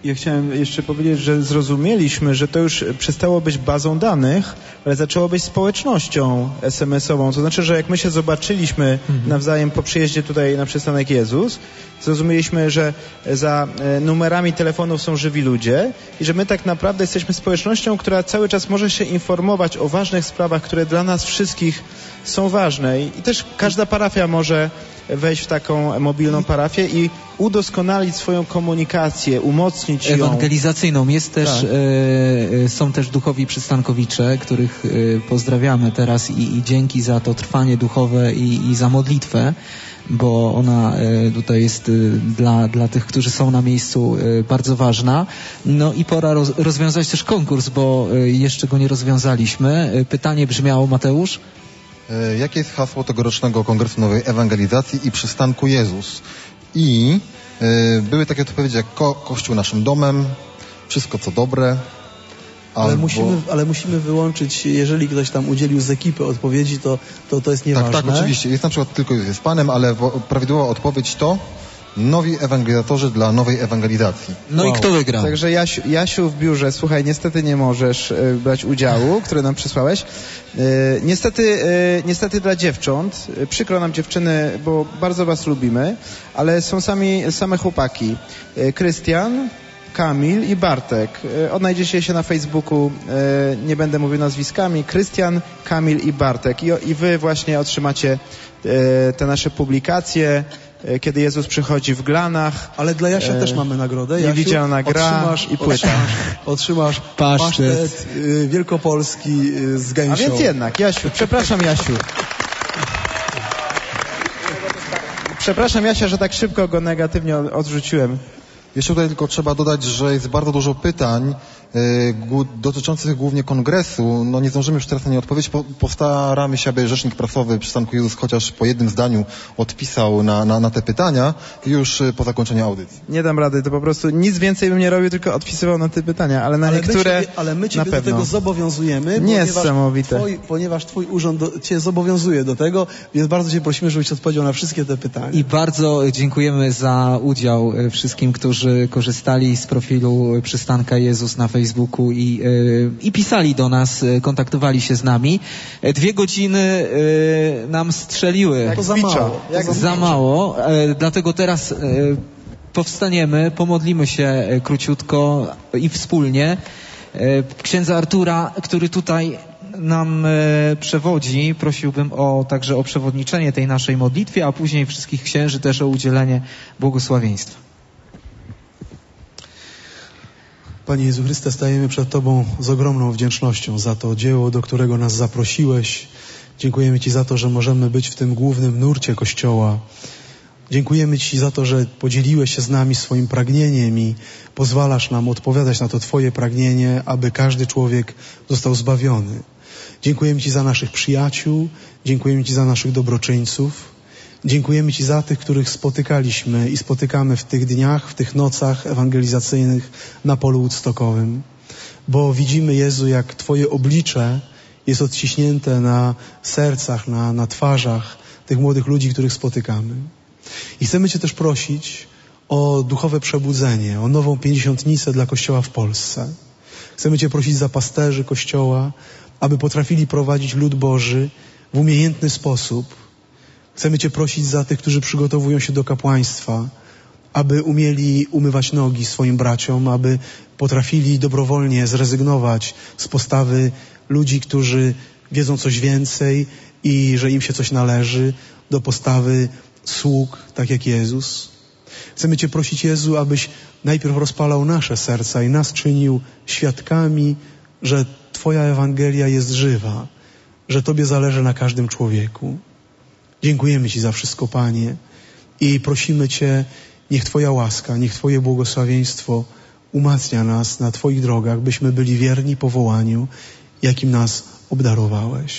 Ja chciałem jeszcze powiedzieć, że zrozumieliśmy, że to już przestało być bazą danych, ale zaczęło być społecznością SMS-ową. To znaczy, że jak my się zobaczyliśmy nawzajem po przyjeździe tutaj na przystanek Jezus, zrozumieliśmy, że za numerami telefonów są żywi ludzie i że my tak naprawdę jesteśmy społecznością, która cały czas może się informować o ważnych sprawach, które dla nas wszystkich są ważne. I też każda parafia może wejść w taką mobilną parafię i udoskonalić swoją komunikację, umocnić ją. Ewangelizacyjną. Jest też, są też duchowi przystankowicze, których pozdrawiamy teraz i dzięki za to trwanie duchowe i za modlitwę, bo ona tutaj jest dla tych, którzy są na miejscu, bardzo ważna. No i pora rozwiązać też konkurs, bo jeszcze go nie rozwiązaliśmy. Pytanie brzmiało, Mateusz? Jakie jest hasło tegorocznego Kongresu Nowej Ewangelizacji i Przystanku Jezus? I były takie odpowiedzi jak Kościół naszym domem, wszystko co dobre. Ale musimy wyłączyć, jeżeli ktoś tam udzielił z ekipy odpowiedzi, to jest nieważne. Tak, oczywiście. Jest na przykład tylko jest Panem, ale prawidłowa odpowiedź to nowi ewangelizatorzy dla nowej ewangelizacji. No i kto wygra? Także Jasiu w biurze, słuchaj, niestety nie możesz brać udziału, który nam przysłałeś. Niestety dla dziewcząt, przykro nam dziewczyny, bo bardzo was lubimy, ale są same chłopaki. Krystian, Kamil i Bartek. Odnajdziecie się na Facebooku, nie będę mówił nazwiskami. Krystian, Kamil i Bartek. I wy właśnie otrzymacie te nasze publikacje, kiedy Jezus przychodzi w glanach. Ale dla Jasia też mamy nagrodę. Niewidzialna gra i płyta. Otrzymasz pasztet wielkopolski z gęsią. A więc jednak, Jasiu, przepraszam Jasiu. Przepraszam Jasia, że tak szybko go negatywnie odrzuciłem. Jeszcze tutaj tylko trzeba dodać, że jest bardzo dużo pytań dotyczących głównie kongresu. No nie zdążymy już teraz na nie odpowiedzieć. Postaramy się, aby rzecznik prasowy Przystanku Jezus chociaż po jednym zdaniu odpisał na te pytania już po zakończeniu audycji. Nie dam rady, to po prostu nic więcej bym nie robił, tylko odpisywał na te pytania, ale na niektóre my ciebie na pewno. do tego zobowiązujemy, ponieważ twój urząd cię zobowiązuje do tego, więc bardzo cię prosimy, żebyś odpowiedział na wszystkie te pytania. I bardzo dziękujemy za udział wszystkim, którzy korzystali z profilu Przystanka Jezus na Facebooku i pisali do nas, kontaktowali się z nami. 2 godziny nam strzeliły. To za mało. Za mało. Dlatego teraz powstaniemy, pomodlimy się króciutko i wspólnie. Księdza Artura, który tutaj nam przewodzi, prosiłbym także o przewodniczenie tej naszej modlitwie, a później wszystkich księży też o udzielenie błogosławieństwa. Panie Jezu Chryste, stajemy przed Tobą z ogromną wdzięcznością za to dzieło, do którego nas zaprosiłeś. Dziękujemy Ci za to, że możemy być w tym głównym nurcie Kościoła. Dziękujemy Ci za to, że podzieliłeś się z nami swoim pragnieniem i pozwalasz nam odpowiadać na to Twoje pragnienie, aby każdy człowiek został zbawiony. Dziękujemy Ci za naszych przyjaciół, dziękujemy Ci za naszych dobroczyńców. Dziękujemy Ci za tych, których spotykaliśmy i spotykamy w tych dniach, w tych nocach ewangelizacyjnych na polu woodstockowym. Bo widzimy, Jezu, jak Twoje oblicze jest odciśnięte na sercach, na twarzach tych młodych ludzi, których spotykamy. I chcemy Cię też prosić o duchowe przebudzenie, o nową pięćdziesiątnicę dla Kościoła w Polsce. Chcemy Cię prosić za pasterzy Kościoła, aby potrafili prowadzić lud Boży w umiejętny sposób. Chcemy Cię prosić za tych, którzy przygotowują się do kapłaństwa, aby umieli umywać nogi swoim braciom, aby potrafili dobrowolnie zrezygnować z postawy ludzi, którzy wiedzą coś więcej i że im się coś należy, do postawy sług, tak jak Jezus. Chcemy Cię prosić, Jezu, abyś najpierw rozpalał nasze serca i nas czynił świadkami, że Twoja Ewangelia jest żywa, że Tobie zależy na każdym człowieku. Dziękujemy Ci za wszystko, Panie, i prosimy Cię, niech Twoja łaska, niech Twoje błogosławieństwo umacnia nas na Twoich drogach, byśmy byli wierni powołaniu, jakim nas obdarowałeś.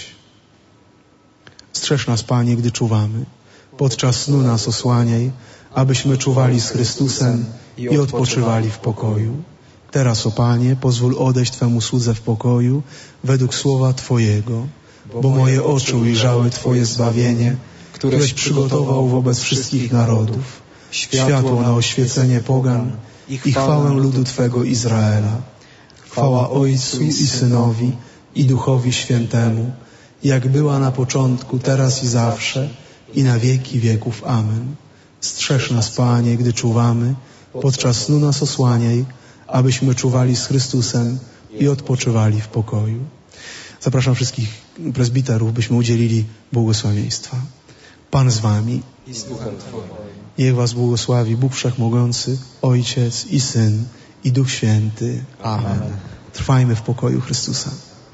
Strzeż nas, Panie, gdy czuwamy. Podczas snu nas osłaniaj, abyśmy czuwali z Chrystusem i odpoczywali w pokoju. Teraz, o Panie, pozwól odejść Twemu słudze w pokoju według słowa Twojego, bo moje oczy ujrzały Twoje zbawienie, któreś przygotował wobec wszystkich narodów, światło na oświecenie pogan i chwałę ludu Twego Izraela. Chwała Ojcu i Synowi i Duchowi Świętemu, jak była na początku, teraz i zawsze, i na wieki wieków. Amen. Strzeż nas, Panie, gdy czuwamy, podczas snu nas osłaniaj, abyśmy czuwali z Chrystusem i odpoczywali w pokoju. Zapraszam wszystkich prezbiterów, byśmy udzielili błogosławieństwa. Pan z wami. Niech was błogosławi Bóg Wszechmogący, Ojciec i Syn i Duch Święty. Amen. Trwajmy w pokoju Chrystusa.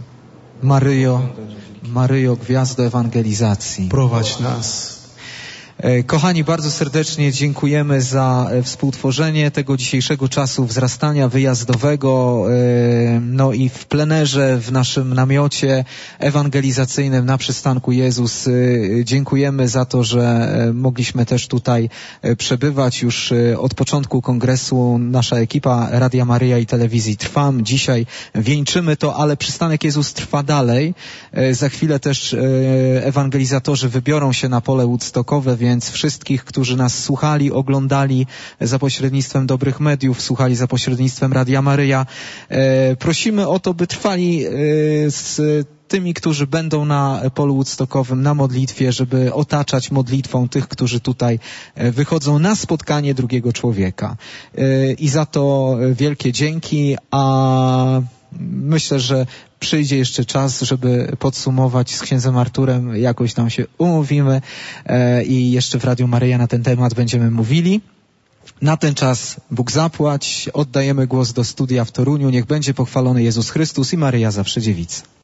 Maryjo, gwiazdo ewangelizacji. Prowadź nas. Kochani, bardzo serdecznie dziękujemy za współtworzenie tego dzisiejszego czasu wzrastania wyjazdowego, no i w plenerze, w naszym namiocie ewangelizacyjnym na przystanku Jezus. Dziękujemy za to, że mogliśmy też tutaj przebywać. Już od początku kongresu nasza ekipa Radia Maryja i Telewizji Trwam. Dzisiaj wieńczymy to, ale przystanek Jezus trwa dalej. Za chwilę też ewangelizatorzy wybiorą się na pole woodstockowe, więc wszystkich, którzy nas słuchali, oglądali za pośrednictwem dobrych mediów, słuchali za pośrednictwem Radia Maryja, prosimy o to, by trwali z tymi, którzy będą na polu woodstockowym, na modlitwie, żeby otaczać modlitwą tych, którzy tutaj wychodzą na spotkanie drugiego człowieka. I za to wielkie dzięki, a myślę, że przyjdzie jeszcze czas, żeby podsumować z księdzem Arturem, jakoś tam się umówimy i jeszcze w Radiu Maryja na ten temat będziemy mówili. Na ten czas Bóg zapłać, oddajemy głos do studia w Toruniu. Niech będzie pochwalony Jezus Chrystus i Maryja Zawsze Dziewica.